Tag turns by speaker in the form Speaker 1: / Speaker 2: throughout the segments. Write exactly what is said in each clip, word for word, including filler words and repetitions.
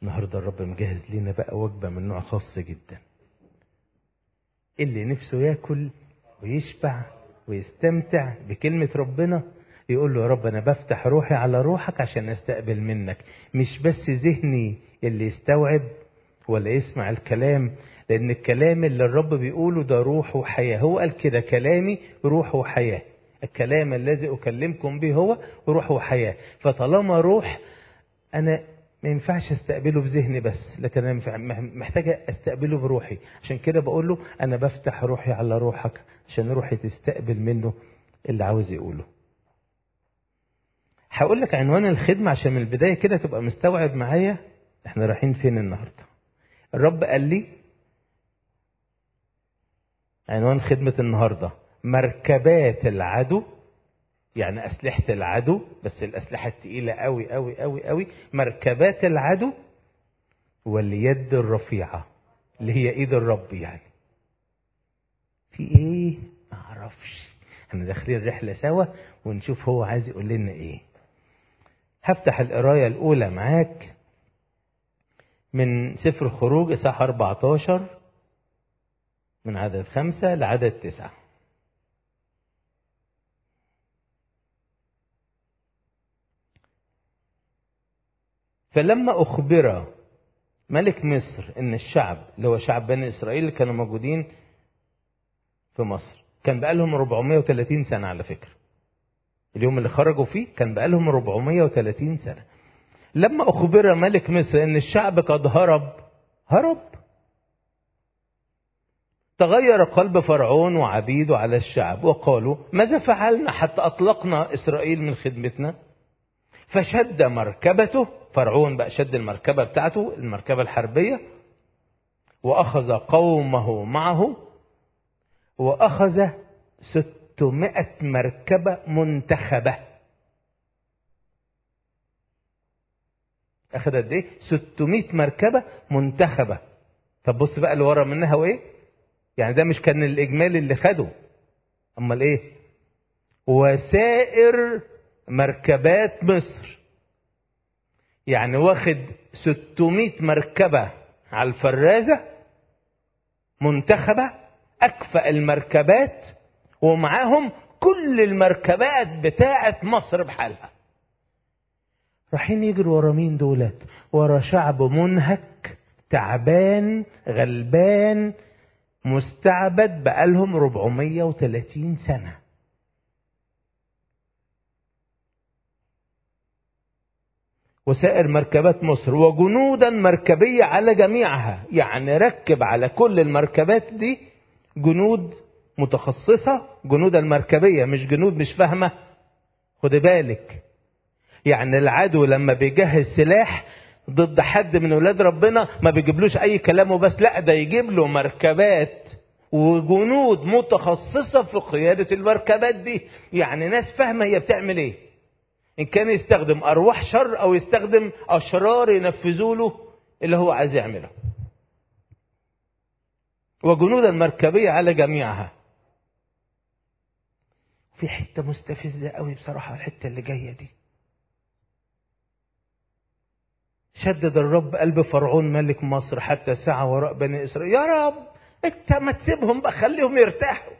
Speaker 1: النهارده الرب مجهز لنا بقى وجبة من نوع خاص جدا. اللي نفسه ياكل ويشبع ويستمتع بكلمة ربنا يقول له يا رب أنا بفتح روحي على روحك عشان أستقبل منك، مش بس ذهني اللي يستوعب ولا يسمع الكلام، لأن الكلام اللي الرب بيقوله ده روح وحياة. هو قال كده كلامي روح وحياة، الكلام الذي أكلمكم به هو روح وحياة. فطالما روح أنا ما ينفعش استقبله بذهني بس، لكن أنا محتاجة استقبله بروحي. عشان كده بقول له أنا بفتح روحي على روحك عشان روحي تستقبل منه اللي عاوز يقوله. هقول لك عنوان الخدمة عشان من البداية كده تبقى مستوعب معايا احنا رايحين فين النهاردة. الرب قال لي عنوان خدمة النهاردة مركبات العدو، يعني أسلحة العدو، بس الأسلحة التقيلة قوي قوي قوي قوي، مركبات العدو واليد الرفيعة اللي هي ايد الرب. يعني في ايه ما اعرفش، احنا داخلين رحلة سوا ونشوف هو عايز يقول لنا ايه. هفتح القراية الاولى معاك من سفر الخروج اصحاح أربعتاشر من عدد خمسة لعدد تسعة. فلما أخبر ملك مصر إن الشعب اللي هو شعب بني إسرائيل اللي كانوا موجودين في مصر كان بقالهم أربعمائة وثلاثين سنة، على فكرة اليوم اللي خرجوا فيه كان بقالهم أربعمائة وثلاثين سنة. لما أخبر ملك مصر إن الشعب قد هرب هرب تغير قلب فرعون وعبيده على الشعب وقالوا ماذا فعلنا حتى أطلقنا إسرائيل من خدمتنا؟ فشد مركبته، فرعون بقى شد المركبة بتاعته المركبة الحربية، وأخذ قومه معه، وأخذ ستمائة مركبة منتخبة. أخذ قد إيه؟ ستمائة مركبة منتخبة. طب بص بقى اللي ورا منها وإيه؟ يعني ده مش كان الإجمالي اللي خده، أمال إيه؟ وسائر مركبات مصر، يعني واخد ستمائة مركبة على الفرازة منتخبة أكفأ المركبات، ومعاهم كل المركبات بتاعة مصر بحالها. رايحين يجروا ورا مين دولت؟ ورا شعب منهك تعبان غلبان مستعبد بقالهم أربعمائة وثلاثين سنة. وسائر مركبات مصر وجنودا مركبية على جميعها، يعني ركب على كل المركبات دي جنود متخصصة. جنود المركبية مش جنود مش فاهمة، خد بالك. يعني العدو لما بيجهز سلاح ضد حد من ولاد ربنا ما بيجيبلوش اي كلام وبس، لا ده يجيب له مركبات وجنود متخصصة في قيادة المركبات دي، يعني ناس فاهمة هي بتعمل ايه. إن كان يستخدم أرواح شر أو يستخدم أشرار ينفذوا له اللي هو عايز يعمله. وجنود المركبية على جميعها. في حتة مستفزة قوي بصراحة الحتة اللي جاية دي. شدد الرب قلب فرعون ملك مصر حتى سعى وراء بني إسرائيل. يا رب انت ما تسيبهم بقى، خليهم يرتاحوا.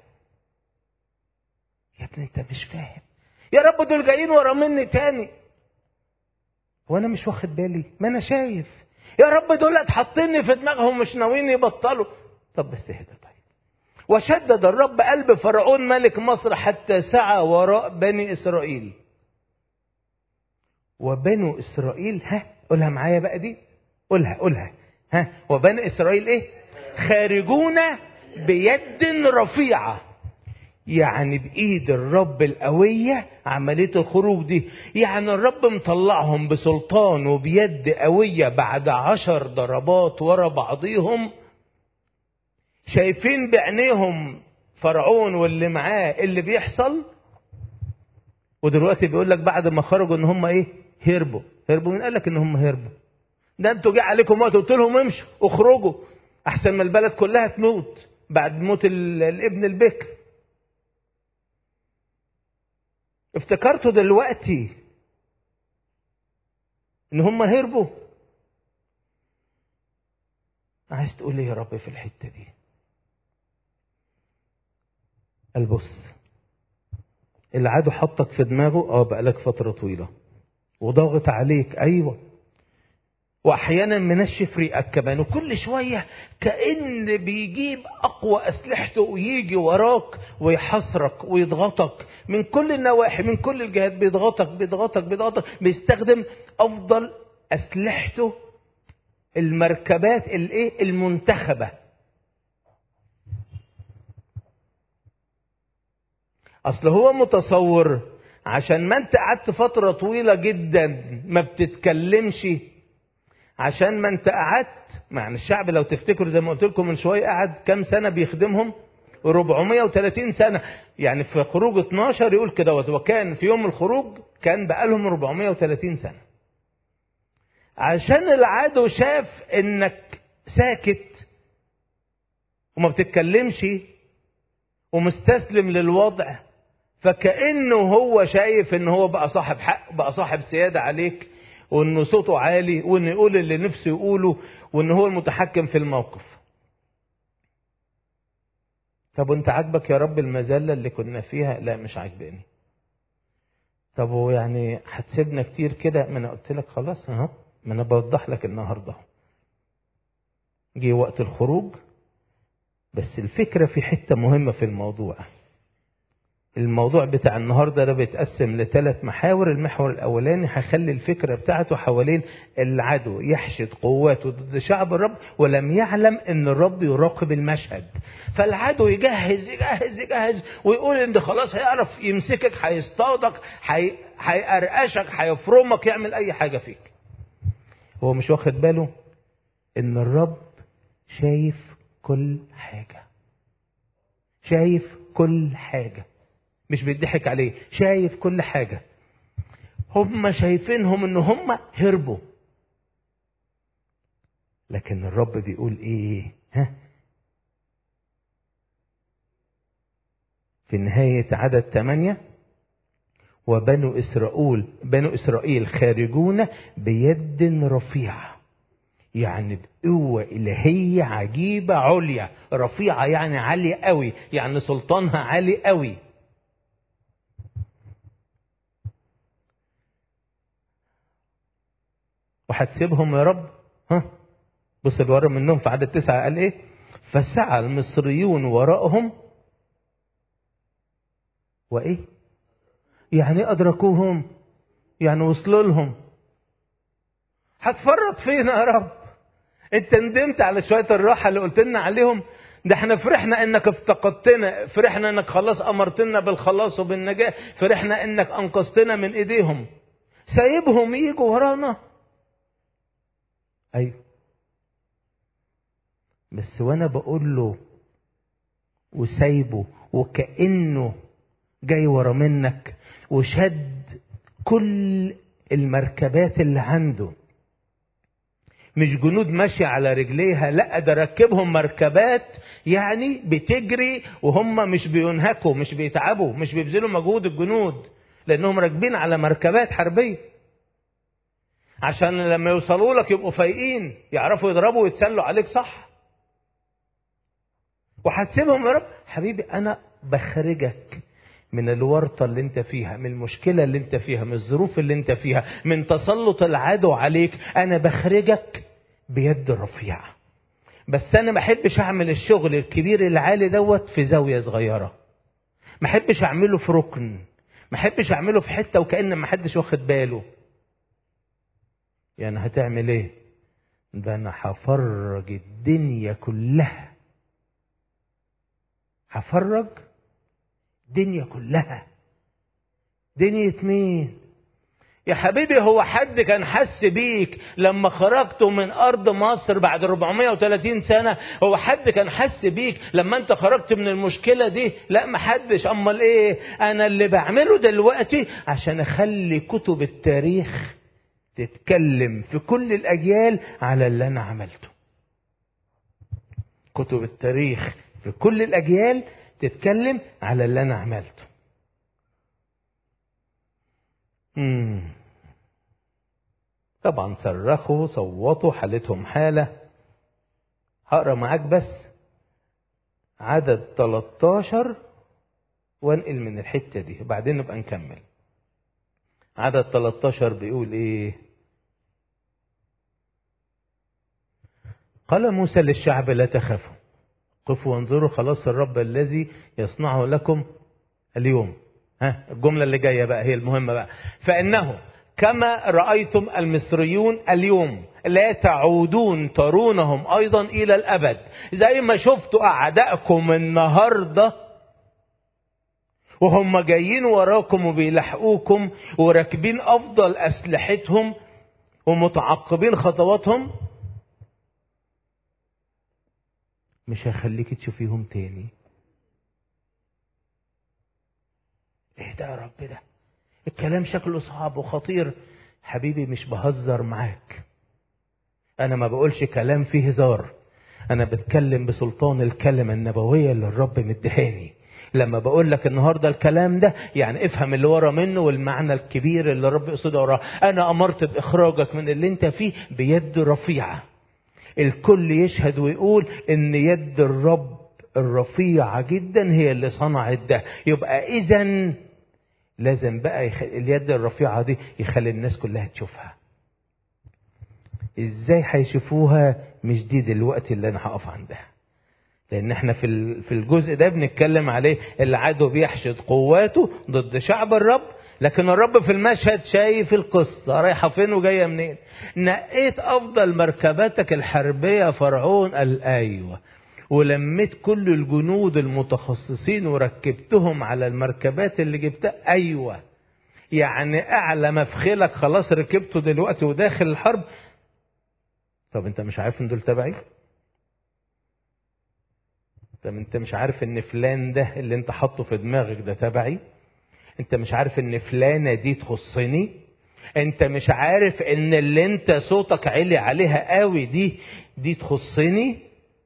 Speaker 1: يا ابني انت مش فاهم، يا رب دول جايين ورا مني تاني وانا مش واخد بالي، ما انا شايف. يا رب دول اتحطني في دماغهم مش ناويين يبطلوا. طب بس اهدى طيب. وشدد الرب قلب فرعون ملك مصر حتى سعى وراء بني إسرائيل. وبنو إسرائيل، ها قولها معايا بقى دي، قولها قولها ها. وبني إسرائيل ايه؟ خارجون بيد رفيعة، يعني بإيد الرب القوية عملية الخروج دي. يعني الرب مطلعهم بسلطان وبيد قوية بعد عشر ضربات ورا بعضيهم. شايفين بعينيهم فرعون واللي معاه اللي بيحصل. ودلوقتي بيقول لك بعد ما خرجوا ان هم ايه؟ هربوا. هربوا مين قال لك ان هم هربوا؟ ده انتوا جه عليكم وقت قلت لهم امشوا اخرجوا احسن ما البلد كلها تموت بعد موت الابن البكر. افتكرتوا دلوقتي ان هم هربوا؟ عايز تقول ايه يا رب في الحتة دي؟ قال بص، العدو حطك في دماغه، اه بقالك فترة طويلة وضاغط عليك، ايوه، واحيانا منشف ريقك كمان، وكل شوية كأن بيجيب اقوى اسلحته ويجي وراك ويحصرك ويضغطك من كل النواحي، من كل الجهات، بيضغطك بيضغطك بيضغطك، بيستخدم افضل اسلحته، المركبات الايه المنتخبة. اصل هو متصور عشان ما انت قعدت فترة طويلة جدا ما بتتكلمش، عشان ما انت قعدت مع الشعب، لو تفتكروا زي ما قلت لكم من شوية، قعد كام سنة بيخدمهم؟ أربعمائة وثلاثين سنة. يعني في خروج اتناشر يقول كده، وكان في يوم الخروج كان بقالهم أربعمائة وثلاثين سنة. عشان العدو شاف انك ساكت وما بتتكلمش ومستسلم للوضع، فكأنه هو شايف ان هو بقى صاحب حق، بقى صاحب سيادة عليك، وانه صوته عالي، وانه يقول اللي نفسه يقوله، وانه هو المتحكم في الموقف. طب وانت عاجبك يا رب المذلة اللي كنا فيها؟ لا مش عاجباني. طب ويعني هتسيبنا كتير كده؟ ما انا قلت لك خلاص اهو، ما انا بوضح لك النهارده. جه وقت الخروج، بس الفكرة في حتة مهمة في الموضوع. الموضوع بتاع النهاردة ده بيتقسم لثلاث محاور. المحور الأولاني هخلي الفكرة بتاعته حوالين العدو يحشد قواته ضد شعب الرب ولم يعلم ان الرب يراقب المشهد. فالعدو يجهز يجهز يجهز ويقول ان خلاص هيعرف يمسكك، هيصطادك، هيقرقشك، هيفرمك، يعمل اي حاجة فيك. هو مش واخد باله ان الرب شايف كل حاجة، شايف كل حاجة، مش بيضحك عليه، شايف كل حاجة. هم شايفينهم ان هم هربوا، لكن الرب بيقول ايه؟ ها في نهاية عدد ثمانية، وبنو إسرائيل بنو إسرائيل خارجون بيد رفيعة، يعني بقوة إلهية عجيبة عليا. رفيعة يعني عالية قوي، يعني سلطانها عالي قوي. وهتسيبهم يا رب؟ ها بص اللي ورا منهم في عدد تسعة قال ايه؟ فسعى المصريون وراءهم وايه؟ يعني ادركوهم، يعني وصلوا لهم. هتفرط فينا يا رب؟ انت ندمت على شوية الراحة اللي قلت لنا عليهم؟ ده احنا فرحنا انك افتقدتنا، فرحنا انك خلاص امرتنا بالخلاص وبالنجاة، فرحنا انك انقذتنا من ايديهم. سايبهم يجوا ورانا؟ ايوه، بس وانا بقول له وسايبه وكأنه جاي ورا منك، وشد كل المركبات اللي عنده، مش جنود ماشية على رجليها، لا ده ركبهم مركبات يعني بتجري وهم مش بينهكوا، مش بيتعبوا، مش بيبذلوا مجهود الجنود، لانهم راكبين على مركبات حربية عشان لما يوصلوا لك يبقوا فايقين، يعرفوا يضربوا ويتسلوا عليك صح. وهتسيبهم يا رب؟ حبيبي انا بخرجك من الورطة اللي انت فيها، من المشكلة اللي انت فيها، من الظروف اللي انت فيها، من تسلط العدو عليك. انا بخرجك بيد رفيعة. بس انا ما احبش اعمل الشغل الكبير العالي دوت في زاوية صغيرة، ما احبش اعمله في ركن، ما احبش اعمله في حتة وكأن ما حدش واخد باله. يعني هتعمل ايه؟ ده انا هفرج الدنيا كلها، هفرج الدنيا كلها. دنيا مين يا حبيبي؟ هو حد كان حس بيك لما خرجتوا من أرض مصر بعد أربعمائة وثلاثين سنة؟ هو حد كان حس بيك لما أنت خرجت من المشكلة دي؟ لا محدش. أمال إيه؟ أنا اللي بعمله دلوقتي عشان أخلي كتب التاريخ تتكلم في كل الأجيال على اللي أنا عملته. كتب التاريخ في كل الأجيال تتكلم على اللي أنا عملته. مم. طبعا صرخوا صوتوا، حالتهم حالة. هقرأ معاك بس عدد تلتاشر وانقل من الحتة دي وبعدين نبقى نكمل. عدد تلتاشر بيقول ايه؟ قال موسى للشعب لا تخافوا، قفوا وانظروا خلاص الرب الذي يصنعه لكم اليوم. ها الجملة اللي جاية بقى هي المهمة بقى. فإنه كما رأيتم المصريون اليوم لا تعودون ترونهم أيضا إلى الأبد. زي ما شفتوا أعدائكم النهاردة وهم جايين وراكم وبيلحقوكم وراكبين أفضل أسلحتهم ومتعقبين خطواتهم، مش هخليك تشوفيهم تاني. ايه ده يا رب؟ ده الكلام شكله صعب وخطير. حبيبي مش بهزر معاك، انا ما بقولش كلام فيه هزار، انا بتكلم بسلطان الكلمة النبوية اللي الرب مدهاني. لما بقول لك النهاردة الكلام ده يعني افهم اللي ورا منه والمعنى الكبير اللي الرب يقصده وراه. انا امرت باخراجك من اللي انت فيه بيد رفيعة. الكل يشهد ويقول ان يد الرب الرفيعة جدا هي اللي صنعت ده. يبقى اذن لازم بقى يخ... اليد الرفيعة دي يخلي الناس كلها تشوفها. ازاي هيشوفوها؟ مش دي دلوقتي اللي انا هقف عندها، لان احنا في في الجزء ده بنتكلم عليه العدو بيحشد قواته ضد شعب الرب. لكن الرب في المشهد شايف القصة رايحة فين وجاية منين. نقيت افضل مركباتك الحربية فرعون قال ايوه، ولميت كل الجنود المتخصصين وركبتهم على المركبات اللي جبتها. ايوه يعني اعلى مفخلك خلاص ركبته دلوقتي وداخل الحرب. طب انت مش عارف ان دول تبعي؟ طب انت مش عارف ان فلان ده اللي انت حاطه في دماغك ده تبعي؟ انت مش عارف ان فلانة دي تخصني؟ انت مش عارف ان اللي انت صوتك عالي عليها قوي دي دي تخصني؟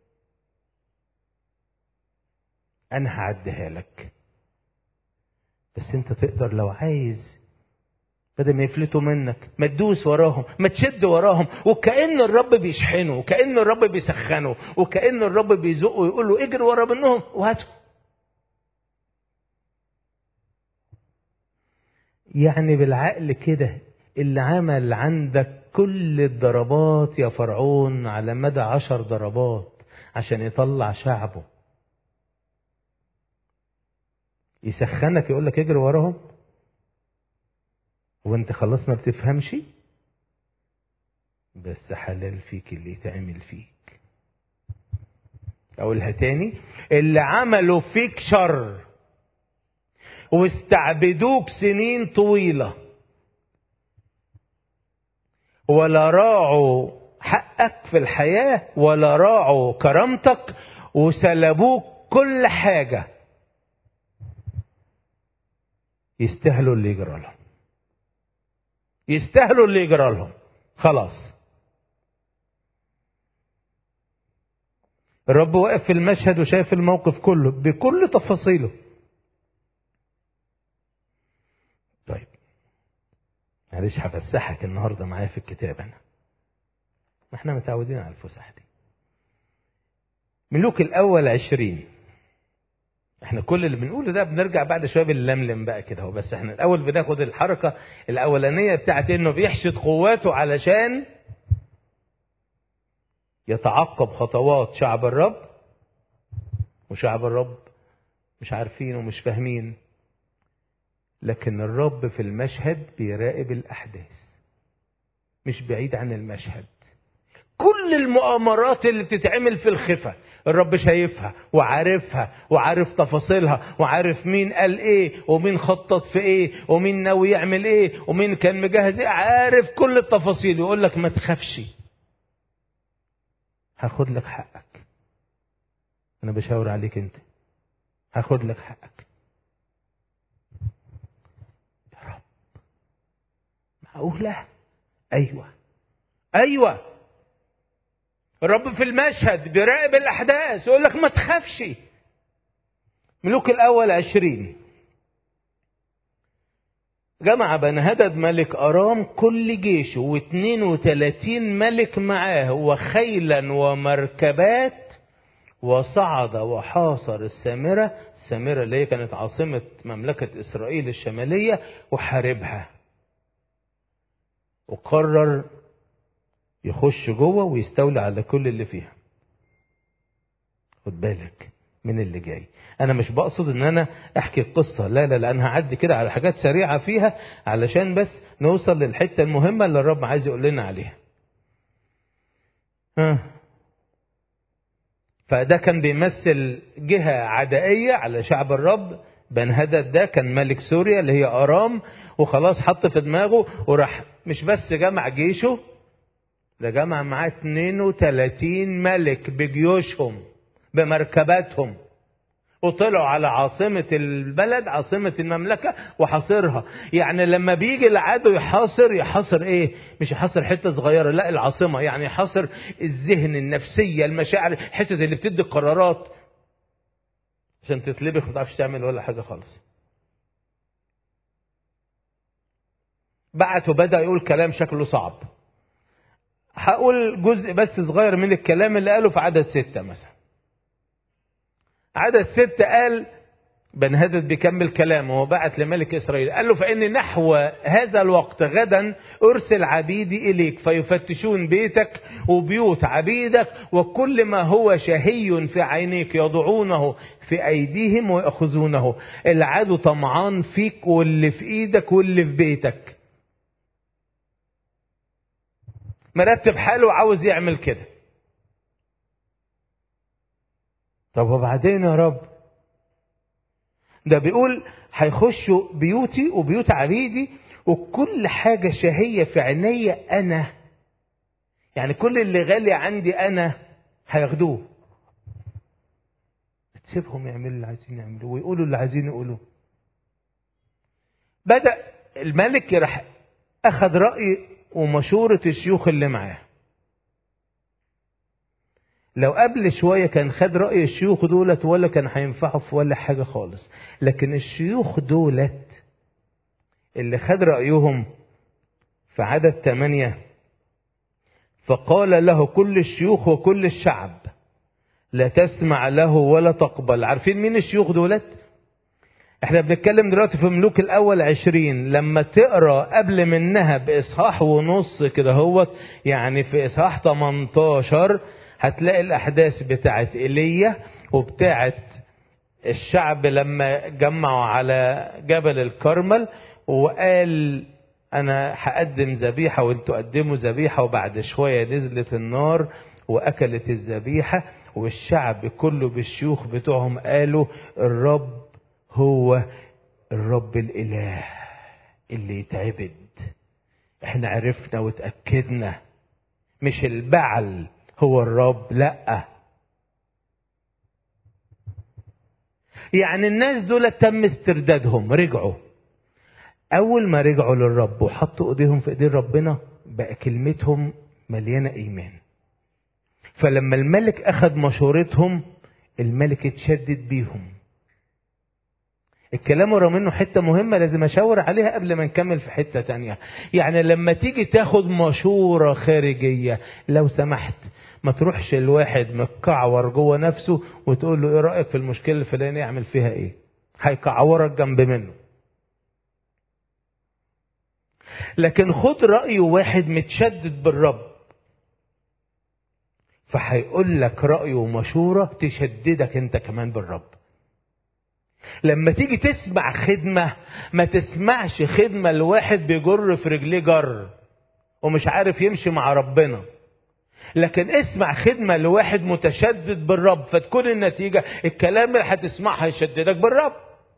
Speaker 1: انا هعديها لك، بس انت تقدر لو عايز بدل ما يفلتوا منك ما تدوس وراهم، ما تشد وراهم، وكأن الرب بيشحنه وكأن الرب بيسخنه وكأن الرب بيزقه ويقول له اجري ورا منهم وهاتوا. يعني بالعقل كده اللي عمل عندك كل الضربات يا فرعون على مدى عشر ضربات عشان يطلع شعبه يسخنك يقول لك اجري وراهم وانت خلاص ما بتفهمش؟ بس حلال فيك اللي يتعمل فيك. اقولها تاني، اللي عملوا فيك شر واستعبدوك سنين طويلة ولا راعوا حقك في الحياة ولا راعوا كرامتك وسلبوك كل حاجة، يستاهلوا اللي يجرى لهم، يستاهلوا اللي يجرى لهم. خلاص الرب واقف في المشهد وشايف الموقف كله بكل تفاصيله. طيب معلش هفسحك النهارده معايا في الكتاب. انا ما احنا متعودين على الفسح دي. ملوك الاول عشرين. احنا كل اللي بنقوله ده بنرجع بعد شويه بنلملم بقى كده هو، بس احنا الاول بناخد الحركه الاولانيه بتاعت انه بيحشد قواته علشان يتعقب خطوات شعب الرب، وشعب الرب مش عارفين ومش فاهمين. لكن الرب في المشهد بيراقب الأحداث، مش بعيد عن المشهد. كل المؤامرات اللي بتتعمل في الخفة الرب شايفها وعارفها وعارف تفاصيلها وعارف مين قال ايه ومين خطط في ايه ومين ناوي يعمل ايه ومين كان مجهز ايه. عارف كل التفاصيل. يقول لك ما تخافش، هاخد لك حقك. انا بشاور عليك انت، هاخد لك حقك. يا رب معقولة؟ ايوه ايوه. الرب في المشهد بيراقب الاحداث. يقول لك ما تخافش. ملوك الاول عشرين جمع بنهدد ملك أرام كل جيشه واثنين وثلاثين ملك معاه وخيلا ومركبات، وصعد وحاصر السامرة، السامرة اللي هي كانت عاصمة مملكة إسرائيل الشمالية، وحاربها. وقرر يخش جوه ويستولي على كل اللي فيها. خد بالك من اللي جاي. انا مش بقصد ان انا احكي القصة، لا لا لا، انا هعدي كده على حاجات سريعة فيها علشان بس نوصل للحتة المهمة اللي الرب عايز يقول لنا عليها. ها. فده كان بيمثل جهة عدائية على شعب الرب. بنهدد ده كان ملك سوريا اللي هي أرام، وخلاص حط في دماغه وراح مش بس جمع جيشه، ده جمع معاه اثنين وثلاثين ملك بجيوشهم بمركباتهم، وطلعوا على عاصمة البلد، عاصمة المملكة، وحاصرها. يعني لما بيجي العدو يحاصر، يحاصر ايه؟ مش يحاصر حتة صغيرة، لا، العاصمة. يعني يحاصر الذهن، النفسية، المشاعر، حتة اللي بتدي قرارات عشان تتلبخ ما تعرفش تعمل ولا حاجة خالص. بعت وبدأ يقول كلام شكله صعب. هقول جزء بس صغير من الكلام اللي قاله في عدد ستة مثلا. عدد ستة قال، بنهدد بيكمل كلامه وبعت لملك إسرائيل، قال له: فإن نحو هذا الوقت غدا أرسل عبيدي إليك فيفتشون بيتك وبيوت عبيدك، وكل ما هو شهي في عينيك يضعونه في أيديهم ويأخذونه. العدو طمعان فيك واللي في إيدك واللي في بيتك، مرتب حاله وعاوز يعمل كده. طب وبعدين يا رب؟ ده بيقول هيخشوا بيوتي وبيوت عبيدي، وكل حاجة شهية في عيني أنا، يعني كل اللي غالي عندي أنا هياخدوه. تسيبهم يعملوا اللي عايزين يعملوه ويقولوا اللي عايزين يقولوه. بدأ الملك راح أخذ رأي ومشورة الشيوخ اللي معاه. لو قبل شوية كان خد رأي الشيوخ دولت ولا كان هينفعوا في ولا حاجة خالص، لكن الشيوخ دولت اللي خد رأيهم في عدد ثمانية، فقال له كل الشيوخ وكل الشعب: لا تسمع له ولا تقبل. عارفين مين الشيوخ دولت؟ احنا بنتكلم دلوقتي في ملوك الأول عشرين. لما تقرأ قبل منها بإصحاح ونص كده هوت، يعني في إصحاح تمنتاشر هتلاقي الأحداث بتاعت إيليا وبتاعت الشعب لما جمعوا على جبل الكرمل، وقال أنا هقدم ذبيحة وانتوا قدموا ذبيحة، وبعد شوية نزلت النار وأكلت الذبيحة، والشعب كله بالشيوخ بتوعهم قالوا: الرب هو الرب الإله اللي يتعبد. احنا عرفنا وتأكدنا، مش البعل هو الرب، لا. يعني الناس دول تم استردادهم، رجعوا. اول ما رجعوا للرب وحطوا ايديهم في ايدين ربنا، بقى كلمتهم مليانة ايمان. فلما الملك اخذ مشورتهم، الملك اتشدد بيهم. الكلام ورا منه حتة مهمة لازم اشاور عليها قبل ما نكمل في حتة تانية. يعني لما تيجي تاخد مشورة خارجية، لو سمحت ما تروحش الواحد متكعور جوه نفسه وتقول له: ايه رأيك في المشكلة الفلانية، اعمل فيها ايه؟ هيكعورك جنب منه. لكن خد رأي واحد متشدد بالرب، فهيقول لك رأي ومشورة تشددك انت كمان بالرب. لما تيجي تسمع خدمة، ما تسمعش خدمة لواحد بيجر في رجليه جر ومش عارف يمشي مع ربنا، لكن اسمع خدمة لواحد متشدد بالرب، فتكون النتيجة الكلام اللي هتسمعه هيشددك بالرب.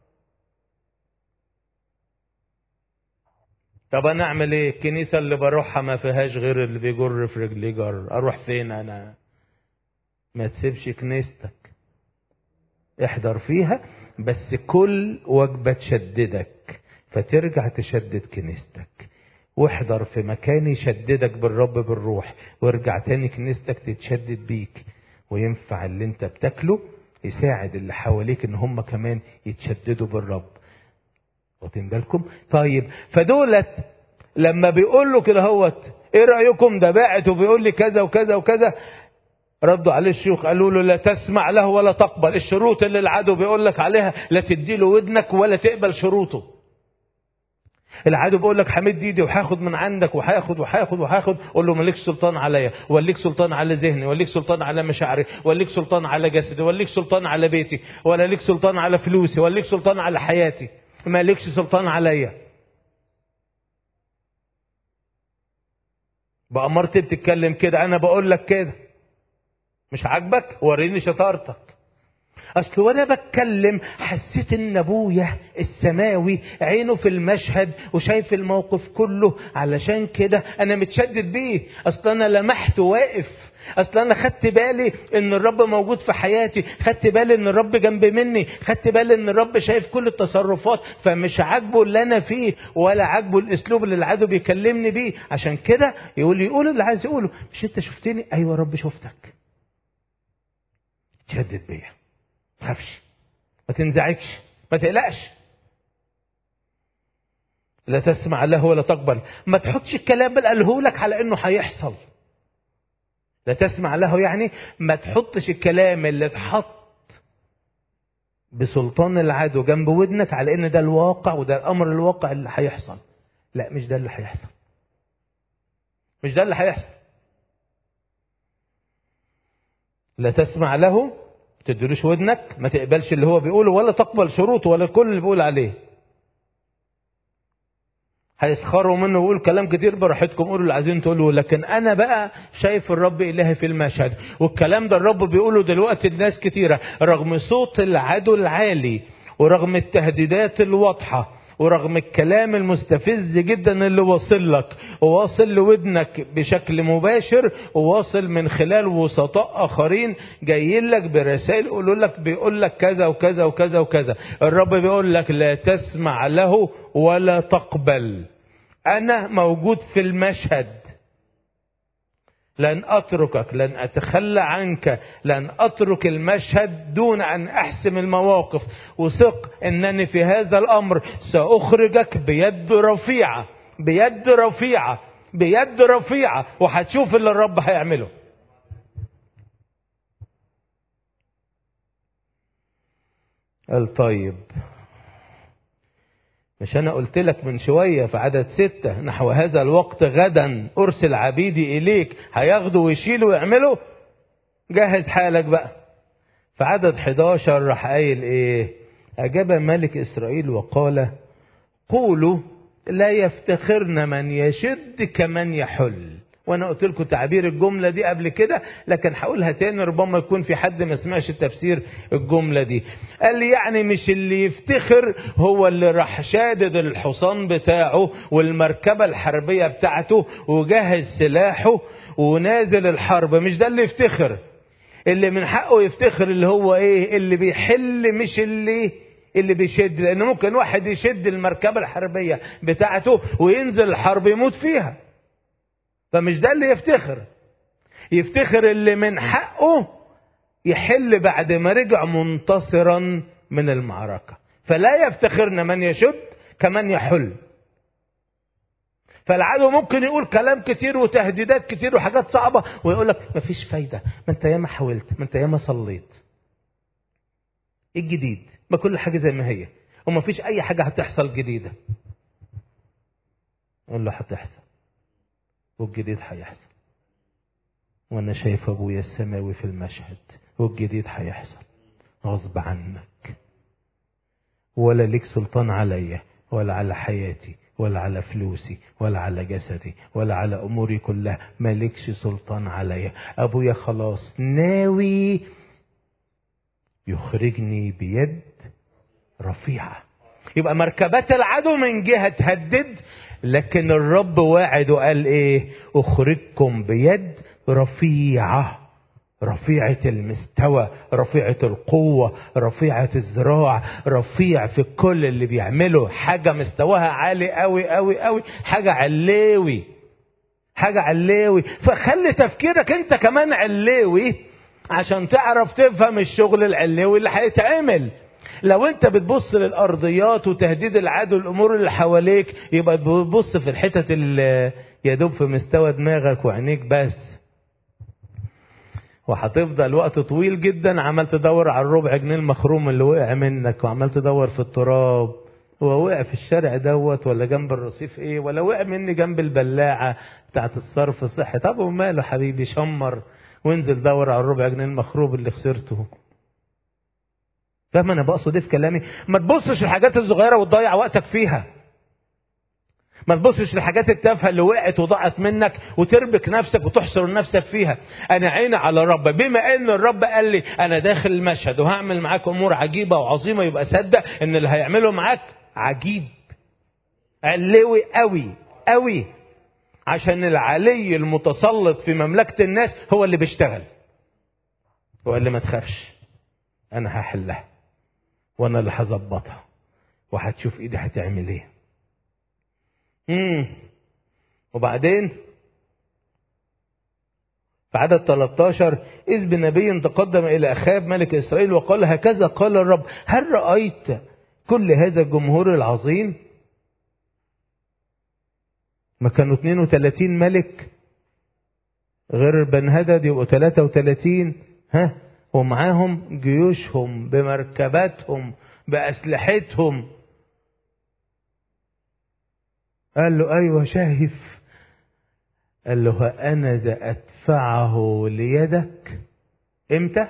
Speaker 1: طب انا اعمل ايه؟ الكنيسة اللي بروحها ما فيهاش غير اللي بيجر في رجليه جر، اروح فين انا؟ ما تسيبش كنيستك، احضر فيها، بس كل وجبة تشددك فترجع تشدد كنيستك، واحضر في مكان يشددك بالرب بالروح، وارجع تاني كنيستك تتشدد بيك، وينفع اللي انت بتاكله يساعد اللي حواليك ان هم كمان يتشددوا بالرب. واخدين بالكم؟ طيب فدولت لما بيقول له كده هوت ايه رايكم ده باعت وبيقول لي كذا وكذا وكذا، ردوا عليه الشيوخ قالوا له لا تسمع له ولا تقبل. الشروط اللي العدو بيقول لك عليها لا تدي له ودنك ولا تقبل شروطه. العدو بيقول لك همد ايدي وهاخد من عندك وهاخد وهاخد وهاخد، قول له مالكش سلطان عليا، وليك سلطان على ذهني، وليك سلطان على مشاعري، وليك سلطان على جسدي، وليك سلطان على بيتي، ولا ليك سلطان على فلوسي، وليك سلطان على حياتي، مالكش سلطان عليا. بأمرتي بتتكلم كده، انا بقول لك كده مش عاجبك وريني شطارتك. اصل وانا بتكلم حسيت ان ابويا السماوي عينه في المشهد وشايف الموقف كله، علشان كده انا متشدد بيه. اصل انا لمحت واقف، اصل انا خدت بالي ان الرب موجود في حياتي، خدت بالي ان الرب جنب مني، خدت بالي ان الرب شايف كل التصرفات، فمش عاجبه اللي انا فيه ولا عاجبه الاسلوب اللي العدو بيكلمني بيه. عشان كده يقول يقول اللي عايز يقوله. مش انت شفتني؟ ايوه رب شفتك. تشدد بيا، ما تخافش، ما تنزعجش، ما تقلقش. لا تسمع له ولا تقبل. ما تحطش الكلام اللي قاله لك على انه هيحصل. لا تسمع له يعني ما تحطش الكلام اللي اتحط بسلطان العدو جنب ودنك على ان ده الواقع وده الامر الواقع اللي هيحصل. لا، مش ده اللي هيحصل، مش ده اللي هيحصل. لا تسمع له، تديلوش ودنك، ما تقبلش اللي هو بيقوله ولا تقبل شروطه ولا كل اللي بيقول عليه. هيسخروا منه ويقول كلام كتير، براحتكم قولوا اللي عايزين تقولوا، لكن انا بقى شايف الرب الهي في المشهد. والكلام ده الرب بيقوله دلوقتي الناس كتيرة رغم صوت العدو العالي ورغم التهديدات الواضحة ورغم الكلام المستفز جدا اللي واصل لك وواصل لودنك بشكل مباشر وواصل من خلال وسطاء اخرين جايين لك برسائل يقولوا لك بيقول لك كذا وكذا وكذا وكذا. الرب بيقول لك لا تسمع له ولا تقبل. انا موجود في المشهد، لن اتركك، لن اتخلى عنك، لن اترك المشهد دون ان احسم المواقف. وثق انني في هذا الامر ساخرجك بيد رفيعة، بيد رفيعة، بيد رفيعة، وهتشوف اللي الرب هيعمله. قال طيب، مش انا قلت لك من شوية في عدد ستة نحو هذا الوقت غدا ارسل عبيدي اليك هياخدوا ويشيلوا ويعملوا؟ جهز حالك بقى. في عدد حداشر راح قايل ايه؟ اجاب ملك اسرائيل وقال قولوا لا يفتخرن من يشد كمن يحل. وانا قلت لكم تعبير الجملة دي قبل كده، لكن هقولها تاني ربما يكون في حد ما سمعش التفسير الجملة دي. قال لي يعني مش اللي يفتخر هو اللي راح شادد الحصان بتاعه والمركبة الحربية بتاعته وجهز سلاحه ونازل الحرب، مش ده اللي يفتخر. اللي من حقه يفتخر اللي هو ايه؟ اللي بيحل، مش اللي اللي بيشد. لان ممكن واحد يشد المركبة الحربية بتاعته وينزل الحرب يموت فيها، فمش ده اللي يفتخر. يفتخر اللي من حقه يحل بعد ما رجع منتصرا من المعركة. فلا يفتخرن من يشد كمن يحل. فالعدو ممكن يقول كلام كتير وتهديدات كتير وحاجات صعبة ويقول لك مفيش فايدة، ما انت ياما حاولت، ما انت ياما صليت. ايه الجديد؟ ما كل حاجة زي ما هي ومفيش اي حاجة هتحصل جديدة. اقول له هتحصل والجديد هيحصل، وانا شايف ابويا السماوي في المشهد والجديد هيحصل غصب عنك. ولا ليك سلطان عليا ولا على حياتي ولا على فلوسي ولا على جسدي ولا على اموري كلها، مالكش سلطان عليا. ابويا خلاص ناوي يخرجني بيد رفيعة. يبقى مركبات العدو من جهة تهدد، لكن الرب واعد وقال ايه؟ اخرجكم بيد رفيعة، رفيعة المستوى، رفيعة القوة، رفيعة الذراع، رفيع في كل اللي بيعمله، حاجة مستواها عالي قوي قوي قوي، حاجة علوي، حاجة علوي. فخلي تفكيرك انت كمان علوي عشان تعرف تفهم الشغل العلوي اللي هيتعمل. لو انت بتبص للارضيات وتهديد العدو الامور اللي حواليك، يبقى بتبص في الحتت اللي يدوب في مستوى دماغك وعينيك بس، وهتفضل وقت طويل جدا عمال تدور على الربع جنيه المخروم اللي وقع منك، وعمال تدور في التراب، هو وقع في الشارع دوت ولا جنب الرصيف ايه، ولا وقع مني جنب البلاعه بتاعت الصرف الصحي. طب وماله حبيبي، شمر وانزل دور على الربع جنيه المخروم اللي خسرته. فاهم انا بقصد ايه في كلامي؟ ما تبصش الحاجات الصغيره وتضيع وقتك فيها، ما تبصش للحاجات التافهه اللي وقعت وضاعت منك وتربك نفسك وتحصر نفسك فيها. انا عيني على الرب، بما ان الرب قال لي انا داخل المشهد وهعمل معاك امور عجيبه وعظيمه، يبقى صدق ان اللي هيعمله معاك عجيب علوي قوي قوي، عشان العلي المتسلط في مملكه الناس هو اللي بيشتغل. وقال لي ما تخافش، انا هحلها وانا اللي هظبطها، وهتشوف ايدي هتعمل ايه. امم وبعدين في عدد ثلاثة عشر، إذ بنبي تقدم إلى أخاب ملك إسرائيل وقال هكذا قال الرب، هل رأيت كل هذا الجمهور العظيم؟ ما كانوا اثنين وثلاثين ملك غير بنهدد، يبقوا ثلاثة وثلاثين، ها، ومعاهم جيوشهم بمركباتهم بأسلحتهم. قال له أيوة شايف. قال له أنا ذا أدفعه ليدك إمتى؟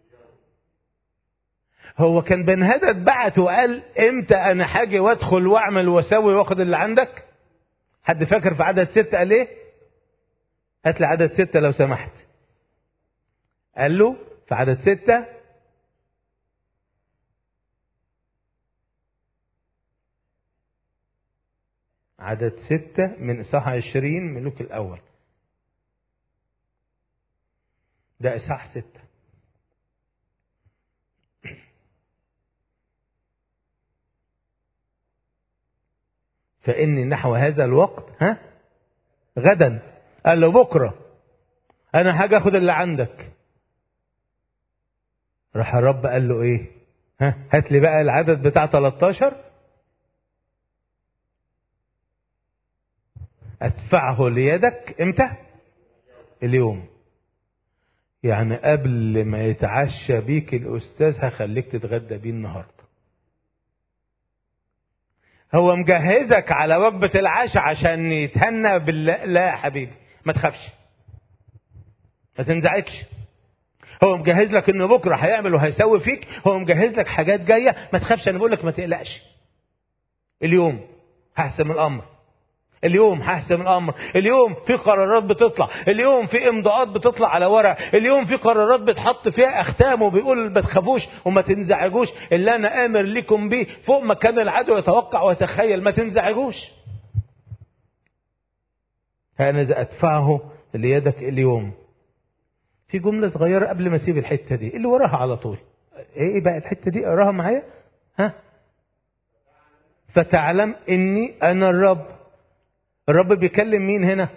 Speaker 1: هو كان بنهدد بعت وقال إمتى أنا حاجي وادخل واعمل واسوي واخد اللي عندك؟ حد فاكر في عدد ستة قال إيه؟ هات لي عدد ستة لو سمحت. قال له في عدد ستة عدد ستة من إصحاح عشرين ملوك الأول، ده إصحاح ستة. فإني نحو هذا الوقت ها غدا، قال له بكرة أنا هاجي أخد اللي عندك. راح الرب قال له إيه؟ ها هات لي بقى العدد بتاع ثلاثة عشر. أدفعه ليدك إمتى؟ اليوم. يعني قبل ما يتعشى بيك الأستاذ هخليك تتغدى بيه النهاردة. هو مجهزك على وجبة العشاء عشان يتهنى بالله؟ لا يا حبيبي ما تخافش، ما تنزعجش. هو مجهز لك انه بكره هيعمل وهيسوي فيك، هو مجهز لك حاجات جايه، ما تخافش. انا بقول لك ما تقلقش. اليوم هحسم الامر، اليوم هحسم الامر، اليوم في قرارات بتطلع، اليوم في امضاءات بتطلع على ورق، اليوم في قرارات بتحط فيها اختام وبيقول ما تخافوش وما تنزعجوش، اللي انا امر لكم بيه فوق ما كان العدو يتوقع ويتخيل، ما تنزعجوش. انا اذا ادفعه ليدك اليوم. في جملة صغيرة قبل ما اسيب الحتة دي اللي وراها على طول. ايه بقى الحتة دي؟ اقراها معايا. ها فتعلم اني انا الرب. الرب بيكلم مين هنا؟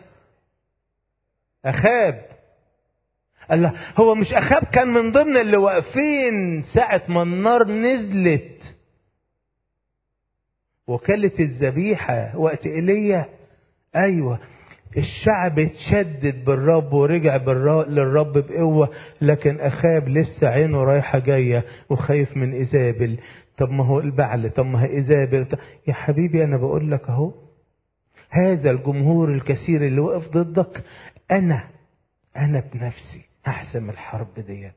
Speaker 1: اخاب. الله، هو مش اخاب كان من ضمن اللي واقفين ساعة ما النار نزلت وكلت الذبيحة وقت ايليا؟ ايوه. الشعب اتشدد بالرب ورجع للرب بقوة، لكن أخاب لسه عينه رايحة جاية وخايف من إيزابل. طب ما هو البعل، طب ما هي إيزابل. يا حبيبي أنا بقول لك أهو، هذا الجمهور الكثير اللي وقف ضدك أنا أنا بنفسي هحسم الحرب ديت،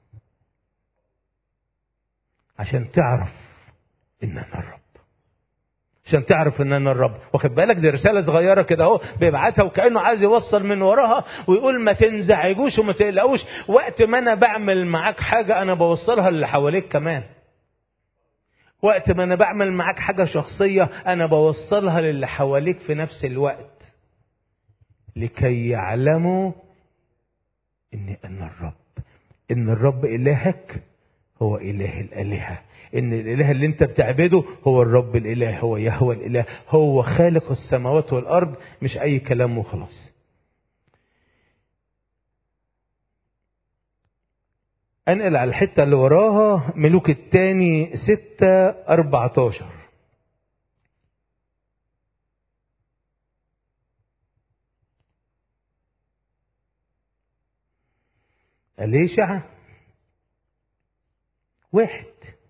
Speaker 1: عشان تعرف إن أنا الرب، عشان تعرف ان انا الرب. واخد بالك؟ دي رساله صغيره كده اهو بيبعتها وكانه عايز يوصل من وراها ويقول ما تنزعجوش وما تقلقوش. وقت ما انا بعمل معاك حاجه انا بوصلها للي حواليك كمان. وقت ما انا بعمل معاك حاجه شخصيه انا بوصلها للي حواليك في نفس الوقت، لكي يعلموا اني انا الرب، ان الرب الهك هو اله الالهه، ان الاله اللي انت بتعبده هو الرب الاله، هو يهوه الاله، هو خالق السماوات والارض، مش اي كلام وخلاص. انقل على الحتة اللي وراها، ملوك الثاني ستة أربعتاشر. أليشع واحد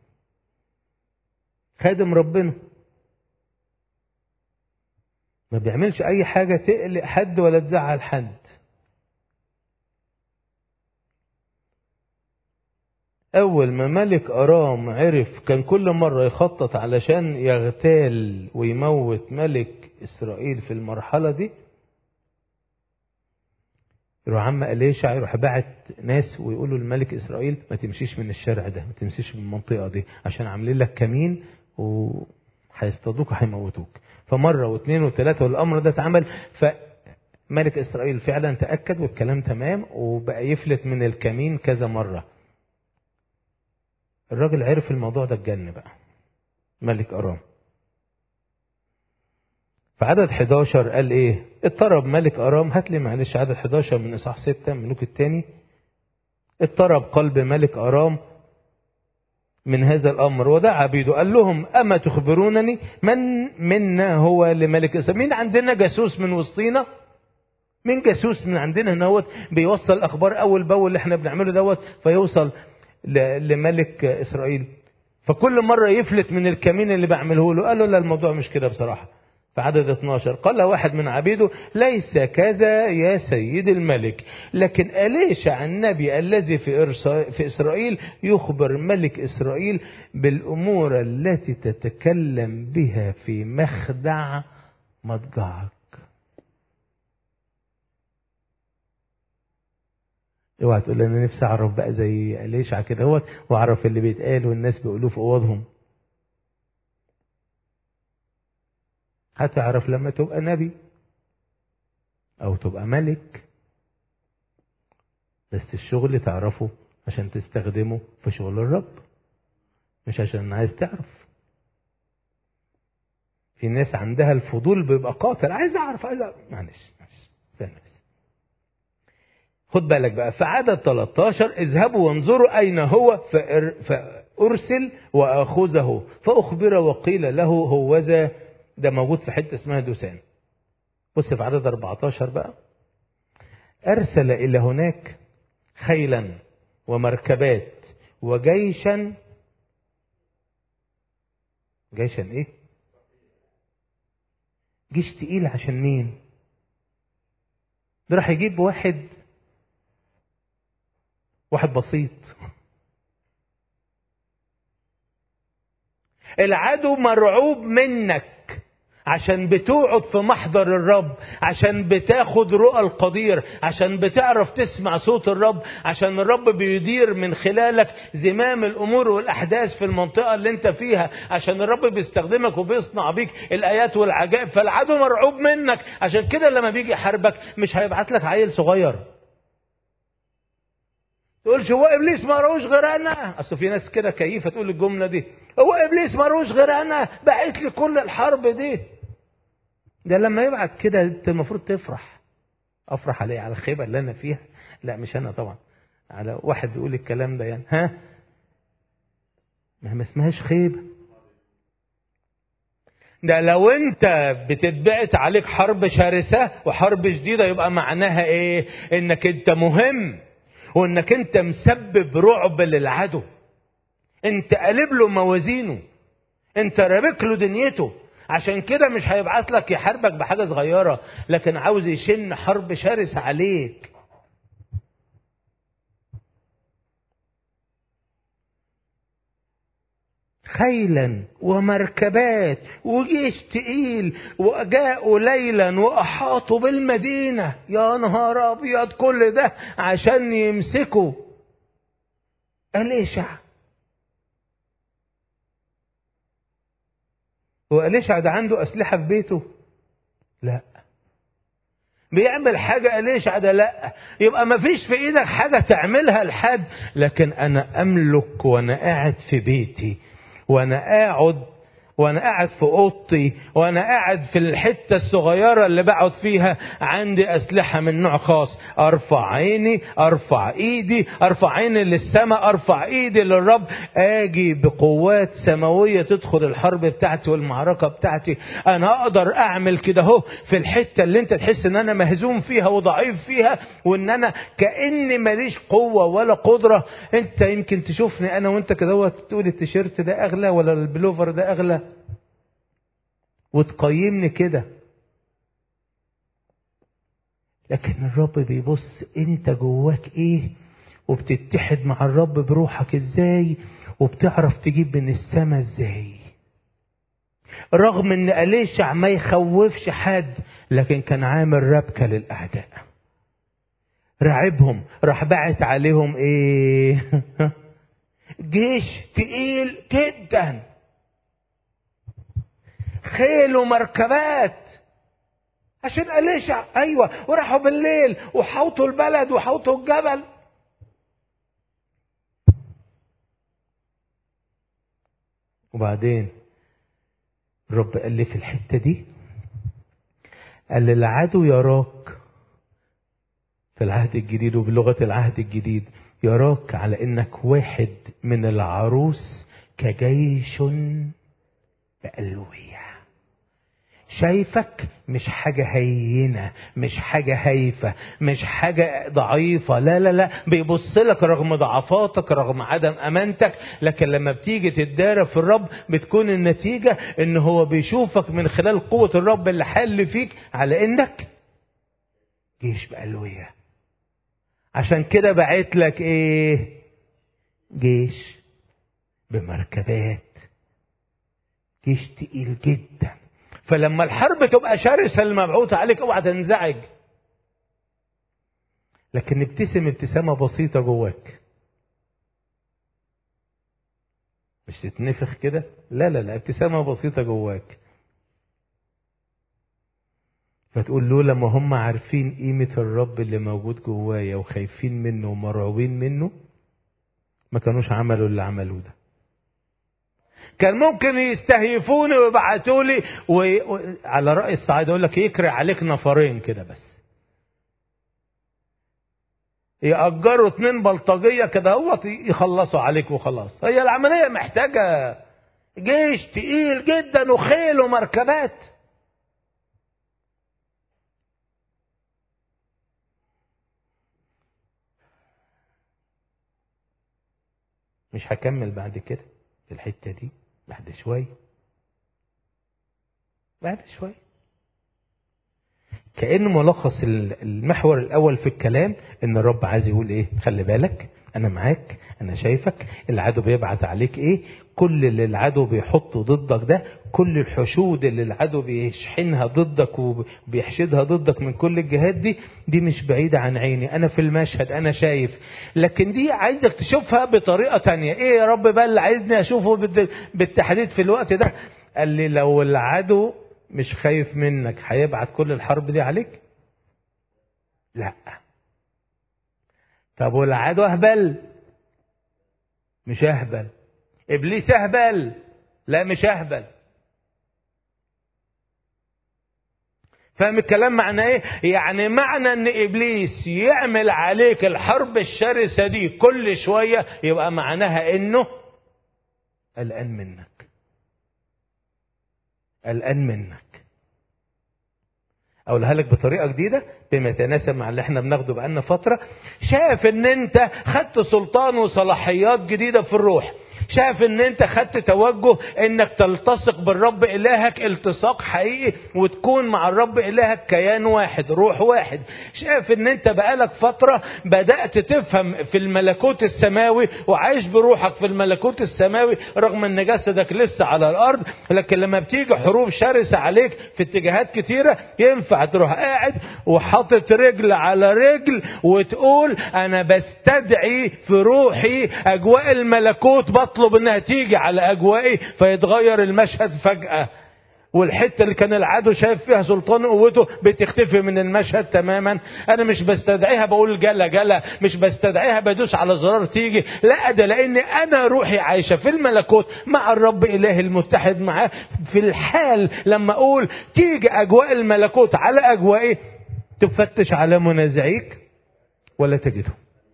Speaker 1: خادم ربنا، ما بيعملش اي حاجة تقلق حد ولا تزعل حد. اول ما ملك ارام عرف، كان كل مرة يخطط علشان يغتال ويموت ملك اسرائيل في المرحلة دي، يروح عم أليشع يروح باعت ناس ويقولوا لملك اسرائيل ما تمشيش من الشارع ده، ما تمشيش من المنطقة دي، عشان عاملين لك كمين وهيصطادوك وهيموتوك. فمرة واثنين وثلاثة والامر ده اتعمل، فملك اسرائيل فعلا تأكد والكلام تمام، وبقى يفلت من الكمين كذا مرة. الراجل عرف الموضوع ده اتجن بقى ملك ارام. في عدد حداشر قال ايه؟ اضطرب ملك ارام. هات لي معلش عدد حداشر من اصحاح ستة ملوك الثاني. اضطرب قلب ملك ارام من هذا الامر ودعا عبيده، قال لهم اما تخبرونني من منا هو لملك اسرائيل؟ مين عندنا جاسوس من وسطينا؟ مين جاسوس من عندنا هنا هو بيوصل اخبار اول باول اللي احنا بنعمله دوت فيوصل لملك اسرائيل؟ فكل مرة يفلت من الكمين اللي بعمله له. قال له لا، الموضوع مش كده بصراحة. في عدد اتناشر قال له واحد من عبيده ليس كذا يا سيد الملك، لكن أليشع النبي الذي في في إسرائيل يخبر ملك إسرائيل بالأمور التي تتكلم بها في مخدع مضجعك. اوعى تقول انا نفسي اعرف بقى زي أليشع كده هو، واعرف اللي بيتقال والناس بيقولوه في اوضهم. هتعرف لما تبقى نبي او تبقى ملك، بس الشغل تعرفه عشان تستخدمه في شغل الرب، مش عشان عايز تعرف. في ناس عندها الفضول بيبقى قاتل، عايز اعرف عايز اعرف. معلش معلش استنى بس. خد بالك بقى في عدد تلتاشر اذهبوا وانظروا اين هو فارسل واخذه، فاخبر وقيل له هوذا. ده موجود في حته اسمها دوسان. بص في عدد أربعتاشر بقى، ارسل الى هناك خيلا ومركبات وجيشا. جيشا ايه؟ جيش تقيل. عشان مين؟ ده راح يجيب واحد واحد بسيط. العدو مرعوب منك عشان بتقعد في محضر الرب، عشان بتاخد رؤى القدير، عشان بتعرف تسمع صوت الرب، عشان الرب بيدير من خلالك زمام الامور والاحداث في المنطقة اللي انت فيها، عشان الرب بيستخدمك وبيصنع بيك الايات والعجائب. فالعدو مرعوب منك، عشان كده لما بيجي يحاربك مش هيبعت لك عيل صغير تقولش هو ابليس ما روش غير انا. اصل في ناس كده كيفه تقول الجمله دي، هو ابليس ما روش غير انا بعت لي كل الحرب دي. ده لما يبعت كده انت المفروض تفرح. افرح عليه على الخيبه اللي انا فيها؟ لا مش انا طبعا، على واحد بيقول الكلام ده يعني. ها ما اسمهاش خيبه. ده لو انت بتتبعت عليك حرب شرسه وحرب شديده يبقى معناها ايه؟ انك انت مهم، وانك انت مسبب رعب للعدو، انت قلب له موازينه، انت رابك له دنيته. عشان كده مش هيبعت لك يحاربك بحاجة صغيرة، لكن عاوز يشن حرب شرسة عليك. خيلا ومركبات وجيش تقيل، وجاءوا ليلا واحاطوا بالمدينة. يا نهار ابيض، كل ده عشان يمسكوا أليشع. وأليشع ده عنده أسلحة في بيته؟ لا. بيعمل حاجة أليشع ده؟ لا. يبقى ما فيش في إيدك حاجة تعملها لحد، لكن أنا أملك وأنا قاعد في بيتي، وأنا قاعد وانا قاعد في اوضتي، وانا قاعد في الحتة الصغيرة اللي بقعد فيها، عندي اسلحة من نوع خاص. ارفع عيني، ارفع ايدي، ارفع عيني للسماء، ارفع ايدي للرب، اجي بقوات سماوية تدخل الحرب بتاعتي والمعركة بتاعتي. انا اقدر اعمل كده اهو في الحتة اللي انت تحس ان انا مهزوم فيها وضعيف فيها، وان انا كأني ماليش قوة ولا قدرة. انت يمكن تشوفني انا وانت كده تقول التيشيرت ده اغلى ولا البلوفر ده اغلى، وتقيمني كده. لكن الرب بيبص انت جواك ايه، وبتتحد مع الرب بروحك ازاي، وبتعرف تجيب من السماء ازاي. رغم ان أليشع ما يخوفش حد، لكن كان عامل ربكة للأعداء، رعبهم. راح بعت عليهم ايه؟ جيش تقيل جدا، خيل ومركبات عشان أليشع. ايوه، وراحوا بالليل وحوطوا البلد وحوطوا الجبل. وبعدين الرب قال لي في الحتة دي، قال لي العدو يراك في العهد الجديد وبلغة العهد الجديد، يراك على انك واحد من العروس كجيش بألوية. شايفك مش حاجة هينة، مش حاجة هايفة، مش حاجة ضعيفة. لا لا لا، بيبص لك رغم ضعفاتك، رغم عدم امانتك، لكن لما بتيجي تتدارى في الرب بتكون النتيجة ان هو بيشوفك من خلال قوة الرب اللي حل فيك على انك جيش بألوية. عشان كده بعت لك ايه؟ جيش بمركبات، جيش تقيل جدا. فلما الحرب تبقى شرسة المبعوثة عليك اوعى تنزعج، لكن ابتسم ابتسامة بسيطة جواك، مش تتنفخ كده، لا لا لا، ابتسامة بسيطة جواك. فتقول لولا ما هم عارفين قيمة الرب اللي موجود جوايا وخايفين منه ومرعوبين منه، ما كانوش عملوا اللي عملوه ده. كان ممكن يستهيفوني ويبعتوا لي وعلى رأي الصعيد يقول لك يكرع عليك نفرين كده بس، يأجروا اتنين بلطجية كده هو يخلصوا عليك وخلاص. هي العملية محتاجة جيش تقيل جدا وخيل ومركبات. مش هكمل بعد كده في الحتة دي، بعد شوي بعد شوي كأن ملخص المحور الأول في الكلام إن الرب عايز يقول إيه؟ خلي بالك، أنا معاك، أنا شايفك. العدو بيبعت عليك إيه؟ كل اللي العدو بيحطه ضدك ده، كل الحشود اللي العدو بيشحنها ضدك وبيحشدها ضدك من كل الجهات دي، دي مش بعيدة عن عيني. أنا في المشهد، أنا شايف. لكن دي عايزك تشوفها بطريقة تانية. إيه يا رب بقى اللي عايزني أشوفه بالتحديد في الوقت ده؟ قال لي لو العدو مش خايف منك هيبعت كل الحرب دي عليك؟ لا. طب والعدو اهبل؟ مش اهبل. ابليس اهبل؟ لا مش اهبل. فاهم الكلام معنى ايه؟ يعني معنى ان ابليس يعمل عليك الحرب الشرسة دي كل شوية، يبقى معناها انه قلقان منك، قلقان منك. اقولها لك بطريقه جديده بما يتناسب مع اللي احنا بناخده بقالنا فتره. شايف ان انت خدت سلطان وصلاحيات جديده في الروح، شايف ان انت خدت توجه انك تلتصق بالرب الهك التصاق حقيقي وتكون مع الرب الهك كيان واحد، روح واحد. شايف ان انت بقالك فترة بدأت تفهم في الملكوت السماوي وعايش بروحك في الملكوت السماوي رغم ان جسدك لسه على الارض. لكن لما بتيجي حروب شرسة عليك في اتجاهات كتيرة، ينفع تروح قاعد وحاطط رجل على رجل وتقول انا بستدعي في روحي اجواء الملكوت، بطلب انها تيجي على اجوائي، فيتغير المشهد فجأة. والحتة اللي كان العدو شايف فيها سلطان قوته بتختفي من المشهد تماما. انا مش بستدعيها بقول جلا جلا، مش بستدعيها بدوس على زرار تيجي، لا، ده لان انا روحي عايشة في الملكوت مع الرب اله المتحد معاه. في الحال لما اقول تيجي اجواء الملكوت على اجوائي، تفتش على منازعيك ولا تجده،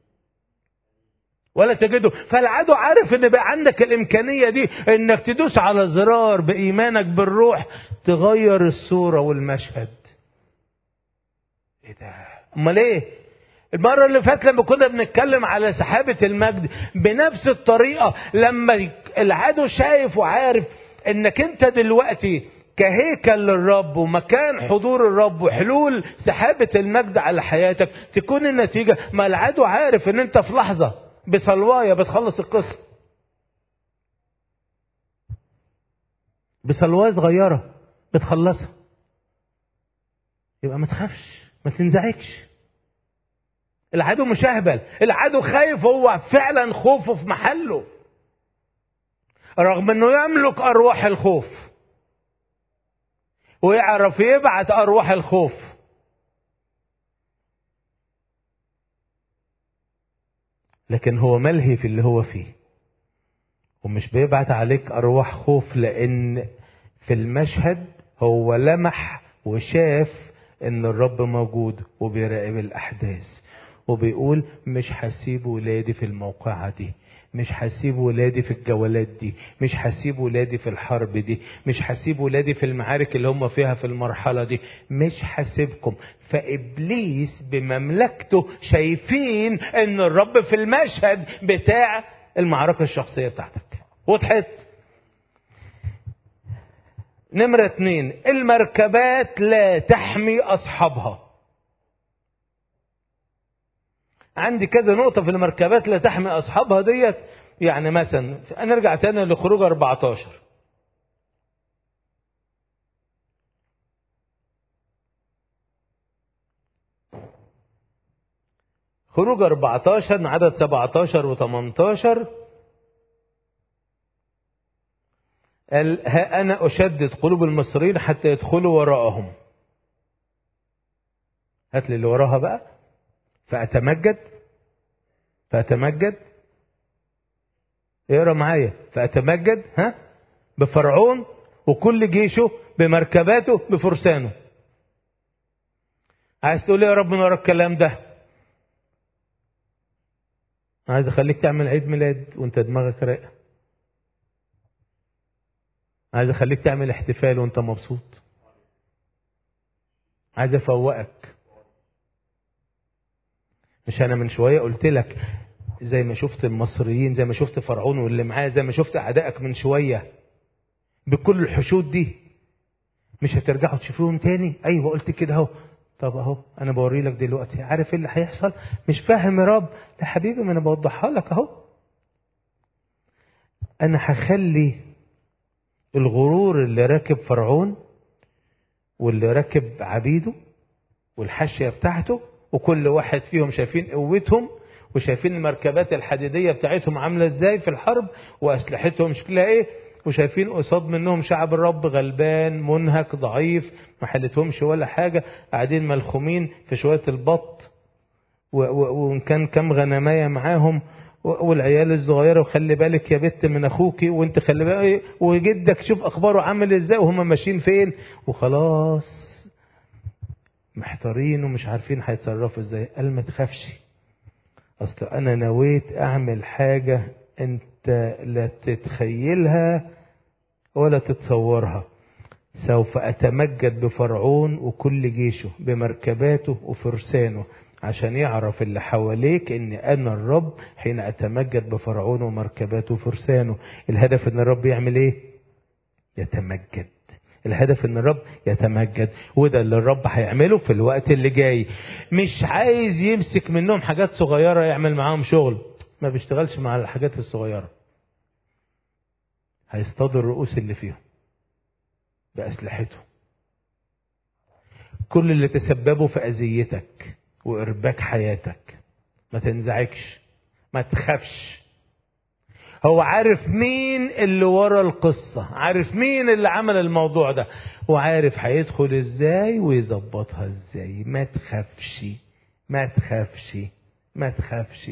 Speaker 1: ولا تجده. فالعدو عارف ان بقى عندك الامكانية دي انك تدوس على زرار بايمانك بالروح تغير الصورة والمشهد. ايه ده؟ امال ايه؟ المرة اللي فاتت لما كنا بنتكلم على سحابة المجد، بنفس الطريقة لما العدو شايف وعارف انك انت دلوقتي كهيكل للرب ومكان حضور الرب وحلول سحابة المجد على حياتك، تكون النتيجة ما العدو عارف ان انت في لحظة بصلواية بتخلص القصة، بصلواية صغيرة بتخلصها. يبقى ما تخافش، ما تنزعجش. العدو مش اهبل، العدو خايف، هو فعلا خوفه في محله، رغم انه يملك ارواح الخوف ويعرف يبعت ارواح الخوف. لكن هو ملهي في اللي هو فيه، ومش بيبعت عليك ارواح خوف، لان في المشهد هو لمح وشاف ان الرب موجود وبيراقب الاحداث، وبيقول مش هسيب ولادي في الموقعة دي، مش هسيب ولادي في الجولات دي، مش هسيب ولادي في الحرب دي، مش هسيب ولادي في المعارك اللي هم فيها في المرحلة دي، مش هسيبكم. فإبليس بمملكته شايفين ان الرب في المشهد بتاع المعركة الشخصية بتاعتك. وضحت؟ نمرة اتنين، المركبات لا تحمي أصحابها. عندي كذا نقطة في المركبات لا تحمي أصحابها ديت. يعني مثلا نرجع تاني لخروج أربعتاشر. خروج أربعتاشر من عدد سبعتاشر و تمنتاشر قال ها أنا أشدد قلوب المصريين حتى يدخلوا وراءهم. هات لي اللي وراها بقى. فأتمجد فأتمجد اقرا معايا. فأتمجد ها بفرعون وكل جيشه بمركباته بفرسانه. عايز تقول ايه يا رب من ورا الكلام ده؟ عايز اخليك تعمل عيد ميلاد وانت دماغك رايقه، عايز اخليك تعمل احتفال وانت مبسوط، عايز افوقك. مش انا من شويه قلت لك زي ما شفت المصريين، زي ما شفت فرعون واللي معاه، زي ما شفت اعدائك من شويه بكل الحشود دي، مش هترجعوا تشوفوهم تاني؟ ايوه قلت كده اهو. طب اهو انا بوري لك دلوقتي. عارف ايه اللي هيحصل؟ مش فاهم يا رب؟ لا حبيبي، ما انا بوضحها لك اهو. انا هخلي الغرور اللي راكب فرعون واللي راكب عبيده والحاشيه بتاعته، وكل واحد فيهم شايفين قوتهم وشايفين المركبات الحديديه بتاعتهم عامله ازاي في الحرب واسلحتهم شكلها ايه، وشايفين قصاد منهم شعب الرب غلبان منهك ضعيف ما حلتهمش ولا حاجه، قاعدين ملخومين في شويه البط وان كان كم غنمايه معاهم والعيال الصغيره. وخلي بالك يا بت من اخوكي، وانت خلي بالك وجدك شوف اخباره عامل ازاي وهم ماشيين فين. وخلاص محتارين ومش عارفين هيتصرفوا ازاي. قال ما تخافش، اصل انا نويت اعمل حاجه انت لا تتخيلها ولا تتصورها. سوف اتمجد بفرعون وكل جيشه بمركباته وفرسانه، عشان يعرف اللي حواليك ان انا الرب حين اتمجد بفرعون ومركباته وفرسانه. الهدف ان الرب يعمل ايه؟ يتمجد. الهدف ان الرب يتمجد، وده اللي الرب هيعمله في الوقت اللي جاي. مش عايز يمسك منهم حاجات صغيرة يعمل معاهم شغل، ما بيشتغلش مع الحاجات الصغيرة. هيصطاد الرؤوس اللي فيهم بأسلحته. كل اللي تسببوا في أذيتك وإرباك حياتك ما تنزعجش، ما تخافش. هو عارف مين اللي ورا القصة، عارف مين اللي عمل الموضوع ده، وعارف هيدخل ازاي ويظبطها ازاي. ما تخافش ما تخافش ما تخافش.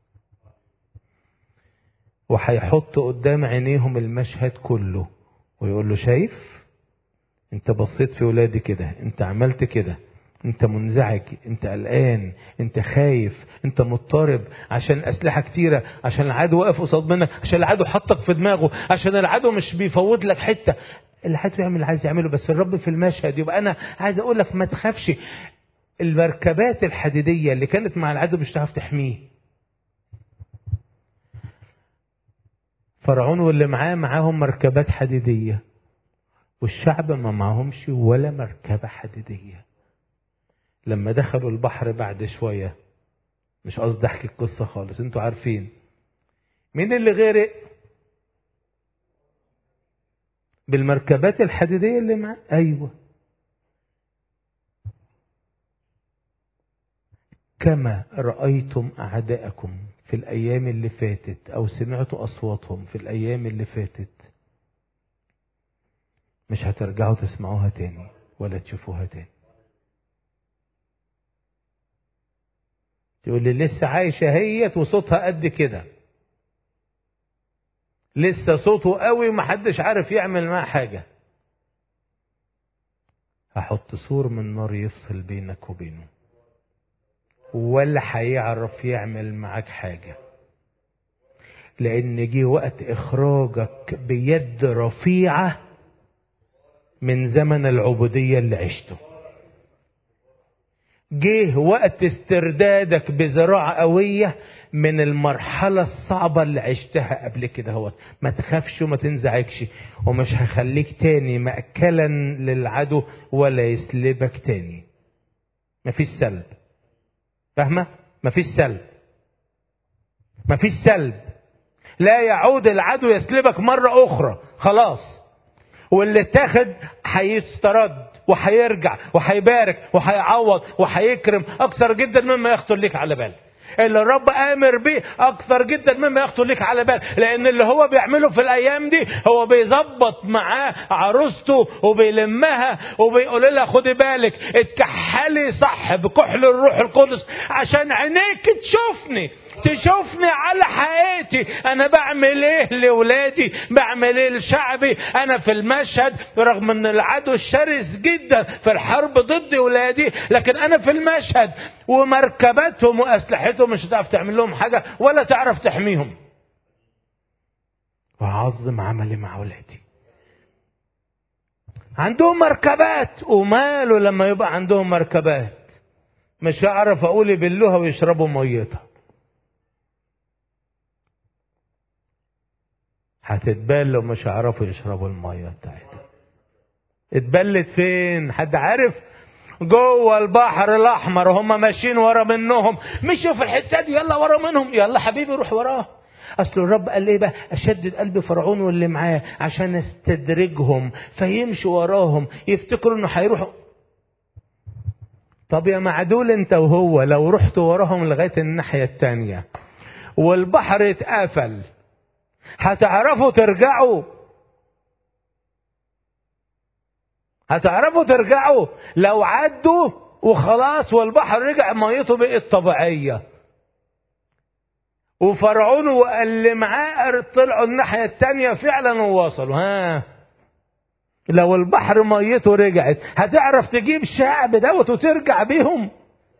Speaker 1: وهيحط قدام عينيهم المشهد كله ويقول له شايف، انت بصيت في ولادي كده، انت عملت كده، انت منزعج، انت قلقان، انت خايف، انت مضطرب عشان اسلحه كتيره، عشان العدو واقف قصاد منك، عشان العدو حطك في دماغه، عشان العدو مش بيفوت لك حته. العدو يعمل اللي عايز يعمله، بس الرب في المشهد. يبقى انا عايز اقول لك ما تخافش. المركبات الحديديه اللي كانت مع العدو مش هتعرف تحميه. فرعون واللي معاه معاهم مركبات حديديه، والشعب ما معهمش ولا مركبه حديديه. لما دخلوا البحر بعد شوية، مش قصدي احكي القصة خالص، انتوا عارفين مين اللي غرق بالمركبات الحديدية اللي معاه؟ ايوه، كما رأيتم اعداءكم في الايام اللي فاتت، او سمعتوا اصواتهم في الايام اللي فاتت، مش هترجعوا تسمعوها تاني ولا تشوفوها تاني. تقول لي لسه عايشة هيت وصوتها قد كده، لسه صوته قوي ومحدش عارف يعمل معاه حاجة. هحط سور من نار يفصل بينك وبينه، ولا هيعرف يعمل معاك حاجة، لأن جه وقت إخراجك بيد رفيعة من زمن العبودية اللي عشته. جه وقت استردادك بذراع قوية من المرحلة الصعبة اللي عشتها قبل كده. هو ما تخافش وما تنزعجش، ومش هخليك تاني مأكلا للعدو ولا يسلبك تاني. مفيش سلب، فاهمة؟ مفيش سلب، مفيش سلب. لا يعود العدو يسلبك مرة أخرى، خلاص. واللي اتاخد هيسترد وهيرجع وهيبارك وهيعوض وهيكرم أكثر جدا مما يخطر لك على بال. اللي الرب آمر بيه أكثر جدا مما يخطر لك على بال، لأن اللي هو بيعمله في الأيام دي هو بيظبط معاه عروسته وبيلمها وبيقول لها خدي بالك اتكحلي صح بكحل الروح القدس عشان عينيك تشوفني، تشوفني على حقيقتي. انا بعمل ايه لولادي، بعمل ايه لشعبي. انا في المشهد رغم ان العدو شرس جدا في الحرب ضد ولادي، لكن انا في المشهد، ومركباتهم واسلحتهم مش هتعرف تعمل لهم حاجة ولا تعرف تحميهم. وعظم عملي مع ولادي. عندهم مركبات، وماله لما يبقى عندهم مركبات مش هعرف اقول يبلوها ويشربوا ميتها. هتتبل ومش هيعرفوا يشربوا الميه بتاعتها. اتبلت فين؟ حد عارف؟ جوه البحر الاحمر، وهم ماشيين ورا منهم. مشوا في الحته دي، يلا ورا منهم، يلا حبيبي روح وراه. اصل الرب قال ايه بقى؟ اشدد قلب فرعون واللي معاه عشان استدرجهم فيمشوا وراهم يفتكروا انه هيروحوا. طب يا معدول انت وهو، لو رحتوا وراهم لغايه الناحيه التانيه والبحر اتقفل، هتعرفوا ترجعوا؟ هتعرفوا ترجعوا لو عدوا وخلاص والبحر رجع ميته بقت طبيعية، وفرعون واللي معاه طلعوا الناحية التانية فعلا ووصلوا؟ ها، لو البحر ميته رجعت هتعرف تجيب شعب دوت وترجع بيهم؟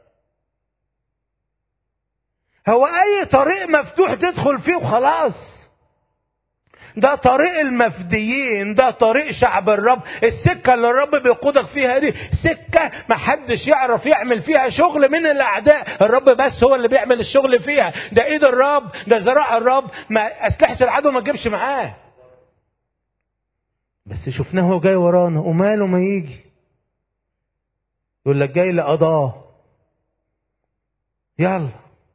Speaker 1: هو اي طريق مفتوح تدخل فيه وخلاص. ده طريق المفديين، ده طريق شعب الرب. السكة اللي الرب بيقودك فيها دي سكة محدش يعرف يعمل فيها شغل من الأعداء. الرب بس هو اللي بيعمل الشغل فيها. ده ايد الرب، ده ذراع الرب. ما أسلحة العدو ما تجيبش معاه. بس شفناه هو جاي ورانا، وماله ما يجي يقول لك جاي لقضاه. يلا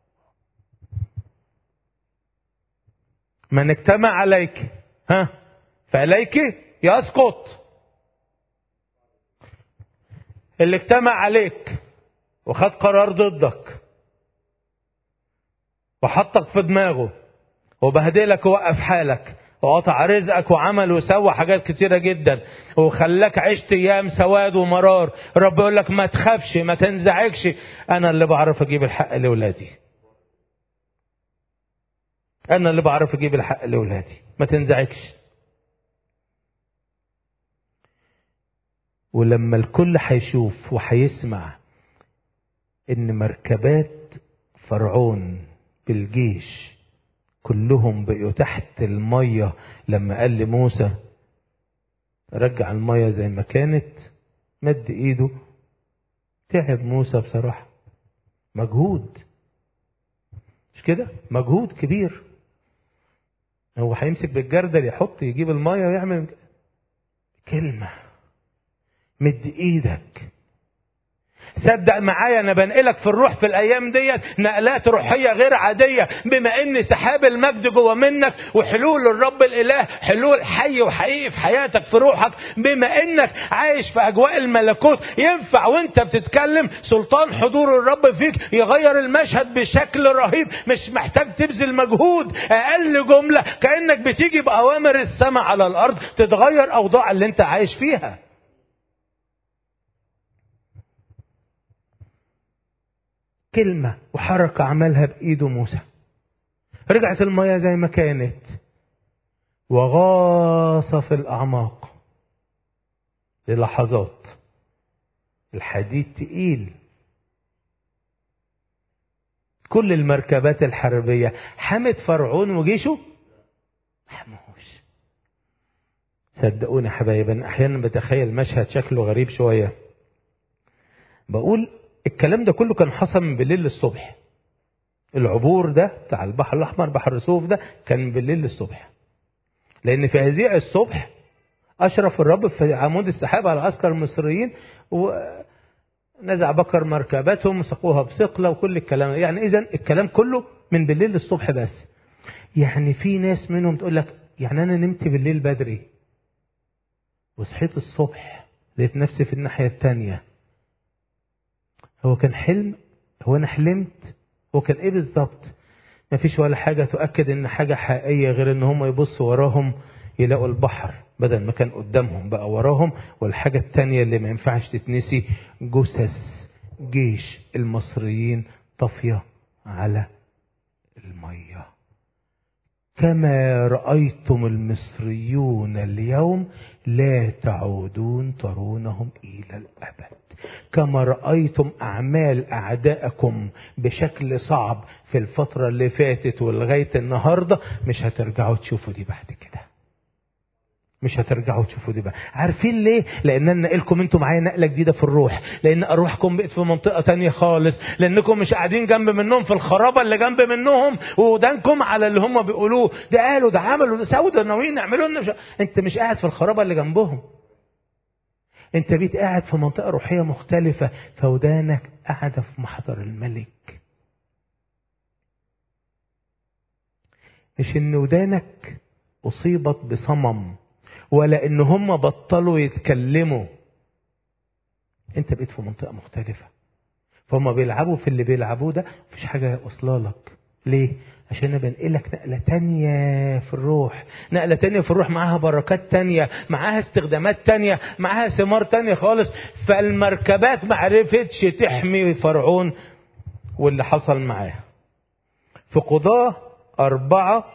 Speaker 1: من اجتمع عليك ها فعليك يسقط. اللي اجتمع عليك وخد قرار ضدك وحطك في دماغه وبهدلك ووقف حالك وقطع رزقك وعمل وسوى حاجات كتيرة جدا وخلاك عشت ايام سواد ومرار. رب يقول لك ما تخافش ما تنزعجش، انا اللي بعرف اجيب الحق لاولادي، انا اللي بعرف اجيب الحق لاولادي، ما تنزعجش. ولما الكل هيشوف وهيسمع ان مركبات فرعون بالجيش كلهم بقوا تحت المية، لما قال لموسى رجع المية زي ما كانت، مد ايده، تعب موسى بصراحة، مجهود، مش كده؟ مجهود كبير. هو هيمسك بالجردل يحط يجيب المية ويعمل كلمة، مد ايدك. صدق معايا انا بنقلك في الروح في الايام ديت نقلات روحيه غير عاديه، بما ان سحاب المجد جوه منك وحلول الرب الاله حلول حي وحقيقي في حياتك في روحك، بما انك عايش في اجواء الملكوت، ينفع وانت بتتكلم سلطان حضور الرب فيك يغير المشهد بشكل رهيب. مش محتاج تبذل مجهود، اقل جمله كانك بتيجي باوامر السماء على الارض تتغير اوضاع اللي انت عايش فيها. كلمة وحركة عملها بإيده موسى، رجعت المياه زي ما كانت، وغاص في الأعماق للحظات. الحديد تقيل، كل المركبات الحربية حمت فرعون وجيشه حموش. صدقوني حبايبا أحيانا بتخيل مشهد شكله غريب شوية، بقول الكلام ده كله كان حصل من بالليل للصبح. العبور ده بتاع البحر الأحمر بحر سوف ده كان من بالليل للصبح، لأن في هزيع الصبح أشرف الرب في عمود السحاب على عسكر المصريين ونزع بكر مركباتهم وسقوها بثقلة وكل الكلام. يعني إذن الكلام كله من بالليل للصبح بس. يعني في ناس منهم تقول لك يعني أنا نمت بالليل بدري وصحيت الصبح لقيت نفسي في الناحية التانية. هو كان حلم؟ هو أنا حلمت؟ هو كان إيه بالظبط؟ ما فيش ولا حاجة تؤكد إن حاجة حقيقية غير إن هم يبصوا وراهم يلاقوا البحر بدل ما كان قدامهم بقى وراهم. والحاجة التانية اللي ما ينفعش تتنسي جثث جيش المصريين طافية على المية. كما رأيتم المصريون اليوم لا تعودون ترونهم إلى الأبد. كما رأيتم أعمال أعدائكم بشكل صعب في الفترة اللي فاتت ولغاية النهاردة، مش هترجعوا تشوفوا دي بعد كده، مش هترجعوا تشوفوا دي بقى. عارفين ليه؟ لان انا نقلكم انتم معايا نقله جديده في الروح، لان اروحكم بقت في منطقه تانية خالص، لانكم مش قاعدين جنب منهم في الخرابه اللي جنب منهم ودانكم على اللي هم بيقولوه، ده قالوا ده عملوا ده سووا ده ناويين يعملوا لنا. مش... انت مش قاعد في الخرابه اللي جنبهم، انت بيت قاعد في منطقه روحيه مختلفه، فودانك قاعده في محضر الملك. مش ان ودانك اصيبت بصمم ولا ان هم بطلوا يتكلموا، انت بقيت في منطقة مختلفة. فهم بيلعبوا في اللي بيلعبوه ده، مفيش حاجة واصله لك. ليه؟ عشان انا بنقلك نقلة تانية في الروح، نقلة تانية في الروح معاها بركات تانية، معاها استخدامات تانية، معاها ثمار تانية خالص. فالمركبات معرفتش تحمي فرعون واللي حصل معاه. في قضاة أربعة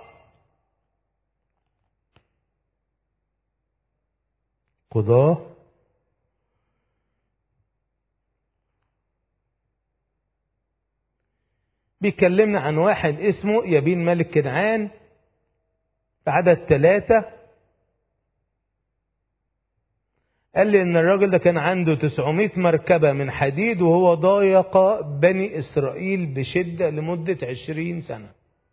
Speaker 1: قضاة بيكلمنا عن واحد اسمه يابين ملك كنعان في عدد ثلاثة. قال لي ان الراجل ده كان عنده تسعمائة مركبة من حديد، وهو ضايق بني اسرائيل بشدة لمدة عشرين سنة.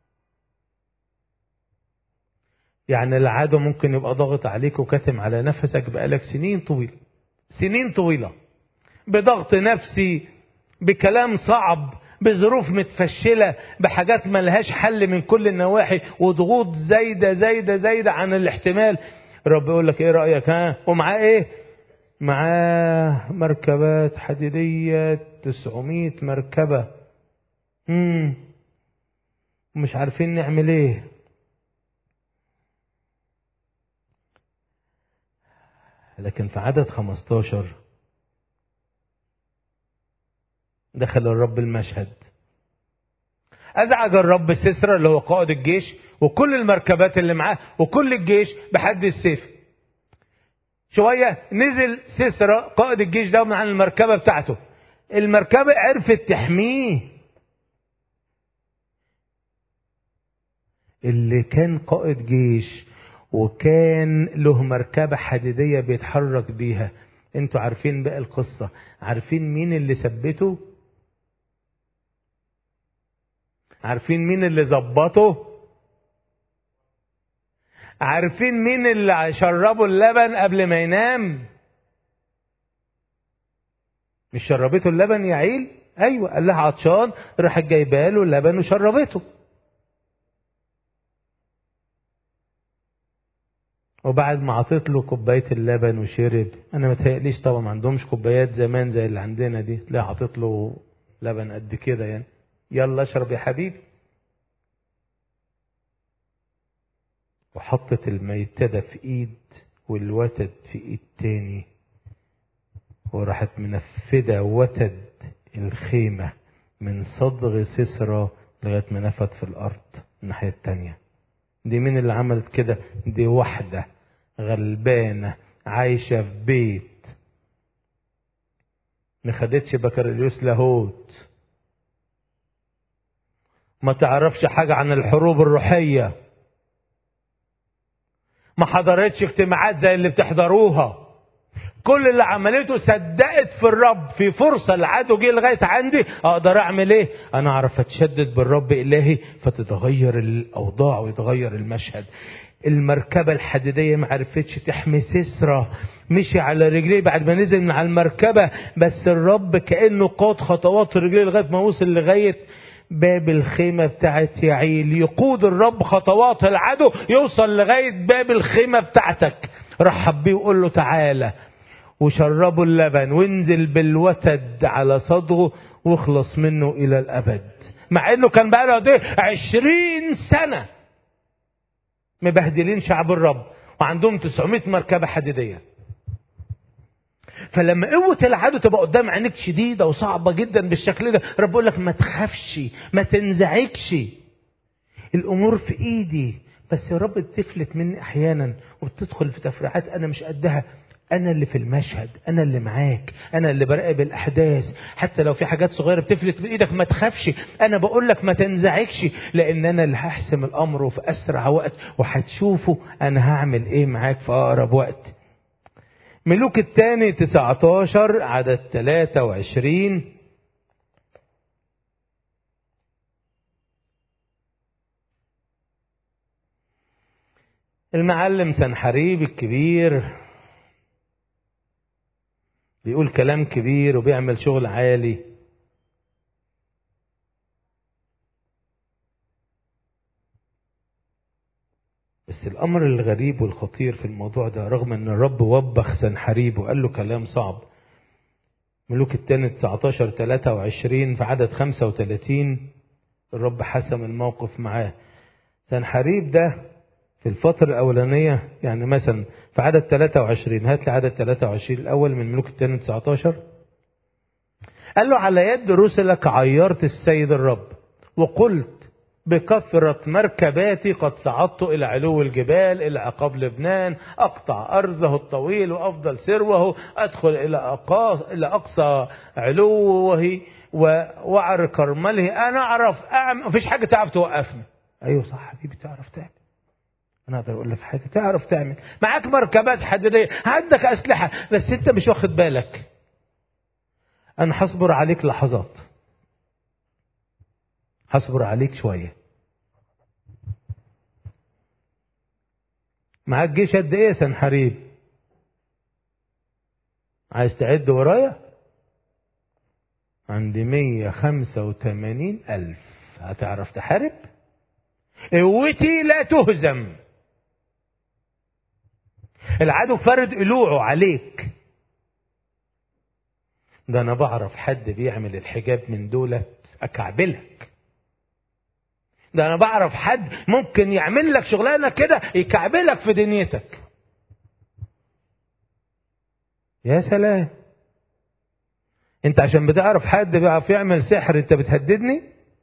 Speaker 1: يعني العدو ممكن يبقى ضاغط عليك وكاتم على نفسك بقالك سنين طويلة، سنين طويلة، بضغط نفسي، بكلام صعب، بظروف متفشلة، بحاجات ملهاش حل من كل النواحي، وضغوط زايدة زايدة زايدة عن الاحتمال. رب يقول لك ايه رأيك؟ ها؟ ومعاه ايه؟ معاه مركبات حديدية تسعمائة مركبة. مم. مش عارفين نعمل ايه. لكن في عدد خمستاشر دخل الرب المشهد. أزعج الرب سيسرا اللي هو قائد الجيش وكل المركبات اللي معاه وكل الجيش بحد السيف. شوية نزل سيسرا قائد الجيش ده من عن المركبة بتاعته. المركبة عرفت تحميه. اللي كان قائد جيش وكان له مركبة حديدية بيتحرك بيها. انتوا عارفين بقى القصة، عارفين مين اللي ثبته؟ عارفين مين اللي ظبطه؟ عارفين مين اللي شربه اللبن قبل ما ينام؟ مش شربته اللبن يا عيل؟ ايوه، قال لها عطشان، راحت جايباله اللبن وشربته. وبعد ما عطيت له كوبايه اللبن وشرب، انا ما تهيأليش طبعا ما عندهمش كوبايات زمان زي اللي عندنا دي، تلاقي عطيت له لبن قد كده يعني، يلا اشرب يا حبيبي. وحطت الميتدة في ايد والوتد في ايد تاني، وراحت منفدة وتد الخيمة من صدغ سيسرا لغاية ما نفد في الارض الناحية التانية. دي مين اللي عملت كده؟ دي واحدة غلبانة عايشة في بيت ما خدتش بكالوريوس لاهوت، ما تعرفش حاجة عن الحروب الروحية، ما حضرتش اجتماعات زي اللي بتحضروها. كل اللي عملته صدقت في الرب. في فرصة العدو جه لغاية عندي، اقدر اعمل ايه؟ انا اعرف اتشدد بالرب الهي فتتغير الاوضاع ويتغير المشهد. المركبة الحديدية ما عرفتش تحمي سيسرا، مشي على رجليه بعد ما نزل من على المركبة، بس الرب كأنه قاد خطوات رجليه لغاية ما وصل لغاية باب الخيمة بتاعت يعيل. يقود الرب خطوات العدو يوصل لغاية باب الخيمة بتاعتك. رحب بيه وقول له تعالى، وشربوا اللبن وانزل بالوتد على صدغه واخلص منه الى الابد. مع انه كان بقى له ده عشرين سنة مبهدلين شعب الرب وعندهم تسعمائة مركبة حديدية. فلما قوة العدو تبقى قدام عينيك شديدة وصعبة جدا بالشكل ده، رب يقول لك ما تخافش، ما تنزعجش، الامور في ايدي. بس يا رب بتفلت مني احيانا وبتدخل في تفريعات انا مش قدها. انا اللي في المشهد، انا اللي معاك، انا اللي براقب الاحداث. حتى لو في حاجات صغيره بتفلت من ايدك ما تخافش، انا بقول لك ما تنزعجش، لان انا اللي هحسم الامر في اسرع وقت، وهتشوفوا انا هعمل ايه معاك في اقرب وقت. ملوك الثاني تسعة عشر عدد ثلاثة وعشرين. المعلم سنحريب الكبير بيقول كلام كبير وبيعمل شغل عالي. بس الامر الغريب والخطير في الموضوع ده، رغم ان الرب وبخ سنحريب وقال له كلام صعب، ملوك الثاني تسعة عشر ثلاثة وعشرين في عدد خمسة وثلاثين الرب حسم الموقف معاه. سنحريب ده في الفترة الأولانية، يعني مثلا في عدد ثلاثة وعشرين، هات لي عدد ثلاثة وعشرين الأول من ملوك الثاني تسعة عشر. قال له على يد رسلك عيرت السيد الرب وقلت بكثرة مركباتي قد صعدت إلى علو الجبال إلى عقاب لبنان، أقطع أرزه الطويل وأفضل سروه، أدخل إلى أقاص إلى أقصى علوه ووعر كرمله. أنا أعرف أعمل، مفيش حاجة تعرف توقفني. أيوة صح حبيبي، تعرف تعمل. أنا أقدر أقول لك حاجة، تعرف تعمل. معاك مركبات حديدية، عندك أسلحة، بس أنت مش واخد بالك. أنا هصبر عليك لحظات، هصبر عليك شوية. معاك جيش قد ايه يا سنحريب؟ عايز تعد ورايا؟ عندي مية خمسة وثمانين ألف. هتعرف تحارب؟ قوتي لا تهزم. العدو فرد قلوعه عليك. ده انا بعرف حد بيعمل الحجاب من دولة اكعبلك. ده انا بعرف حد ممكن يعمل لك شغلانة كده يكعبلك في دنيتك. يا سلام، انت عشان بتعرف حد بيعرف يعمل سحر انت بتهددني؟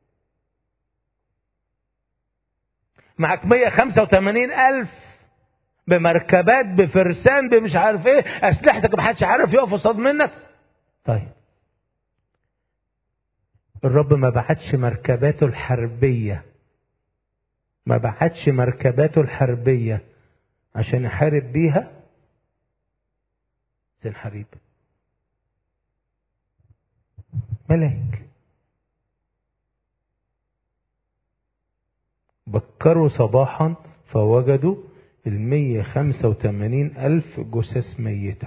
Speaker 1: معك مية وخمسة وثمانين ألف بمركبات بفرسان بمش عارف ايه، اسلحتك محدش عارف يقف قصاد منك. طيب الرب ما بعتش مركباته الحربية، ما بعتش مركباته الحربية عشان يحارب بيها سنحريب؟ ملاك. بكروا صباحا فوجدوا المية خمسة وثمانين ألف جثث ميتة.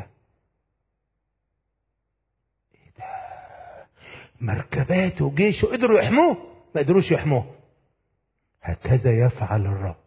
Speaker 1: ايه ده؟ مركبات وجيش قدروا يحموه؟ ما قدروش يحموه. هكذا يفعل الرب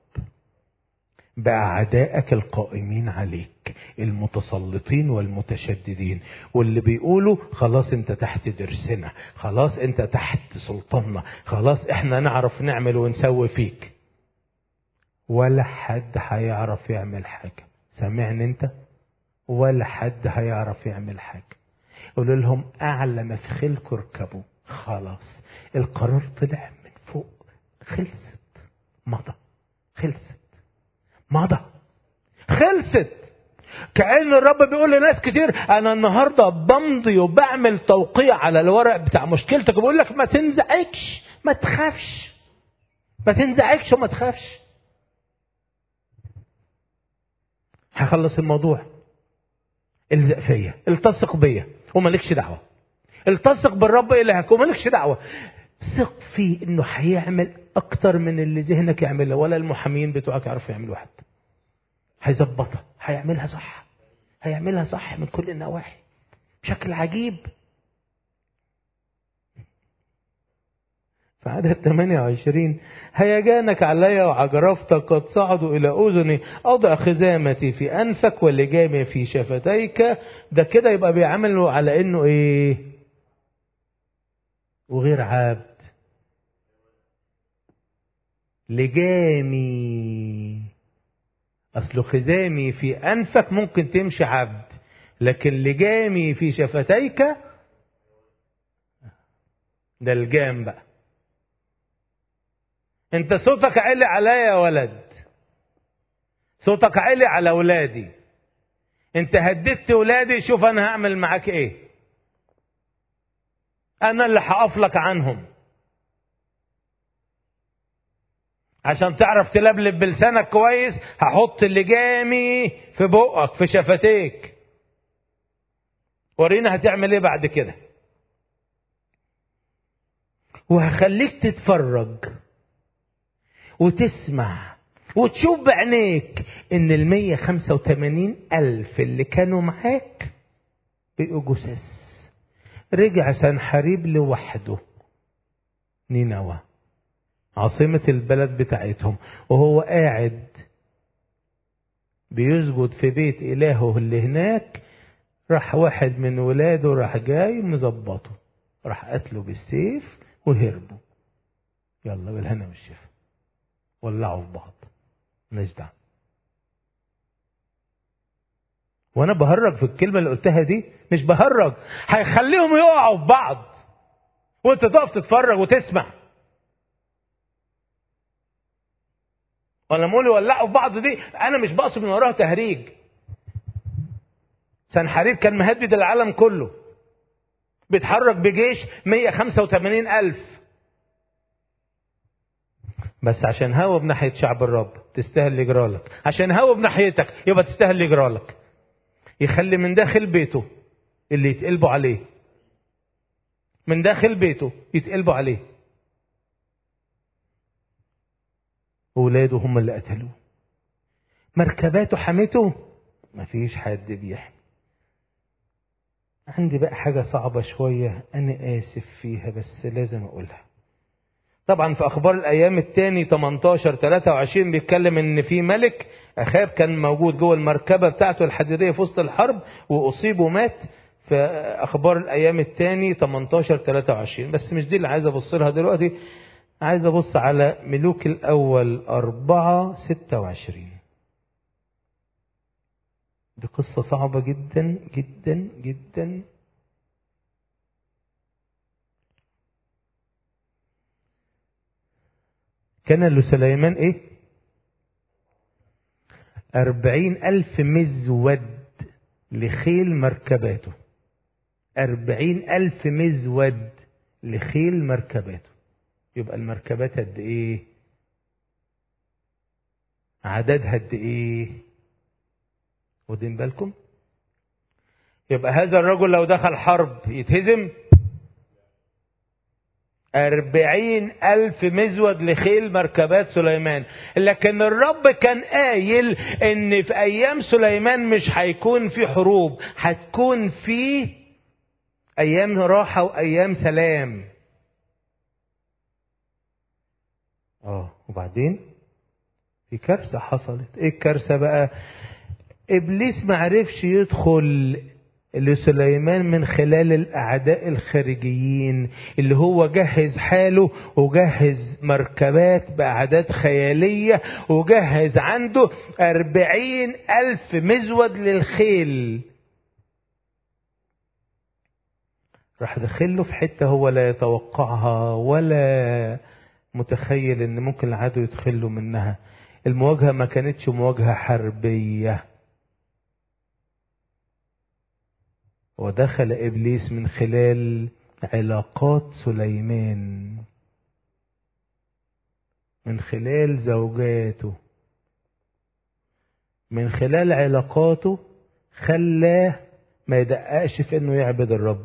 Speaker 1: بأعدائك القائمين عليك، المتسلطين والمتشددين، واللي بيقولوا خلاص انت تحت درسنا، خلاص انت تحت سلطاننا، خلاص احنا نعرف نعمل ونسوي فيك. ولا حد هيعرف يعمل حاجة. سامعني انت؟ ولا حد هيعرف يعمل حاجة. قولوا لهم اعلى مفخلكم اركبوا. خلاص القرار طلع من فوق، خلصت، مضى، خلصت، مضى، خلصت. كأن الرب بيقول لناس كتير انا النهارده بمضي وبعمل توقيع على الورق بتاع مشكلتك، وبقول لك ما تنزعجش، ما تخافش، ما تنزعجش وما تخافش، هخلص الموضوع. الزق فيا، التصق بيا ومالكش دعوه، التصق بالرب الهك ومالكش دعوه. ثق فيه انه هيعمل اكتر من اللي ذهنك يعمله، ولا المحامين بتوعك يعرفوا يعملوا واحد. هيظبطها، هيعملها صح، هيعملها صح من كل النواحي بشكل عجيب. في عدد ثمانية وعشرين هيجانك علي وعجرفتك قد صعدوا إلى أذني، أضع خزامتي في أنفك ولجامي في شفتيك. ده كده يبقى بيعملوا على إنه إيه؟ وغير عبد. لجامي، أصل خزامي في أنفك ممكن تمشي عبد، لكن لجامي في شفتيك ده الجام بقى. انت صوتك عالي عليا يا ولد، صوتك عالي على ولادي، انت هددت ولادي، شوف انا هعمل معاك ايه. انا اللي هقفلك عنهم عشان تعرف تلبلب بلسانك كويس. هحط اللجامي في بقك في شفتيك، ورينا هتعمل ايه بعد كده. وهخليك تتفرج وتسمع وتشوف بعينيك ان المية خمسة وثمانين ألف اللي كانوا معاك بقوا جثث. رجع سنحريب لوحده نينوى عاصمة البلد بتاعتهم، وهو قاعد بيسجد في بيت إلهه اللي هناك. راح واحد من ولاده راح جاي مظبطه، راح قتله بالسيف وهربوا. يلا بالهنا والشفا، ولعوا في بعض، نجدع. وانا بهرج في الكلمة اللي قلتها دي؟ مش بهرج، هيخليهم يقعوا في بعض وانت تقف تتفرج وتسمع. ولا مولي ولعوا في بعض دي انا مش بقصد من وراها تهريج. سنحريب كان مهدد العالم كله، بيتحرك بجيش مية وخمسة وثمانين ألف، بس عشان هوا بناحية شعب الرب تستاهل يجرالك، عشان هوا بناحيتك يبقى تستاهل يجرالك. يخلي من داخل بيته اللي يتقلبوا عليه، من داخل بيته يتقلبوا عليه. اولاده هم اللي قتلوه، مركباته حمته، مفيش حد بيحمي. عندي بقى حاجة صعبة شوية أنا آسف فيها بس لازم أقولها. طبعا في أخبار الأيام الثاني ثمانية عشر ثلاثة وعشرين بيتكلم إن في ملك أخاب كان موجود جوه المركبة بتاعته الحديدية في وسط الحرب وأصيب ومات. في أخبار الأيام الثاني ثمانية عشر ثلاثة وعشرين، بس مش دي اللي عايز أبص لها دلوقتي. عايز أبص على ملوك الأول أربعة ستة وعشرين. دي قصة صعبة جدا جدا جدا. كان لسليمان ايه؟ أربعين ألف مزود لخيل مركباته. أربعين ألف مزود لخيل مركباته. يبقى المركبات قد ايه؟ عددها قد ايه؟ واخدين بالكم؟ يبقى هذا الرجل لو دخل حرب يتهزم؟ أربعين ألف مزود لخيل مركبات سليمان. لكن الرب كان قايل ان في ايام سليمان مش هيكون في حروب، هتكون في ايام راحة وايام سلام. اه وبعدين في كارثة حصلت. ايه الكارثة بقى؟ ابليس معرفش يدخل لسليمان من خلال الاعداء الخارجيين اللي هو جهز حاله وجهز مركبات باعداد خيالية وجهز عنده أربعين الف مزود للخيل. راح دخله في حتة هو لا يتوقعها ولا متخيل ان ممكن العدو يدخله منها. المواجهة ما كانتش مواجهة حربية، ودخل إبليس من خلال علاقات سليمان، من خلال زوجاته، من خلال علاقاته، خلاه ما يدققش في انه يعبد الرب.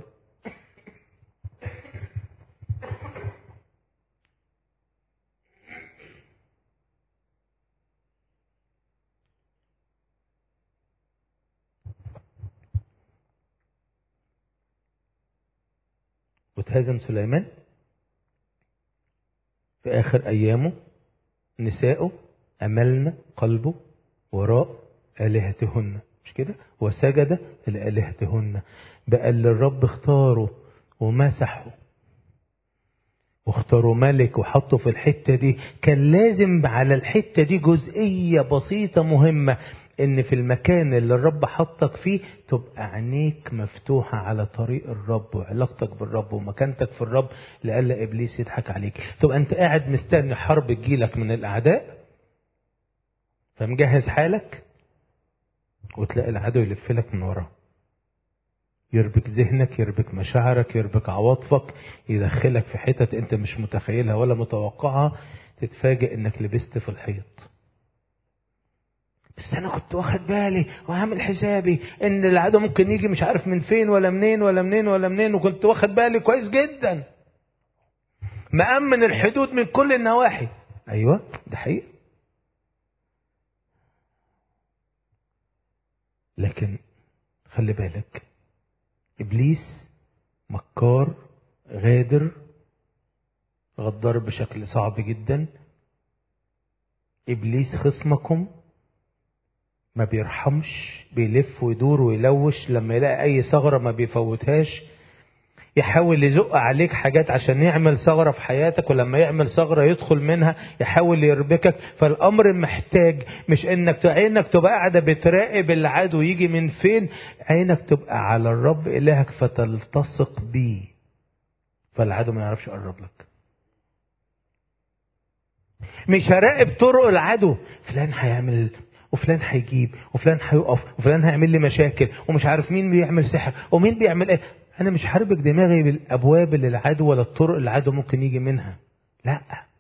Speaker 1: واتهزم سليمان في آخر أيامه. نساؤه أملنا قلبه وراء آلهتهن، مش كده؟ وسجد لآلهتهن. بقى اللي الرب اختاره ومسحه واختاروا ملك وحطوا في الحتة دي، كان لازم على الحتة دي جزئية بسيطة مهمة، ان في المكان اللي الرب حطك فيه تبقى عينيك مفتوحة على طريق الرب وعلاقتك بالرب ومكانتك في الرب، لألا إبليس يضحك عليك. تبقى انت قاعد مستني حرب تجيلك من الأعداء فمجهز حالك، وتلاقي العدو يلف لك من وراه، يربك ذهنك، يربك مشاعرك، يربك عواطفك، يدخلك في حتت انت مش متخيلها ولا متوقعها، تتفاجئ انك لبست في الحيط. بس انا كنت واخد بالي وعامل حسابي ان العدو ممكن يجي مش عارف من فين ولا منين ولا منين ولا منين، وكنت واخد بالي كويس جدا، مأمن الحدود من كل النواحي. ايوه ده حقيقي. لكن خلي بالك، إبليس مكار غادر غدار بشكل صعب جدا. إبليس خصمكم ما بيرحمش، بيلف ويدور ويلوش، لما يلاقي أي ثغرة ما بيفوتهاش، يحاول يزق عليك حاجات عشان يعمل ثغرة في حياتك، ولما يعمل ثغرة يدخل منها يحاول يربكك. فالأمر محتاج مش انك عينك تبقى قاعدة بتراقب العدو يجي من فين، عينك تبقى على الرب إلهك فتلتصق بيه، فالعدو ما يعرفش يقرب لك. مش هراقب طرق العدو، فلان هيعمل وفلان هيجيب وفلان هيقف وفلان هيعمل لي مشاكل ومش عارف مين بيعمل سحر ومين بيعمل ايه. انا مش هربك دماغي بالابواب اللي العدو ولا الطرق اللي العدو ممكن يجي منها، لا.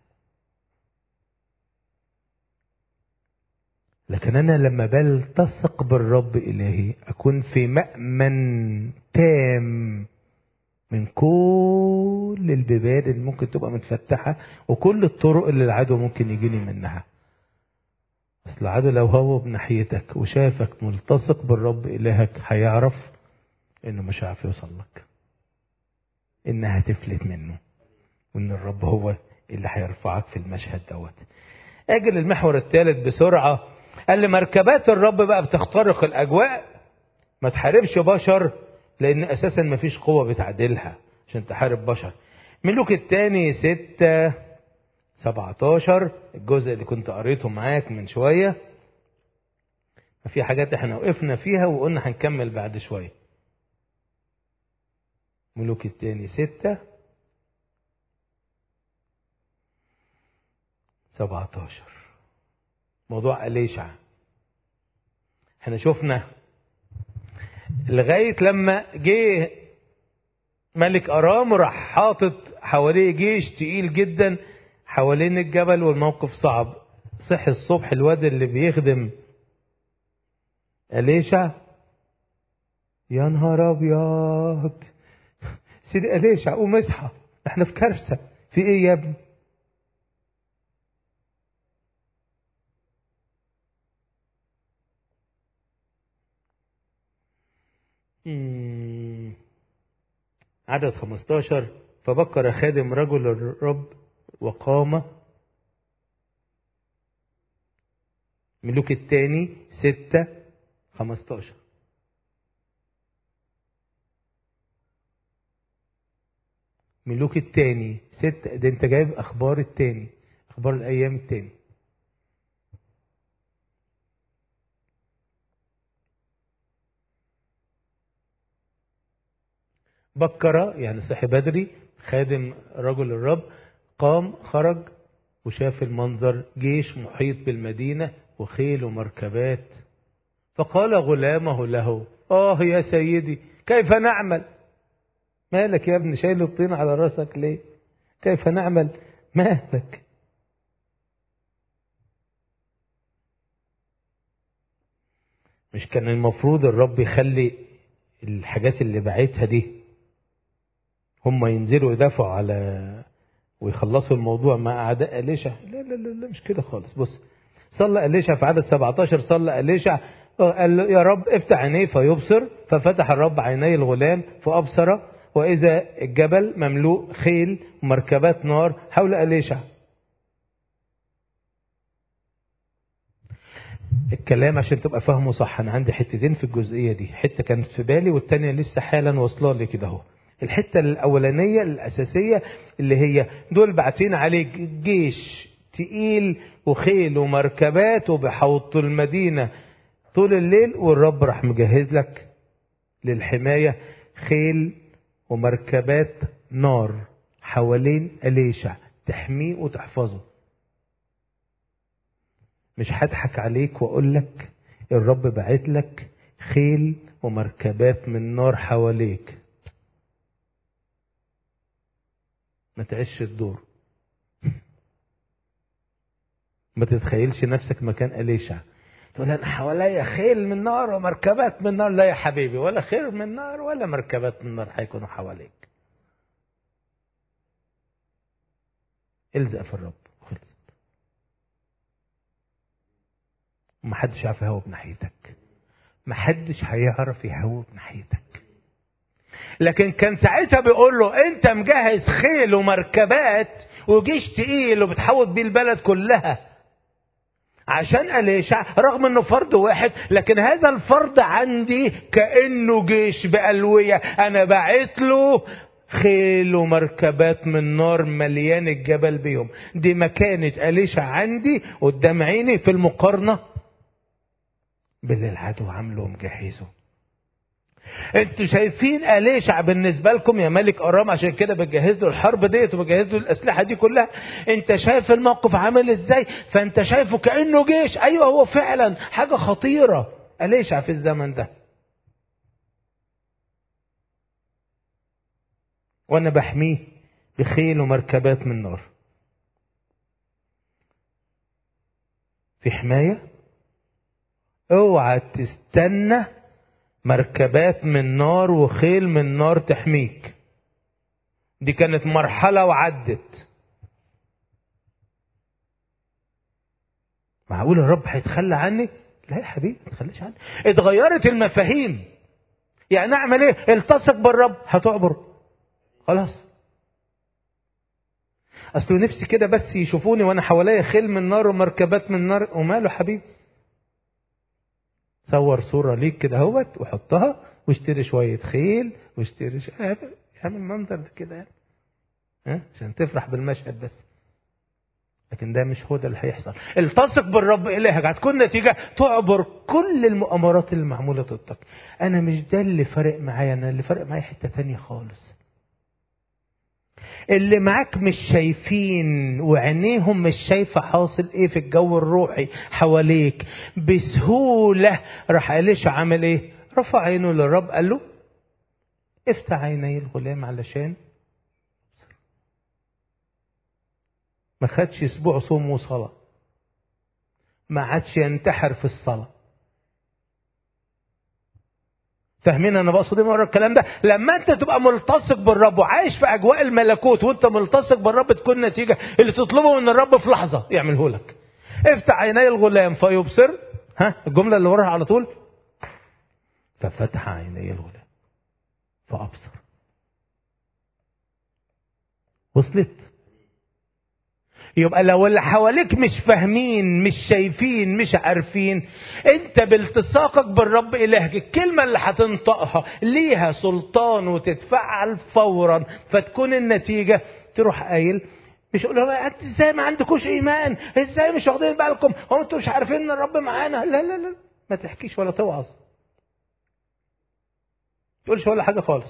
Speaker 1: لكن انا لما بلتصق بالرب الهي اكون في مأمن تام من كل البيبان اللي ممكن تبقى متفتحة وكل الطرق اللي العدو ممكن يجيني منها. اصل العدو لو هو بناحيتك وشافك ملتصق بالرب الهك هيعرف انه مش عارف يوصل لك، انها هتفلت منه، وان الرب هو اللي هيرفعك في المشهد دوت. اجل المحور الثالث بسرعة. قال لي مركبات الرب بقى بتخترق الاجواء، ما تحاربش بشر لان اساسا ما فيش قوة بتعدلها عشان تحارب بشر. ملوك الثاني ستة سبعتاشر، الجزء اللي كنت قريته معاك من شوية، في حاجات احنا وقفنا فيها وقلنا هنكمل بعد شوية. ملوك التاني ستة سبعتاشر. موضوع أليشع احنا شفنا لغاية لما جه ملك أرام وراح حاطط حواليه جيش تقيل جدا حوالين الجبل، والموقف صعب. صحي الصبح الواد اللي بيخدم أليشع، يا نهار أبيض، سيدي أليشع قوم اصحى، احنا في كارثة. في ايه يا ابني؟ مم. عدد خمستاشر. فبكر خادم رجل الرب وقام. ملوك الثاني ستة خمستاشر. ملوك الثاني ستة. ده انت جايب اخبار الثاني، اخبار الايام الثاني. بكر يعني صحي بدري خادم رجل الرب، قام خرج وشاف المنظر، جيش محيط بالمدينة وخيل ومركبات. فقال غلامه له: آه يا سيدي كيف نعمل؟ مالك يا ابني شايل الطين على راسك ليه؟ كيف نعمل؟ مالك؟ مش كان المفروض الرب يخلي الحاجات اللي بعتها دي هم ينزلوا يدافعوا على ويخلصوا الموضوع مع أعداء أليشع؟ لا لا لا, لا مش كده خالص. بص، صلى أليشع في عدد سبعتاشر. صلى أليشع قال له: يا رب افتح عينيه فيبصر. ففتح الرب عيني الغلام فأبصر، وإذا الجبل مملوء خيل ومركبات نار حول أليشع. الكلام عشان تبقى فاهمه صح، أنا عندي حتتين في الجزئية دي، حتة كانت في بالي والتانية لسه حالا واصله لي كده اهو. الحتة الأولانية الأساسية اللي هي دول باعتين عليك جيش تقيل وخيل ومركبات وبحوط المدينة طول الليل، والرب راح مجهز لك للحماية خيل ومركبات نار حوالين أليشع تحميه وتحفظه. مش هضحك عليك واقول لك الرب بعت لك خيل ومركبات من نار حواليك. ما تعيش الدور، ما تتخيلش نفسك مكان أليشع تقول انا حواليا خيل من نار ومركبات من نار. لا يا حبيبي، ولا خيل من نار ولا مركبات من نار هيكونوا حواليك. الزق في الرب وخلصت. ومحدش يعرف يهوب ناحيتك، محدش هيعرف يهوب ناحيتك. لكن كان ساعتها بيقول له انت مجهز خيل ومركبات وجيش تقيل وبتحوط بيه البلد كلها عشان أليشع، رغم انه فرد واحد، لكن هذا الفرد عندي كأنه جيش بألوية. انا بعت له خيل ومركبات من نار مليان الجبل بيهم. دي مكانة أليشع عندي قدام عيني في المقارنة باللي العدو عامله ومجهزه. انتوا شايفين أليشع بالنسبة لكم يا ملك أرام، عشان كده بتجهز له الحرب ديت وبتجهز له الأسلحة دي كلها. انت شايف الموقف عامل ازاي؟ فانت شايفه كأنه جيش. ايوه هو فعلا حاجة خطيرة أليشع في الزمن ده، وانا بحميه بخيل ومركبات من نار. في حماية. اوعى تستنى مركبات من نار وخيل من نار تحميك. دي كانت مرحلة وعدت. معقول الرب هيتخلى عني؟ لا يا حبيبي ما تخليش عني. اتغيرت المفاهيم. يعني اعمل ايه؟ التصق بالرب هتعبر خلاص. اصل نفسي كده بس يشوفوني وانا حواليا خيل من نار ومركبات من نار. وماله حبيبي؟ صور صورة ليك كده اهوت وحطها واشتري شوية خيل واشتري ش... اعمل منظر كده ها عشان تفرح بالمشهد بس. لكن ده مش هو ده اللي هيحصل. التصق بالرب إلهك هتكون نتيجة تعبر كل المؤامرات اللي معمولة ضدك. أنا مش ده اللي فرق معايا، أنا اللي فرق معايا حتة تانية خالص. اللي معاك مش شايفين وعينيهم مش شايفة حاصل ايه في الجو الروحي حواليك. بسهولة راح إليشع عمل ايه؟ رفع عينه للرب قال له افتح عيني الغلام علشان ما خدش اسبوع صوم وصلاة، ما عادش ينتحر في الصلاة. فاهمين انا بقصد ايه ورا الكلام ده؟ لما انت تبقى ملتصق بالرب وعايش في اجواء الملكوت وانت ملتصق بالرب، تكون نتيجة اللي تطلبه من الرب في لحظة يعمله لك. افتح عيني الغلام فيبصر. ها الجملة اللي وراها على طول، ففتح عيني الغلام فأبصر. وصلت؟ يبقى لو اللي حواليك مش فاهمين مش شايفين مش عارفين، انت بالتصاقك بالرب إلهك الكلمة اللي هتنطقها ليها سلطان وتتفعل فورا، فتكون النتيجة تروح قايل مش يقول لهم انت ازاي ما عندكوش ايمان، ازاي مش واخدين بالكم، هو انتوا مش عارفين ان الرب معانا. لا لا لا، ما تحكيش ولا توعظ، تقولش ولا حاجة خالص.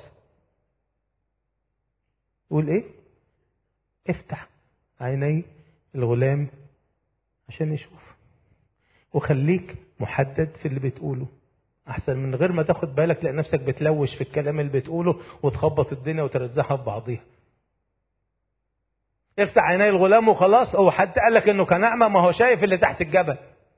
Speaker 1: تقول ايه؟ افتح عيني الغلام عشان يشوف، وخليك محدد في اللي بتقوله احسن من غير ما تاخد بالك تلاقي نفسك بتلوش في الكلام اللي بتقوله وتخبط الدنيا وترزعها في بعضيها. افتح عيني الغلام وخلاص. هو حد قال لك انه كان اعمى؟ ما هو شايف اللي تحت الجبل.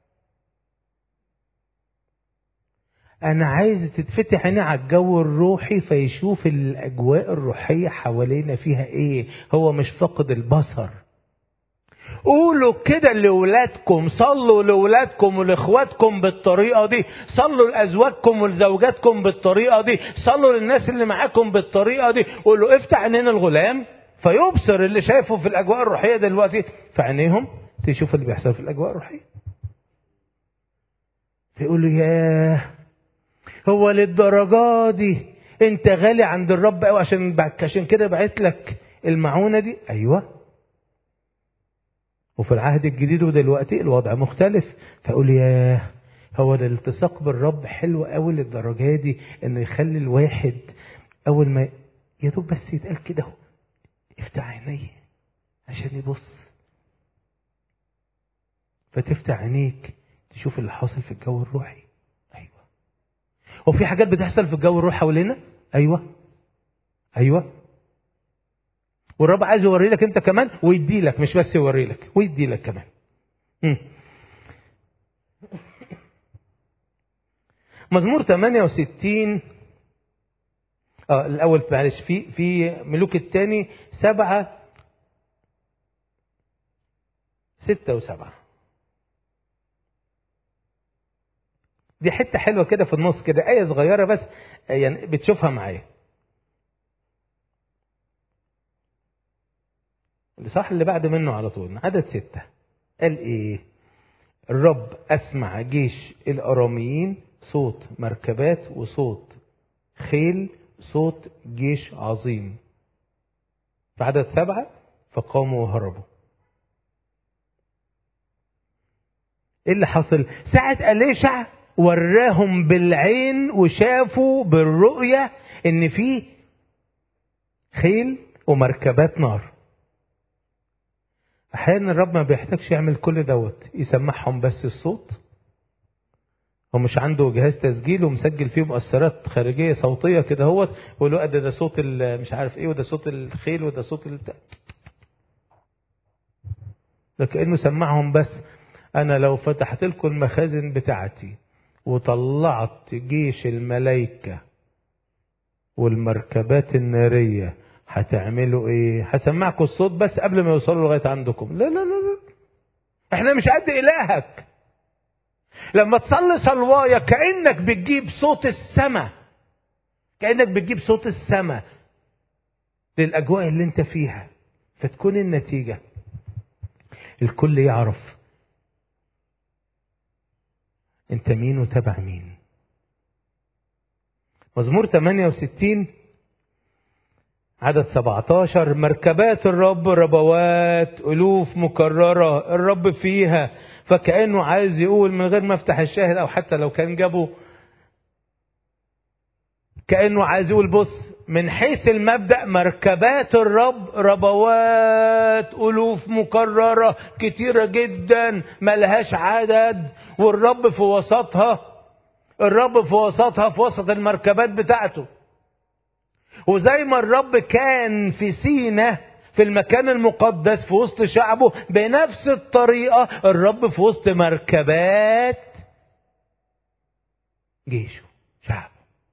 Speaker 1: انا عايز تتفتح عيني على الجو الروحي فيشوف الاجواء الروحية حوالينا فيها ايه. هو مش فقد البصر. قولوا كده لأولادكم، صلوا لأولادكم ولإخواتكم بالطريقة دي، صلوا لأزواجكم ولزوجاتكم بالطريقة دي، صلوا للناس اللي معاكم بالطريقة دي. قولوا افتح عينين الغلام فيبصر اللي شايفه في الأجواء الروحية دلوقتي في عينيهم تشوف اللي بيحصل في الأجواء الروحية. فيقولوا ياه هو للدرجة دي انت غالي عند الرب قوي عشان عشان كده بعت لك المعونة دي؟ ايوه. وفي العهد الجديد ودلوقتي الوضع مختلف. فأقول ياه هو الالتصاق بالرب حلو قوي للدرجة دي انه يخلي الواحد اول ما يا دوب بس يتقال كده افتح عينيه عشان يبص، فتفتح عينيك تشوف اللي حاصل في الجو الروحي. ايوه. وفي حاجات بتحصل في الجو الروحي حوالينا. ايوه ايوه. والرب عايز يوري لك انت كمان ويدي لك، مش بس يوري لك ويدي لك كمان. م. مزمور ثمانية وستين اه الاول معلش في في ملوك الثاني سبعة ستة وسبعة. دي حتة حلوة كده في النص كده، آية صغيرة بس يعني بتشوفها معايا. الإصحاح اللي بعد منه على طول عدد ستة قال ايه؟ الرب أسمع جيش الأراميين صوت مركبات وصوت خيل صوت جيش عظيم. في عدد سبعة فقاموا وهربوا. ايه اللي حصل؟ ساعة إليشع وراهم بالعين وشافوا بالرؤية ان في خيل ومركبات نار. احيانا الرب ما بيحتاجش يعمل كل دوت، يسمعهم بس الصوت. هو مش عنده جهاز تسجيل ومسجل فيه مؤثرات خارجيه صوتيه كده هوت يقول له ده, ده صوت مش عارف ايه وده صوت الخيل وده صوت البتاع. ده كانه سمعهم بس. انا لو فتحت لكم المخازن بتاعتي وطلعت جيش الملائكه والمركبات الناريه هتعملوا ايه؟ هسمعكم الصوت بس قبل ما يوصلوا لغايه عندكم. لا لا لا لا، احنا مش قد الهك. لما تصلي صلوايا كأنك بتجيب صوت السماء، كأنك بتجيب صوت السماء للأجواء اللي انت فيها، فتكون النتيجة الكل يعرف انت مين وتبع مين. مزمور ثمانية وستين عدد سبعتاشر مركبات الرب ربوات ألوف مكررة الرب فيها. فكأنه عايز يقول من غير ما افتح الشاهد او حتى لو كان جابه، كأنه عايز يقول بص من حيث المبدأ مركبات الرب ربوات ألوف مكررة كتيرة جدا ملهاش عدد، والرب في وسطها، الرب في وسطها في وسط المركبات بتاعته. وزي ما الرب كان في سينا في المكان المقدس في وسط شعبه، بنفس الطريقة الرب في وسط مركبات جيشه شعبه.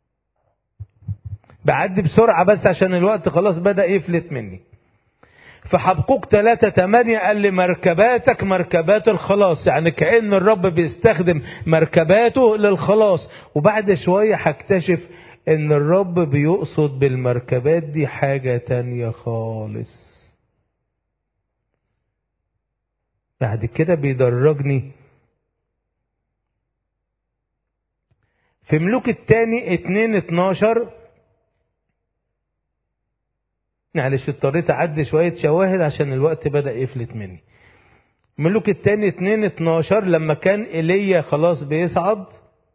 Speaker 1: بعدي بسرعة بس عشان الوقت خلاص بدأ يفلت مني. في حبقوق ثلاثة ثمانية قال لي مركباتك مركبات الخلاص، يعني كأن الرب بيستخدم مركباته للخلاص. وبعد شوية هكتشف ان الرب بيقصد بالمركبات دي حاجة تانية خالص. بعد كده بيدرجني في ملوك الثاني اتنين اتناشر. معلش اضطريت اعدي شوية شواهد عشان الوقت بدأ يفلت مني. ملوك الثاني اتنين اتناشر لما كان ايليا خلاص بيصعد،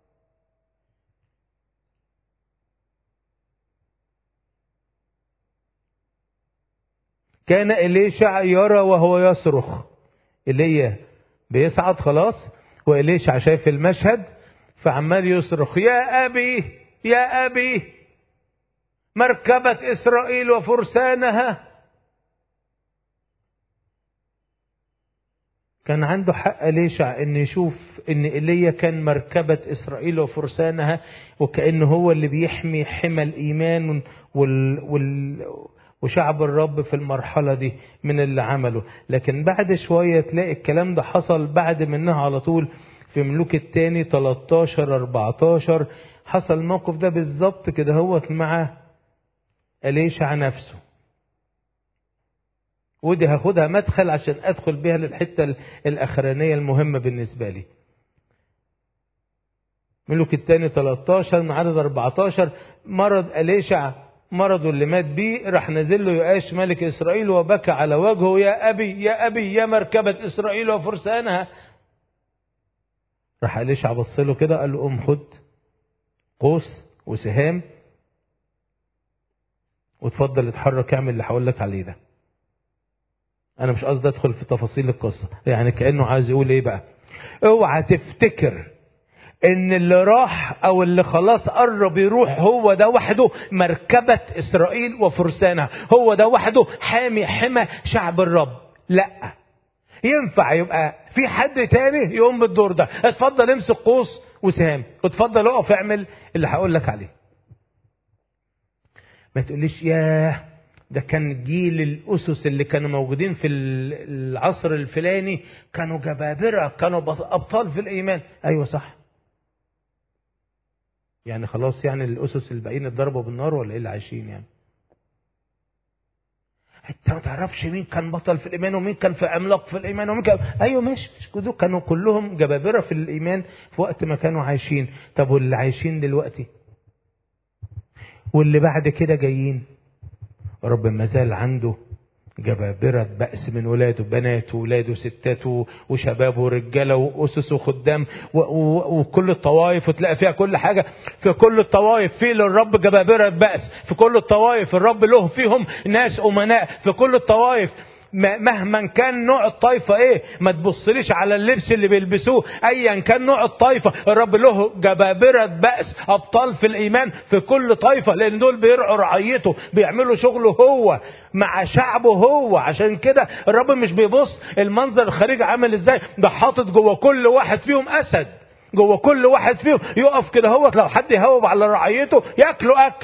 Speaker 1: كان إليشع يرى وهو يصرخ. إيليا بيصعد خلاص وإليشع شايف المشهد فعمال يصرخ يا أبي يا أبي مركبة إسرائيل وفرسانها. كان عنده حق إليشع إن يشوف إن إيليا كان مركبة إسرائيل وفرسانها، وكأنه هو اللي بيحمي حمى الإيمان وال, وال وشعب الرب في المرحلة دي من اللي عمله. لكن بعد شوية تلاقي الكلام ده حصل بعد منها على طول. في ملوك الثاني تلتاشر اربعتاشر حصل الموقف ده بالظبط كده هو مع إليشع نفسه. ودي هاخدها مدخل عشان ادخل بيها للحتة الاخرانية المهمة بالنسبة لي. ملوك الثاني تلتاشر من عدد اربعتاشر مرض إليشع مرضه اللي مات بيه، راح نزل له يؤاش ملك إسرائيل وبكى على وجهه يا أبي يا أبي يا مركبة إسرائيل وفرسانها. راح إليشع بص له كده قال له قوم خد قوس وسهام وتفضل اتحرك اعمل اللي هقول لك عليه ده. أنا مش قصدي أدخل في تفاصيل القصة، يعني كأنه عايز يقول إيه بقى؟ اوعى تفتكر ان اللي راح او اللي خلاص قرب يروح هو ده وحده مركبة اسرائيل وفرسانها، هو ده وحده حامي حمى شعب الرب. لا، ينفع يبقى في حد تاني يقوم بالدور ده. اتفضل امسك قوس وسهام واتفضل اقف اعمل اللي هقول لك عليه. ما تقوليش ياه ده كان جيل الأسس اللي كانوا موجودين في العصر الفلاني كانوا جبابرة كانوا أبطال في الإيمان. أيوة صح، يعني خلاص يعني الأسس الباقيين اتضربوا بالنار ولا إيه اللي عايشين يعني؟ انت ما تعرفش مين كان بطل في الإيمان ومين كان في عملاق في الإيمان ومين كان. أيوة ماشي، كانوا كلهم جبابرة في الإيمان في وقت ما كانوا عايشين. طب واللي عايشين دلوقتي واللي بعد كده جايين، رب ما زال عنده جبابرة بأس من ولاده، بنات وولاده ستاته وشباب ورجاله وأسس وخدام وكل الطوائف، وتلاقي فيها كل حاجة. في كل الطوائف في للرب جبابرة بأس، في كل الطوائف الرب له فيهم ناس أمناء، في كل الطوائف مهما كان نوع الطائفة ايه. ما تبصليش على اللبس اللي بيلبسوه، ايا كان نوع الطائفة الرب له جبابرة بأس ابطال في الايمان في كل طائفة، لان دول بيرعوا رعيته بيعملوا شغله هو مع شعبه هو. عشان كده الرب مش بيبص المنظر الخارجي عامل ازاي، ده حاطط جوه كل واحد فيهم اسد، جوه كل واحد فيهم يقف كده هو لو حد يهوب على رعيته ياكلوا اكل.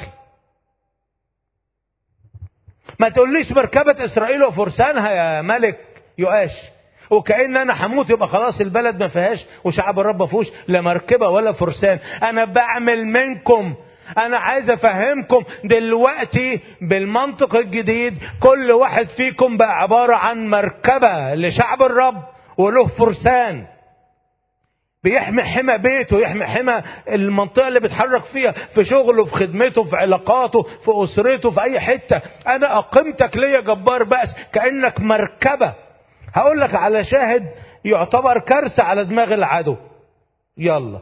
Speaker 1: ما تقوليش مركبة إسرائيل وفرسانها يا ملك يؤاش وكأن أنا هموت يبقى خلاص البلد ما فيهاش وشعب الرب ما فيهوش لا مركبة ولا فرسان. أنا بعمل منكم، أنا عايز أفهمكم دلوقتي بالمنطق الجديد كل واحد فيكم بقى عبارة عن مركبة لشعب الرب وله فرسان. بيحمي حمى بيته، يحمي حمى المنطقة اللي بيتحرك فيها، في شغله، في خدمته، في علاقاته، في أسرته، في أي حتة. أنا أقيمتك ليا جبار بأس، كأنك مركبة. هقول لك على شاهد يعتبر كارثة على دماغ العدو. يلا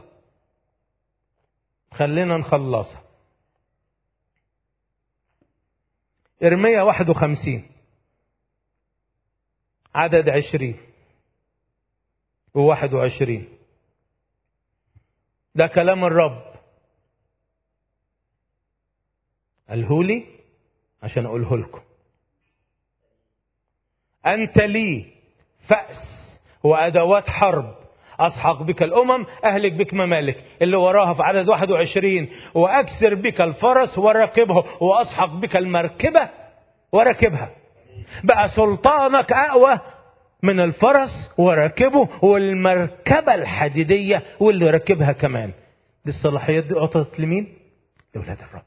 Speaker 1: خلينا نخلصها. إرميا واحد وخمسين عدد عشرين وواحد وعشرين. ده كلام الرب قالهولي عشان أقوله لكم. أنت لي فأس وأدوات حرب، أسحق بك الأمم، أهلك بك ممالك. اللي وراها في عدد واحد وعشرين: وأكسر بك الفرس وراكبه، وأسحق بك المركبة وراكبها. بقى سلطانك أقوى من الفرس وراكبه والمركبة الحديدية واللي راكبها كمان. دي الصلاحيات دي أعطت لمين؟ لأولاد الرب.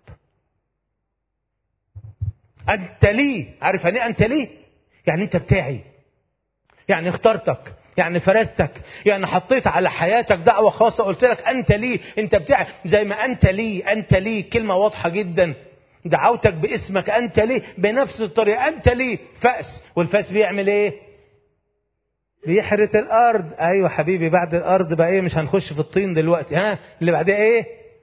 Speaker 1: أنت لي. عارف يعني أنت لي؟ يعني أنت بتاعي، يعني اخترتك، يعني فرستك، يعني حطيت على حياتك دعوة خاصة، قلت لك أنت لي، أنت بتاعي. زي ما أنت لي، أنت لي كلمة واضحة جدا. دعوتك باسمك أنت لي بنفس الطريقة. أنت لي فأس. والفأس بيعمل إيه؟ بيحرث الأرض. أيوة حبيبي، بعد الأرض بقى إيه؟ مش هنخش في الطين دلوقتي. ها اللي بعدها إيه؟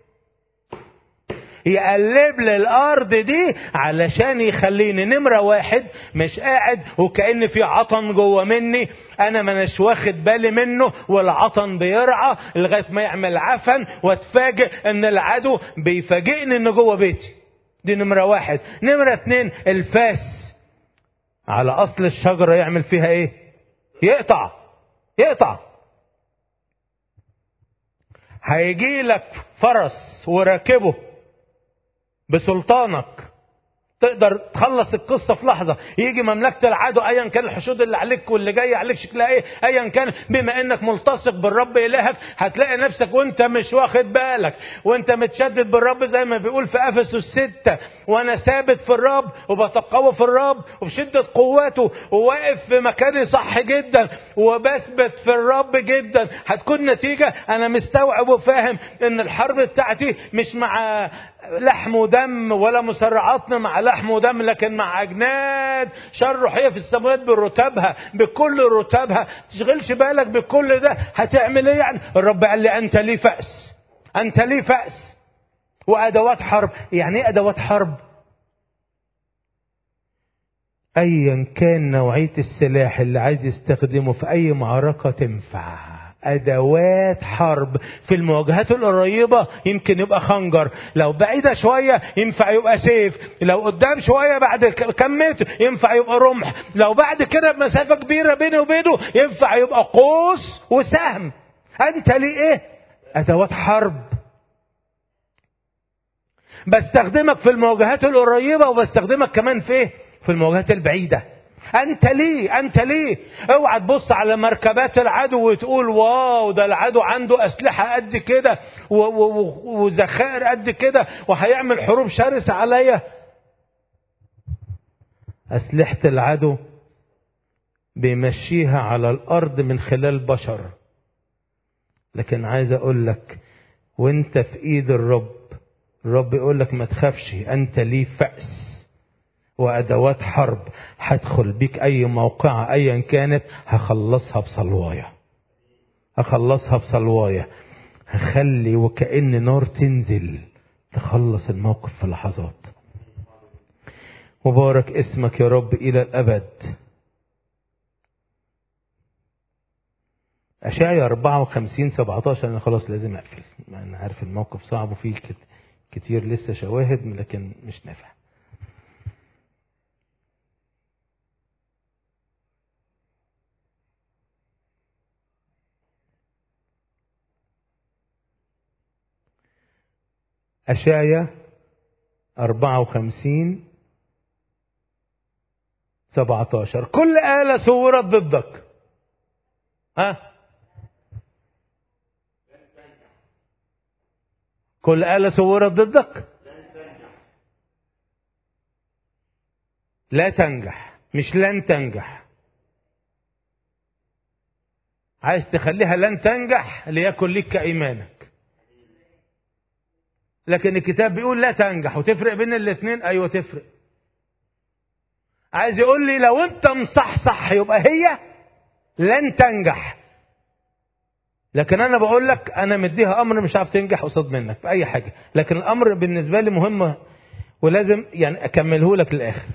Speaker 1: يقلب لي الارض دي علشان يخليني نمرة واحد مش قاعد وكأن في عطن جوه مني انا مناش واخد بالي منه، والعطن بيرعى لغاية ما يعمل عفن واتفاجئ ان العدو بيفاجئني انه جوه بيتي. دي نمرة واحد. نمرة اتنين: الفاس على اصل الشجرة يعمل فيها ايه؟ يقطع. يقطع. هيجي لك فرس وراكبه بسلطانك، تقدر تخلص القصة في لحظة. يجي مملكة العدو ايا كان الحشود اللي عليك واللي جاي عليك شكلها ايه، ايا كان، بما انك ملتصق بالرب الهك هتلاقي نفسك وانت مش واخد بالك وانت متشدد بالرب زي ما بيقول في افسس الستة: وانا ثابت في الرب وبتقوى في الرب وبشدة قوته وواقف في مكاني صح جدا وبثبت في الرب جدا. هتكون نتيجة انا مستوعب وفاهم ان الحرب بتاعتي مش مع لحم ودم ولا مسرعاتنا مع لحم ودم، لكن مع اجناد شر روحيه في السماوات برتبها، بكل رتبها. تشغلش بالك بكل ده. هتعمل ايه يعني؟ الرب قال لي انت لي فأس. انت لي فأس وادوات حرب. يعني ايه ادوات حرب؟ ايا كان نوعيه السلاح اللي عايز يستخدمه في اي معركه تنفع. ادوات حرب. في المواجهات القريبة يمكن يبقى خنجر، لو بعيدة شوية ينفع يبقى سيف، لو قدام شوية بعد كم متر ينفع يبقى رمح، لو بعد كده بمسافة كبيرة بيني وبينه ينفع يبقى قوس وسهم. انت ليه ايه؟ ادوات حرب. بستخدمك في المواجهات القريبة وبستخدمك كمان في ايه؟ في المواجهات البعيدة. انت ليه؟ انت ليه؟ اوعى تبص على مركبات العدو وتقول واو ده العدو عنده اسلحة قد كده وذخائر قد كده وهيعمل حروب شرسة عليا. اسلحة العدو بيمشيها على الارض من خلال بشر، لكن عايز اقول لك وانت في ايد الرب، الرب يقول لك ما تخافش، انت ليه فأس وادوات حرب. هدخل بيك اي موقعة ايا كانت هخلصها بصلوايا، هخلصها بصلوايا. هخلي وكأن نار تنزل تخلص الموقف في لحظات. مبارك اسمك يا رب الى الابد. اشعياء أربعة وخمسين سبعتاشر. انا خلاص لازم اقفل، انا عارف الموقف صعب وفيه كتير لسه شواهد لكن مش نافع. أشعياء أربعة وخمسين سبعتاشر. كل آلة صورت ضدك ها كل آلة صورت ضدك لا تنجح، مش لن تنجح. عايز تخليها لن تنجح ليكن لك كإيمانك. لكن الكتاب بيقول لا تنجح. وتفرق بين الاثنين؟ ايوه تفرق. عايز يقول لي لو انت مصحصح يبقى هي لن تنجح، لكن انا بقول لك انا مديها امر مش عارف تنجح قصاد منك في اي حاجه، لكن الامر بالنسبه لي مهم ولازم يعني اكمله لك للاخر.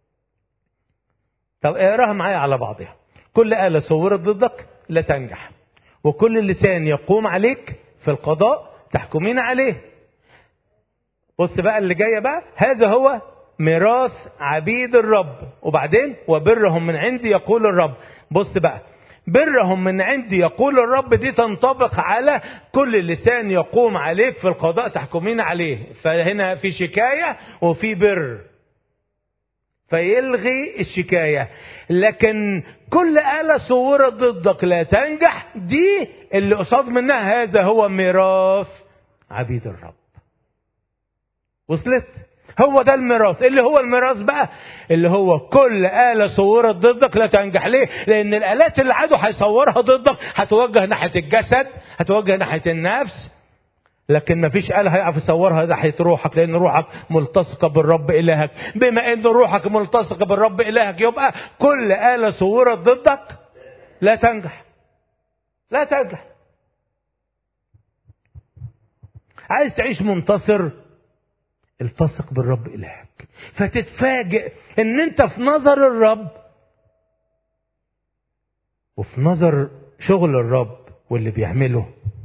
Speaker 1: طب اقراها معايا على بعضها. كل آلة صورت ضدك لا تنجح، وكل لسان يقوم عليك في القضاء تحكمين عليه. بص بقى اللي جايه بقى، هذا هو ميراث عبيد الرب. وبعدين وبرهم من عندي يقول الرب. بص بقى، برهم من عندي يقول الرب دي تنطبق على كل لسان يقوم عليك في القضاء تحكمين عليه. فهنا في شكاية وفي بر، فيلغي الشكاية. لكن كل آلة صورت ضدك لا تنجح دي اللي قصاد منها هذا هو ميراث عبيد الرب. وصلت؟ هو ده الميراث. اللي هو الميراث بقى اللي هو كل آلة صورت ضدك لا تنجح. ليه؟ لأن الآلات اللي عدو هيصورها ضدك هتوجه ناحية الجسد، هتوجه ناحية النفس، لكن ما فيش آلة هيعرف يصورها ناحية روحك، لأن روحك ملتصقة بالرب إلهك. بما أن روحك ملتصقة بالرب إلهك يبقى كل آلة صورت ضدك لا تنجح. لا تنجح. عايز تعيش منتصر؟ التصق بالرب إلهك، فتتفاجئ ان انت في نظر الرب وفي نظر شغل الرب واللي بيعمله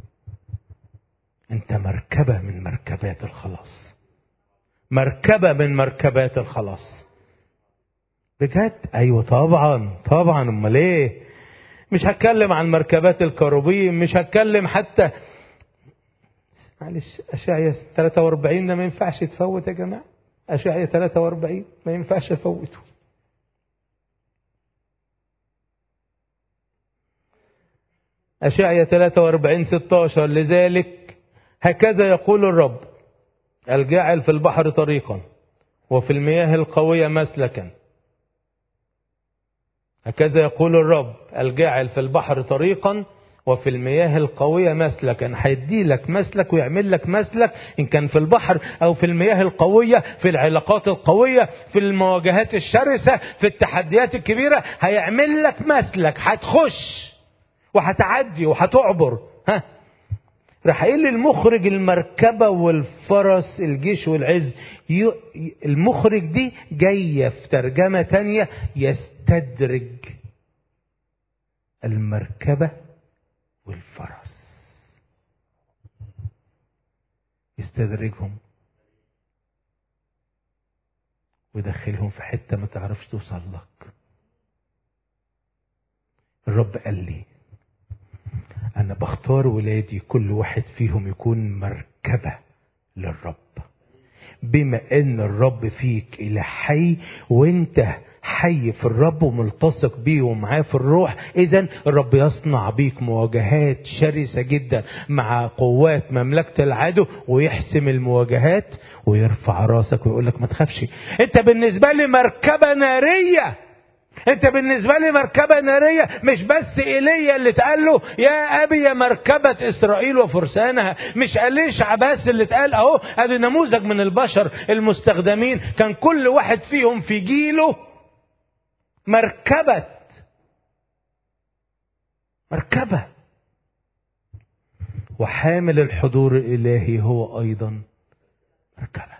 Speaker 1: انت مركبة من مركبات الخلاص. مركبة من مركبات الخلاص. بجد؟ ايوه طبعا طبعا. امال ايه؟ مش هتكلم عن مركبات الكروبيم، مش هتكلم حتى معلش أشعية ثلاثة وأربعين ده ما ينفعش يتفوت يا جماعة. أشعية ثلاثة وأربعين ما ينفعش أفوته. أشعية ثلاثة وأربعين ستة عشر لذلك هكذا يقول الرب الجاعل في البحر طريقا وفي المياه القوية مسلكا. هكذا يقول الرب الجاعل في البحر طريقا وفي المياه القوية مسلكا. هيدي لك مسلك ويعمل لك مسلك، إن كان في البحر أو في المياه القوية، في العلاقات القوية، في المواجهات الشرسة، في التحديات الكبيرة، هيعمل لك مسلك. هتخش وهتعدي وهتعبر. ها راح يقول المخرج المركبة والفرس الجيش والعز. المخرج دي جاية في ترجمة تانية يستدرج المركبة والفرس، يستدرجهم ويدخلهم في حتة ما تعرفش توصل لك. الرب قال لي أنا بختار ولادي كل واحد فيهم يكون مركبة للرب. بما أن الرب فيك إلى حي وانت حي في الرب وملتصق بيه ومعاه في الروح، إذن الرب يصنع بيك مواجهات شرسة جدا مع قوات مملكة العدو، ويحسم المواجهات ويرفع راسك ويقول لك ما تخافش، انت بالنسبة لي مركبة نارية. انت بالنسبة لي مركبة نارية. مش بس ايليا اللي اتقال له يا ابي يا مركبة اسرائيل وفرسانها، مش أليشع بس اللي اتقال اهو ادي نموذج من البشر المستخدمين، كان كل واحد فيهم في جيله مركبة مركبة. وحامل الحضور الالهي هو ايضا مركبة.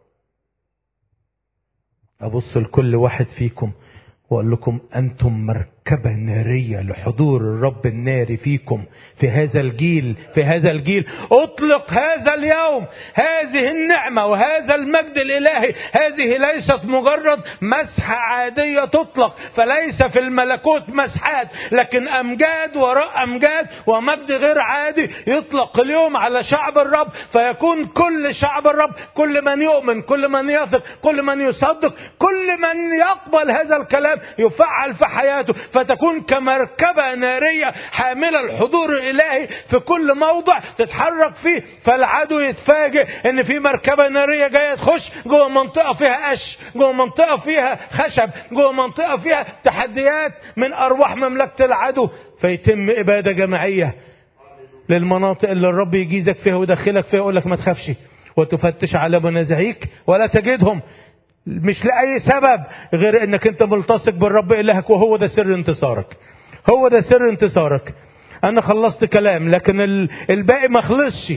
Speaker 1: ابص لكل واحد فيكم وأقول لكم أنتم مركبة نارية لحضور الرب الناري فيكم في هذا الجيل. في هذا الجيل أطلق هذا اليوم هذه النعمة وهذا المجد الإلهي. هذه ليست مجرد مسحة عادية تطلق، فليس في الملكوت مسحات، لكن أمجاد وراء أمجاد ومجد غير عادي يطلق اليوم على شعب الرب. فيكون كل شعب الرب، كل من يؤمن، كل من يثق، كل من يصدق، كل من يقبل هذا الكلام يفعل في حياته، فتكون كمركبة نارية حاملة الحضور الإلهي في كل موضع تتحرك فيه، فالعدو يتفاجئ ان في مركبة نارية جاية تخش جوه منطقة فيها قش، جوه منطقة فيها خشب، جوه منطقة فيها تحديات من أرواح مملكة العدو، فيتم إبادة جماعية للمناطق اللي الرب يجيزك فيها ويدخلك فيها، يقول لك ما تخافش وتفتش على منازعيك ولا تجدهم، مش لأي سبب غير انك انت ملتصق بالرب إلهك، وهو ده سر انتصارك، هو ده سر انتصارك. انا خلصت كلام، لكن الباقي ما خلصش،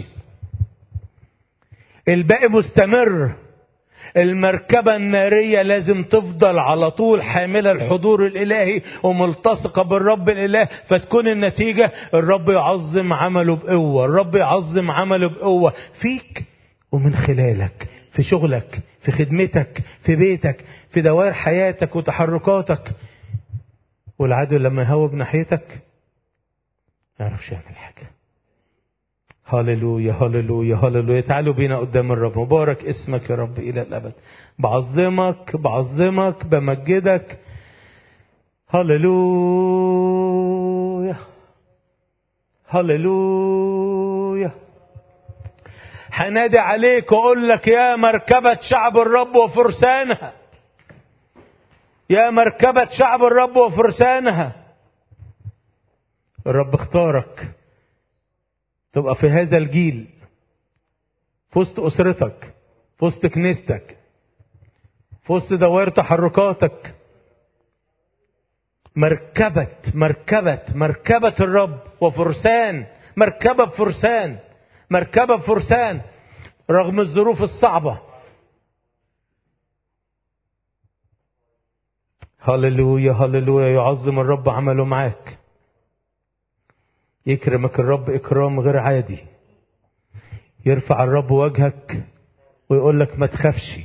Speaker 1: الباقي مستمر. المركبة النارية لازم تفضل على طول حاملة الحضور الإلهي وملتصقة بالرب الإله، فتكون النتيجة الرب يعظم عمله بقوة، الرب يعظم عمله بقوة فيك ومن خلالك، في شغلك، في خدمتك، في بيتك، في دوائر حياتك وتحركاتك. والعدو لما يهوب ناحيتك ما يعرفش يعمل حاجة. هللويا هللويا هللويا. تعالوا بينا قدام الرب. مبارك اسمك يا رب إلى الأبد. بعظمك بعظمك بمجدك. هللويا هللويا. هنادي عليك وأقول لك يا مركبة شعب الرب وفرسانها، يا مركبة شعب الرب وفرسانها. الرب اختارك تبقى في هذا الجيل، في وسط أسرتك، في وسط كنيستك، في وسط دوائر تحركاتك. مركبة مركبة مركبة الرب وفرسان، مركبة بفرسان، مركبة بفرسان رغم الظروف الصعبة. هللويا هللويا. يعظم الرب عمله معاك، يكرمك الرب إكرام غير عادي، يرفع الرب وجهك ويقول لك ما تخافش.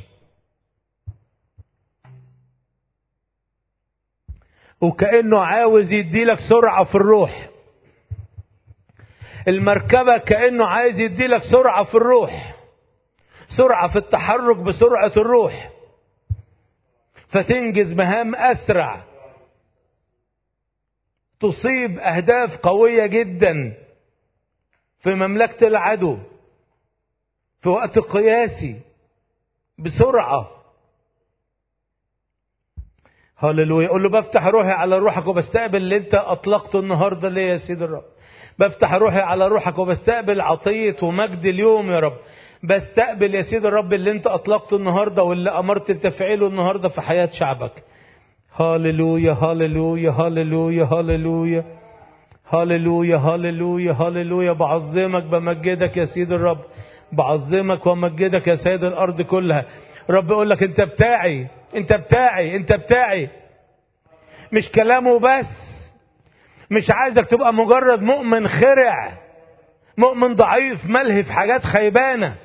Speaker 1: وكأنه عاوز يديلك سرعة في الروح. المركبة كأنه عايز يديلك سرعة في الروح، سرعة في التحرك بسرعة الروح، فتنجز مهام أسرع، تصيب أهداف قوية جدا في مملكة العدو في وقت قياسي بسرعة. هللويا. قول له بفتح روحي على روحك وبستقبل اللي انت اطلقته النهارده ليه يا سيد الرب. بفتح روحي على روحك وبستقبل عطية ومجد اليوم يا رب. بستقبل يا سيد الرب اللي انت اطلقته النهارده واللي امرت تفعله النهارده في حياة شعبك. هللويا هللويا هللويا هللويا هللويا هللويا هللويا. بعظمك بمجدك يا سيد الرب، بعظمك ومجدك يا سيد الارض كلها. رب يقول لك انت بتاعي، انت بتاعي، انت بتاعي. مش كلامه بس، مش عايزك تبقى مجرد مؤمن خرع، مؤمن ضعيف ملهي في حاجات خيبانة.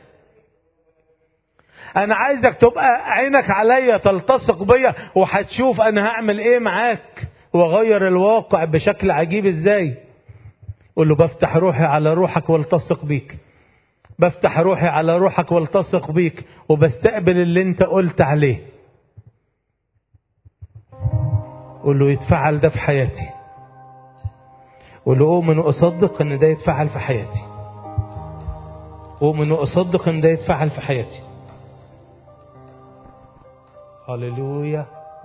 Speaker 1: انا عايزك تبقى عينك عليا، تلتصق بيا، وهتشوف انا هعمل ايه معاك واغير الواقع بشكل عجيب ازاي. قول له بفتح روحي على روحك والتصق بيك، بفتح روحي على روحك والتصق بيك، وبستقبل اللي انت قلت عليه. قول له يتفعل ده في حياتي. قول له أؤمن وأصدق ان ده يتفعل في حياتي، أؤمن وأصدق ان ده يتفعل في حياتي. هللويا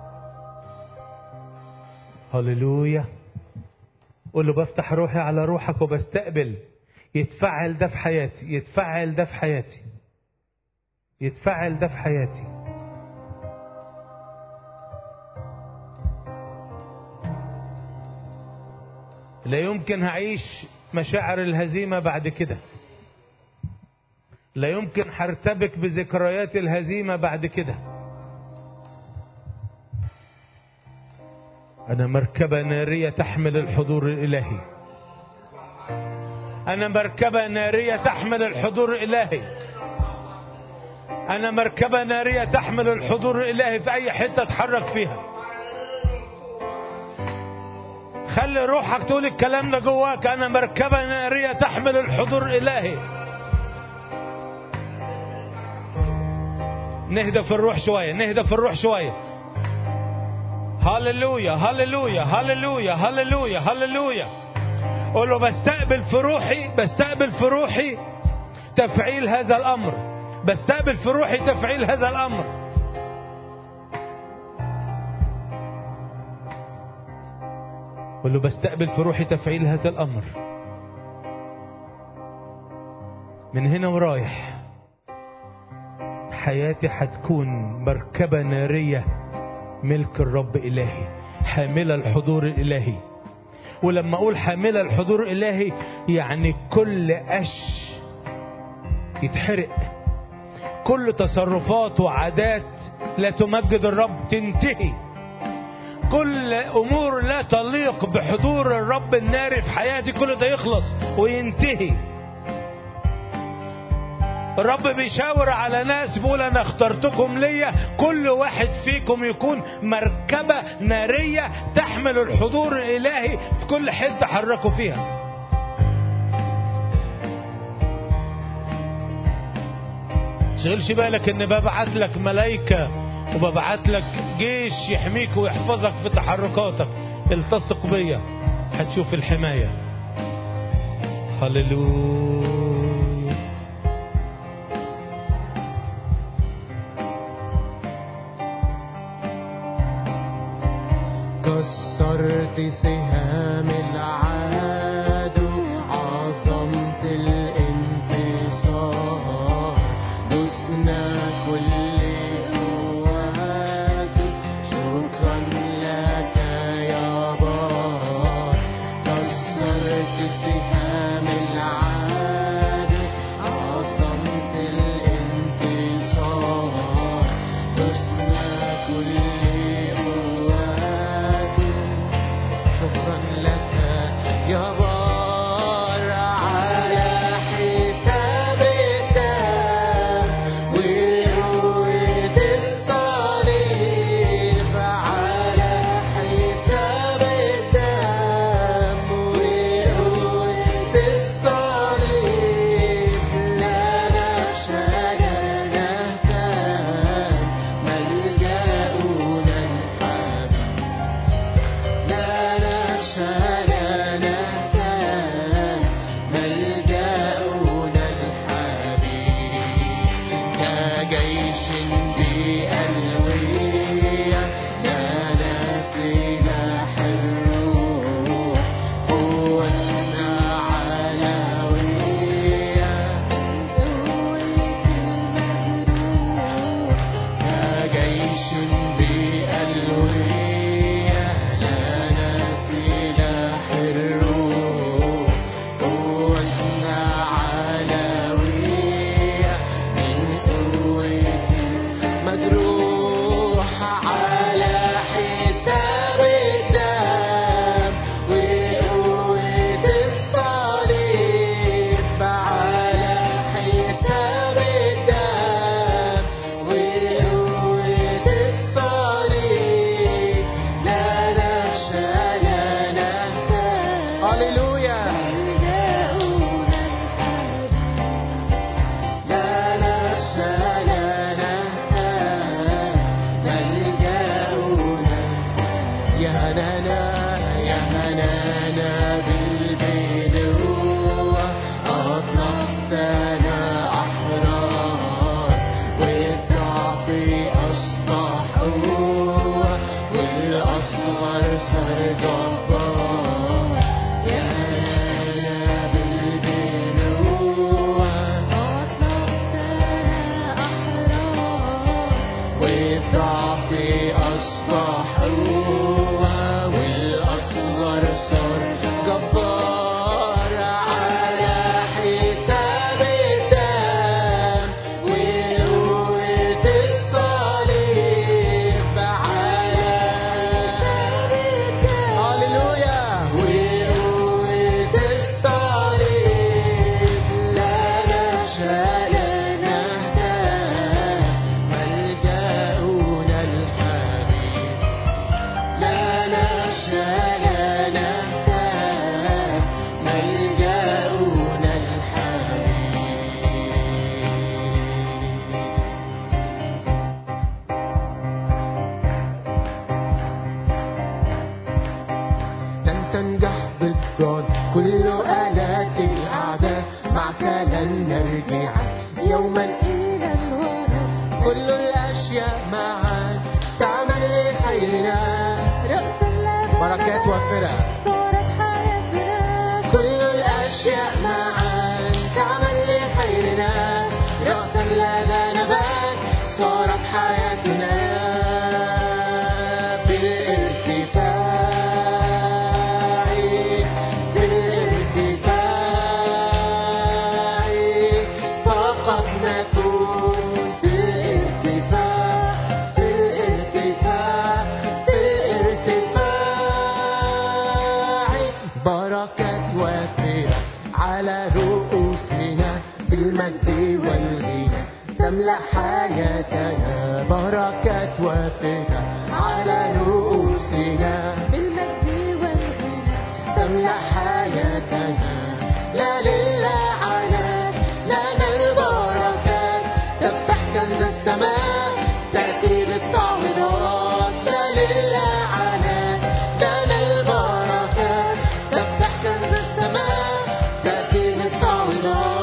Speaker 1: هللويا. قول له بفتح روحي على روحك وبستقبل يتفعل ده في حياتي، يتفعل ده في حياتي، يتفعل ده في حياتي. لا يمكن هعيش مشاعر الهزيمة بعد كده، لا يمكن هرتبك بذكريات الهزيمة بعد كده. أنا مركبة نارية تحمل الحضور الإلهي، أنا مركبة نارية تحمل الحضور الإلهي، أنا مركبة نارية تحمل الحضور الإلهي في أي حتة اتحرك فيها. خلي روحك تقول الكلام ده جواك، أنا مركبة نارية تحمل الحضور الإلهي. نهدى في الروح شوية، نهدى في الروح شوية. هللويا هللويا هللويا هللويا هللويا. قول له بستقبل في روحي، بستقبل في روحي تفعيل هذا الأمر، بستقبل في روحي تفعيل هذا الأمر. قول له بستقبل في روحي تفعيل هذا الأمر. من هنا ورايح حياتي هتكون مركبة نارية ملك الرب إلهي، حاملة الحضور الإلهي. ولما أقول حاملة الحضور الإلهي يعني كل قش يتحرق، كل تصرفات وعادات لا تمجد الرب تنتهي، كل أمور لا تليق بحضور الرب الناري في حياتي كل ده يخلص وينتهي. الرب بيشاور على ناس بيقول أنا اخترتكم ليا، كل واحد فيكم يكون مركبة نارية تحمل الحضور الإلهي في كل حتة حركوا فيها. تشغلش بالك ان ببعت لك ملايكة وببعت لك جيش يحميك ويحفظك في تحركاتك. التصق بيا هتشوف الحماية. هللويا.
Speaker 2: كسرت سهام العدو، عظمت الانتصار، دسنا كل قوات، شكرا لك يا بار. كسرت سهام العدو، عظمت الانتصار، دسنا كل شكرا لك يا بار، على حساب الدم وقوة الصليب، على حساب الدم وقوة الصليب، لا نخشى لا نهتم، ملجأنا الحبيب، لا نخشى لا نهتم، بالضال كل آلات الأعداء معك لن نرجع يوما إلى الوراء كل الأشياء معا تعمل لخيرنا رأس الله بركات وافرة صارت حياتنا كل الأشياء معا تعمل لخيرنا رأس لا نبات صارت حياتنا تملأ حياتنا بركات وافرة على رؤوسنا بالمجد والغنى تملأ حياتنا لا للعنات لنا البركات تفتح كنز السماء تأتي بالتعويضات لا للعنات لنا البركات تفتح كنز السماء تأتي بالتعويضات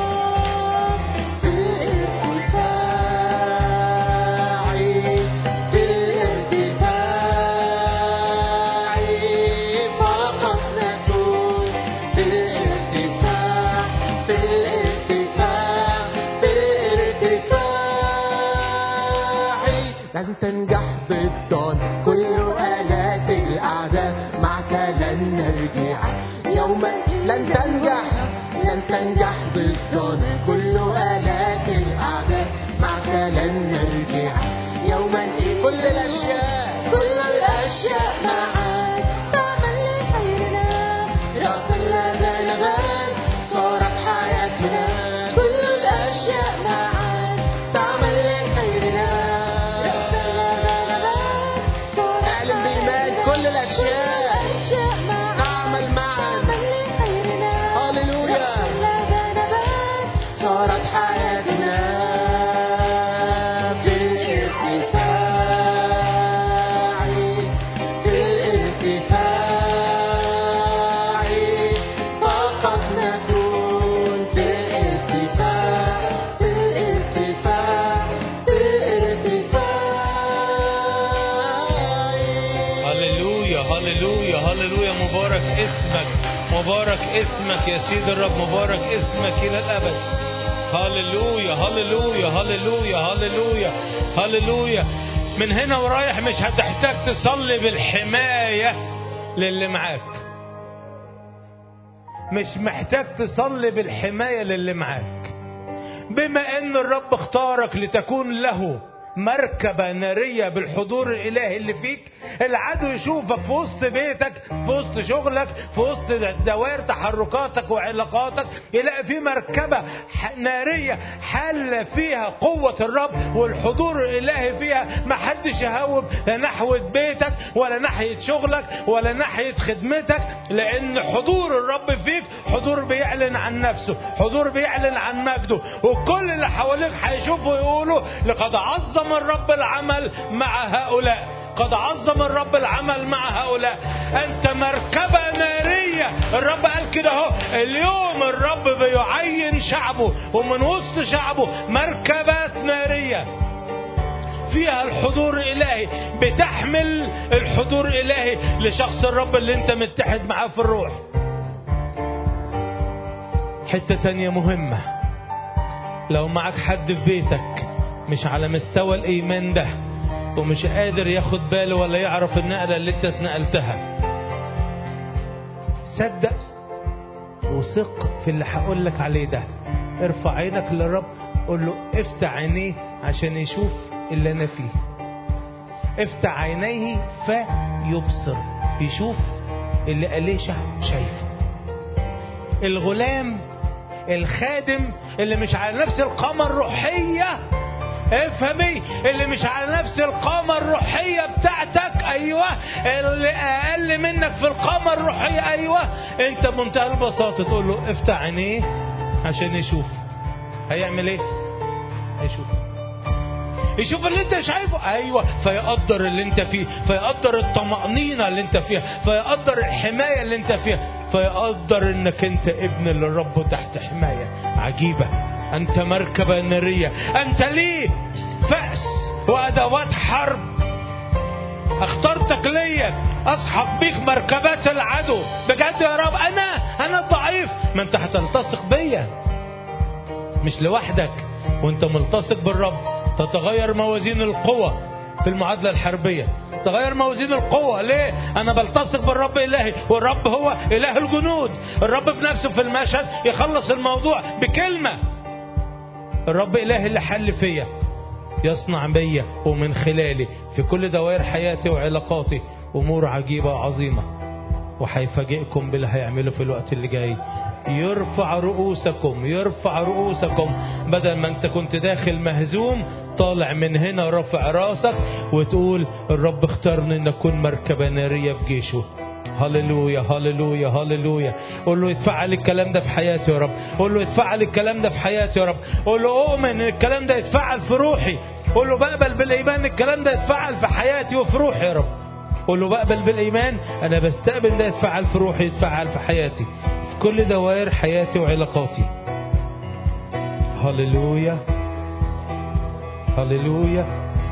Speaker 2: لن تنجح بالضال كل آلات الأعداء معك لن نرجع يوما لن تنجح لن تنجح بالضال كل آلات الأعداء معك لن نرجع يوما كل الأشياء كل الأشياء معك تعمل لخيرنا رأس لا نبات صارت حياتنا كل الأشياء معك تعمل لخيرنا كل الأشياء تعمل معا هاليلويا صارت حياتنا في الارتفاع في الارتفاع فقط نكون في الارتفاع في الارتفاع في الارتفاع
Speaker 1: هللويا هللويا هللويا. مبارك اسمك مبارك اسمك يا سيد الرب مبارك اسمك إلى الأبد. هللويا هللويا هللويا هللويا هللويا. من هنا ورايح مش هتحتاج تصلي بالحماية للي معاك. مش محتاج تصلي بالحماية للي معاك. بما ان الرب اختارك لتكون له مركبة نارية بالحضور الإلهي اللي فيك، العدو يشوفك في وسط بيتك، في وسط شغلك، في وسط دوائر تحركاتك وعلاقاتك، يلاقي في مركبة نارية حل فيها قوة الرب والحضور الإلهي فيها. ما حدش يهوب لا نحو بيتك ولا ناحية شغلك ولا ناحية خدمتك، لأن حضور الرب فيك حضور بيعلن عن نفسه، حضور بيعلن عن مجده، وكل اللي حواليك هيشوفوا يقولوا لقد عظم الرب العمل مع هؤلاء، قد عظم الرب العمل مع هؤلاء. أنت مركبة نارية. الرب قال كده اهو، اليوم الرب بيعين شعبه ومن وسط شعبه مركبات نارية فيها الحضور الإلهي، بتحمل الحضور الإلهي لشخص الرب اللي انت متحد معاه في الروح. حتة تانية مهمة، لو معك حد في بيتك مش على مستوى الإيمان ده ومش قادر ياخد باله ولا يعرف النقلة اللي انت اتنقلتها، صدق وثق في اللي هقول لك عليه ده. ارفع عينك للرب، قول له افتح عينيه عشان يشوف اللي انا فيه. افتح عينيه فيبصر، يشوف اللي أليشع شايفه. الغلام الخادم اللي مش على نفس القامة الروحية، افهمي، اللي مش على نفس القامة الروحية بتاعتك، ايوه، اللي اقل منك في القامة الروحية، ايوه، انت بمنتهى البساطة تقول له افتح عينيه عشان يشوف. هيعمل ايه؟ هيشوف. يشوف اللي انت شايفه، ايوه، فيقدر اللي انت فيه، فيقدر الطمأنينة اللي انت فيها، فيقدر الحماية اللي انت فيها، فيقدر انك انت ابن للرب تحت حماية عجيبة. انت مركبة نارية، انت ليه فأس وادوات حرب. اخترتك ليا اصحب بيك مركبات العدو. بجد يا رب انا انا ضعيف، ما انت هتلتصق بيا، مش لوحدك. وانت ملتصق بالرب تتغير موازين القوة في المعادلة الحربية. تغير موازين القوة. ليه؟ انا بلتصق بالرب الهي، والرب هو اله الجنود. الرب بنفسه في المشهد يخلص الموضوع بكلمة. الرب الهي اللي حل فيا يصنع بيا ومن خلالي في كل دوائر حياتي وعلاقاتي امور عجيبة وعظيمة. وهيفاجئكم باللي هيعمله في الوقت اللي جاي. يرفع رؤوسكم، يرفع رؤوسكم. بدل ما انت كنت داخل مهزوم، طالع من هنا رافع راسك وتقول الرب اختارني ان اكون مركبة نارية في جيشه. هللويا هللويا هللويا. قول له يتفعل الكلام ده في حياتي يا رب. قول له يتفعل الكلام ده في حياتي يا رب. قول له اؤمن ان الكلام ده يتفعل في روحي. قول له بقبل بالايمان الكلام ده يتفعل في حياتي وفي روحي يا رب. قول له بقبل بالايمان انا بستقبل ده يتفعل في روحي، يتفعل في حياتي في كل دوائر حياتي وعلاقاتي. هللويا هللويا.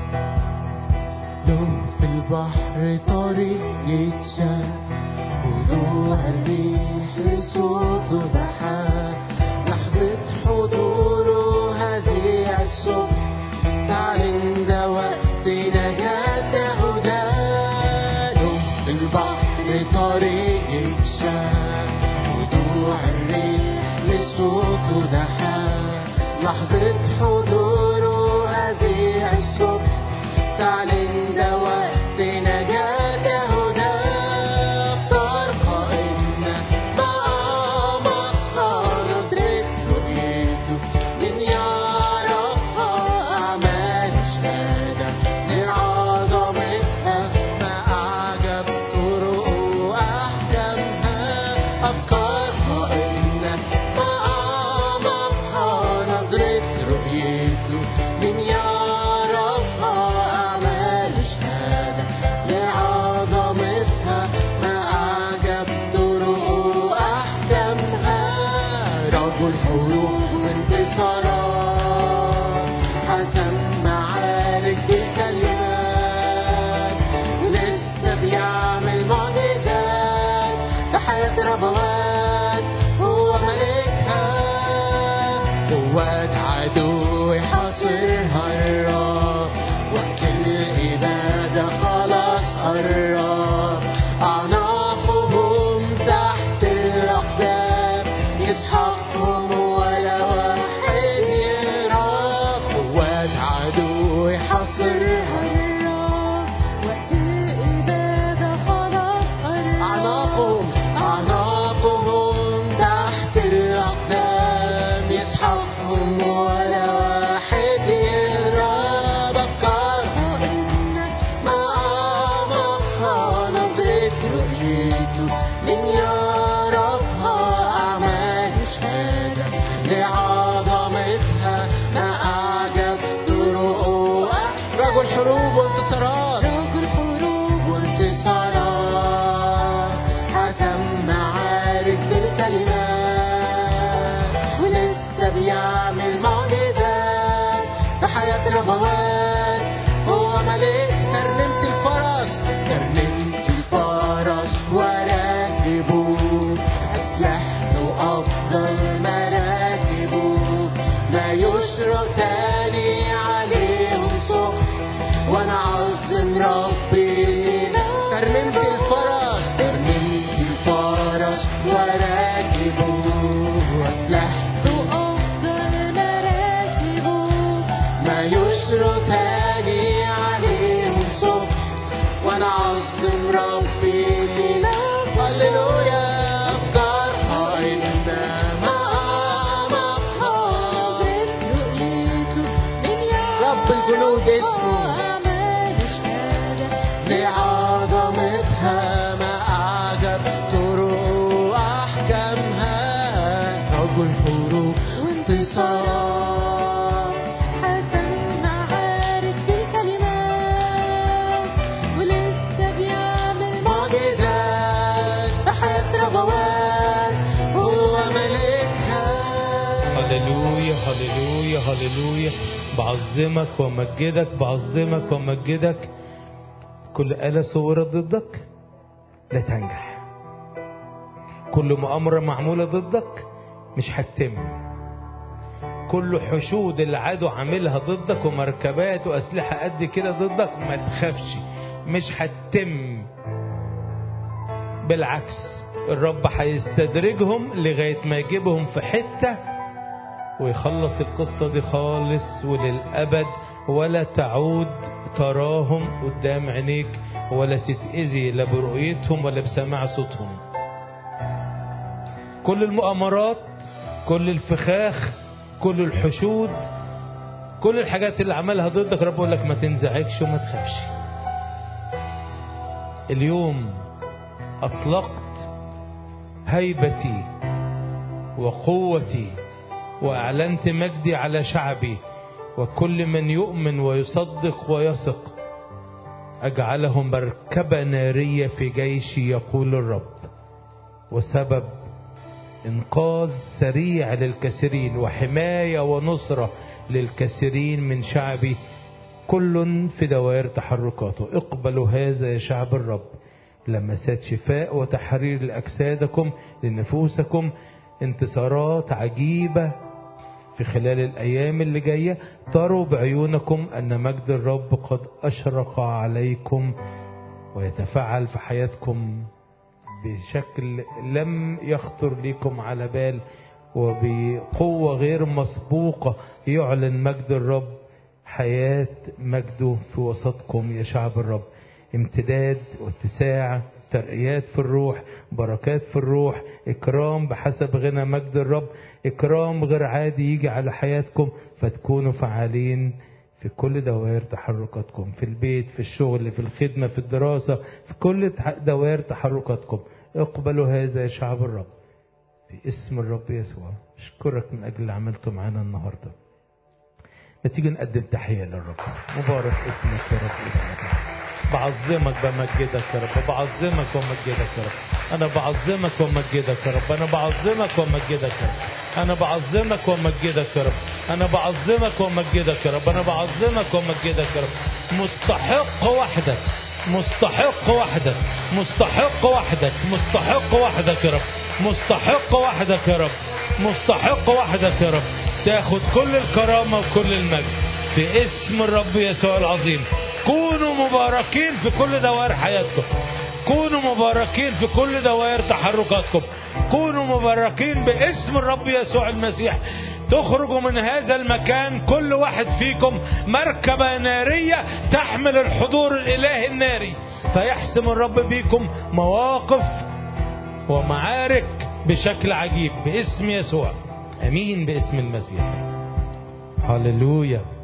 Speaker 2: لو في البحر طريق يتشاف، هدوء الريح لصوته بحار، لحظة حضوره هزيع الصبح، تعلن ده وقت نجاة هدى. لو في البحر طريق يتشاف، هدوء الريح لصوته بحار، لحظة حضوره هزيع الصبح، تعلن ده وقت نجاة هدى. اختار قائمنا بأعمق نظرة رؤيته، من يعرفها أعمال شهادة لعظمتها، ما أعجب طرق وأحكامها. أفكار قائمنا بأعمق نظرة رؤيته، من يعرفها عدو حاصرها الرب، وقت الإبادة خلاص قرب. أعناقهم تحت الأقدام، يسحقهم ولا واحد يهرب. قوات عدو حاصرها الرب، وقت الإبادة خلاص قرب. أعناقهم أعناقهم تحت الأقدام، يسحقهم ولا واحد يهرب. أفكارها إنك ما أعمقها نظرة رؤيته، من يعرفها أعمال شهادة لعظمتها، ما أعجب طرقها. رجل حروب وانتصارات، رجل حروب وانتصارات، حسم معارك بالكلمات، ولسه بيعمل معجزات في حياة ربوات. هو ملك ترنيمة الفرس، ترنيمة الفرس وراكبه، أسلحته أفضل مراكبه، ما يشرى تاني عليهم صبح، وأنا عظم ربي. ترنيمة الفرس ترنيمة الفرس وراكبه، أسلحته أفضل مراكبه، ما يشرى تاني عليهم صبح، وأنا عظم ربي. هللويا. أفكارها إنما أعمقها رب الجنود اسمه، لعظمتها ما أعجب طرق أحكامها. رجل حروب وانتصار، حسم معارك
Speaker 1: هللويا هللويا. بعظمك ومجدك، بعظمك ومجدك. كل آلة صورت ضدك لا تنجح، كل مؤامرة معمولة ضدك مش هتتم، كل حشود العدو عاملها ضدك ومركبات وأسلحة قد كده ضدك ما تخافش، مش هتتم. بالعكس الرب هيستدرجهم لغاية ما يجيبهم في حتة ويخلص القصة دي خالص وللأبد، ولا تعود تراهم قدام عينيك ولا تتأذي لا برؤيتهم ولا بسماع صوتهم. كل المؤامرات، كل الفخاخ، كل الحشود، كل الحاجات اللي عملها ضدك رب يقول لك ما تنزعجش وما تخافش. اليوم أطلقت هيبتي وقوتي وأعلنت مجدي على شعبي، وكل من يؤمن ويصدق ويثق أجعله مركبة نارية في جيشي يقول الرب، وسبب إنقاذ سريع للكثيرين وحماية ونصرة للكثيرين من شعبي كل في دوائر تحركاته. اقبلوا هذا يا شعب الرب، لمسات شفاء وتحرير لأجسادكم لنفوسكم، انتصارات عجيبة في خلال الأيام اللي جاية. تروا بعيونكم أن مجد الرب قد أشرق عليكم ويتفعل في حياتكم بشكل لم يخطر لكم على بال، وبقوة غير مسبوقة يعلن مجد الرب حياة مجده في وسطكم يا شعب الرب. امتداد واتساع، ترقيات في الروح، بركات في الروح، إكرام بحسب غنى مجد الرب، إكرام غير عادي يجي على حياتكم فتكونوا فعالين في كل دوائر تحركاتكم، في البيت، في الشغل، في الخدمة، في الدراسة، في كل دوائر تحركاتكم. اقبلوا هذا يا شعب الرب في اسم الرب يسوع. اشكرك من أجل اللي عملته معانا النهاردة. ما تيجي نقدم تحية للرب. مبارك اسمك يا رب. بعظمك بمجدك يا رب، بعظمك ومجدك يا رب. أنا بعظمك ومجدك يا رب، أنا بعظمك ومجدك يا رب، أنا بعظمك ومجدك يا رب، أنا بعظمك ومجدك يا رب، أنا بعظمك ومجدك يا رب. مستحق وحدك، مستحق وحدك، مستحق وحدك، مستحق وحدك يا رب، مستحق وحدك يا رب، مستحق وحدك يا رب. تاخد كل الكرامة وكل المجد في اسم الرب يسوع العظيم. كونوا مباركين في كل دوائر حياتكم، كونوا مباركين في كل دوائر تحركاتكم، كونوا مباركين باسم الرب يسوع المسيح. تخرجوا من هذا المكان كل واحد فيكم مركبة نارية تحمل الحضور الإلهي الناري، فيحسم الرب بيكم مواقف ومعارك بشكل عجيب باسم يسوع. امين باسم المسيح. هللويا.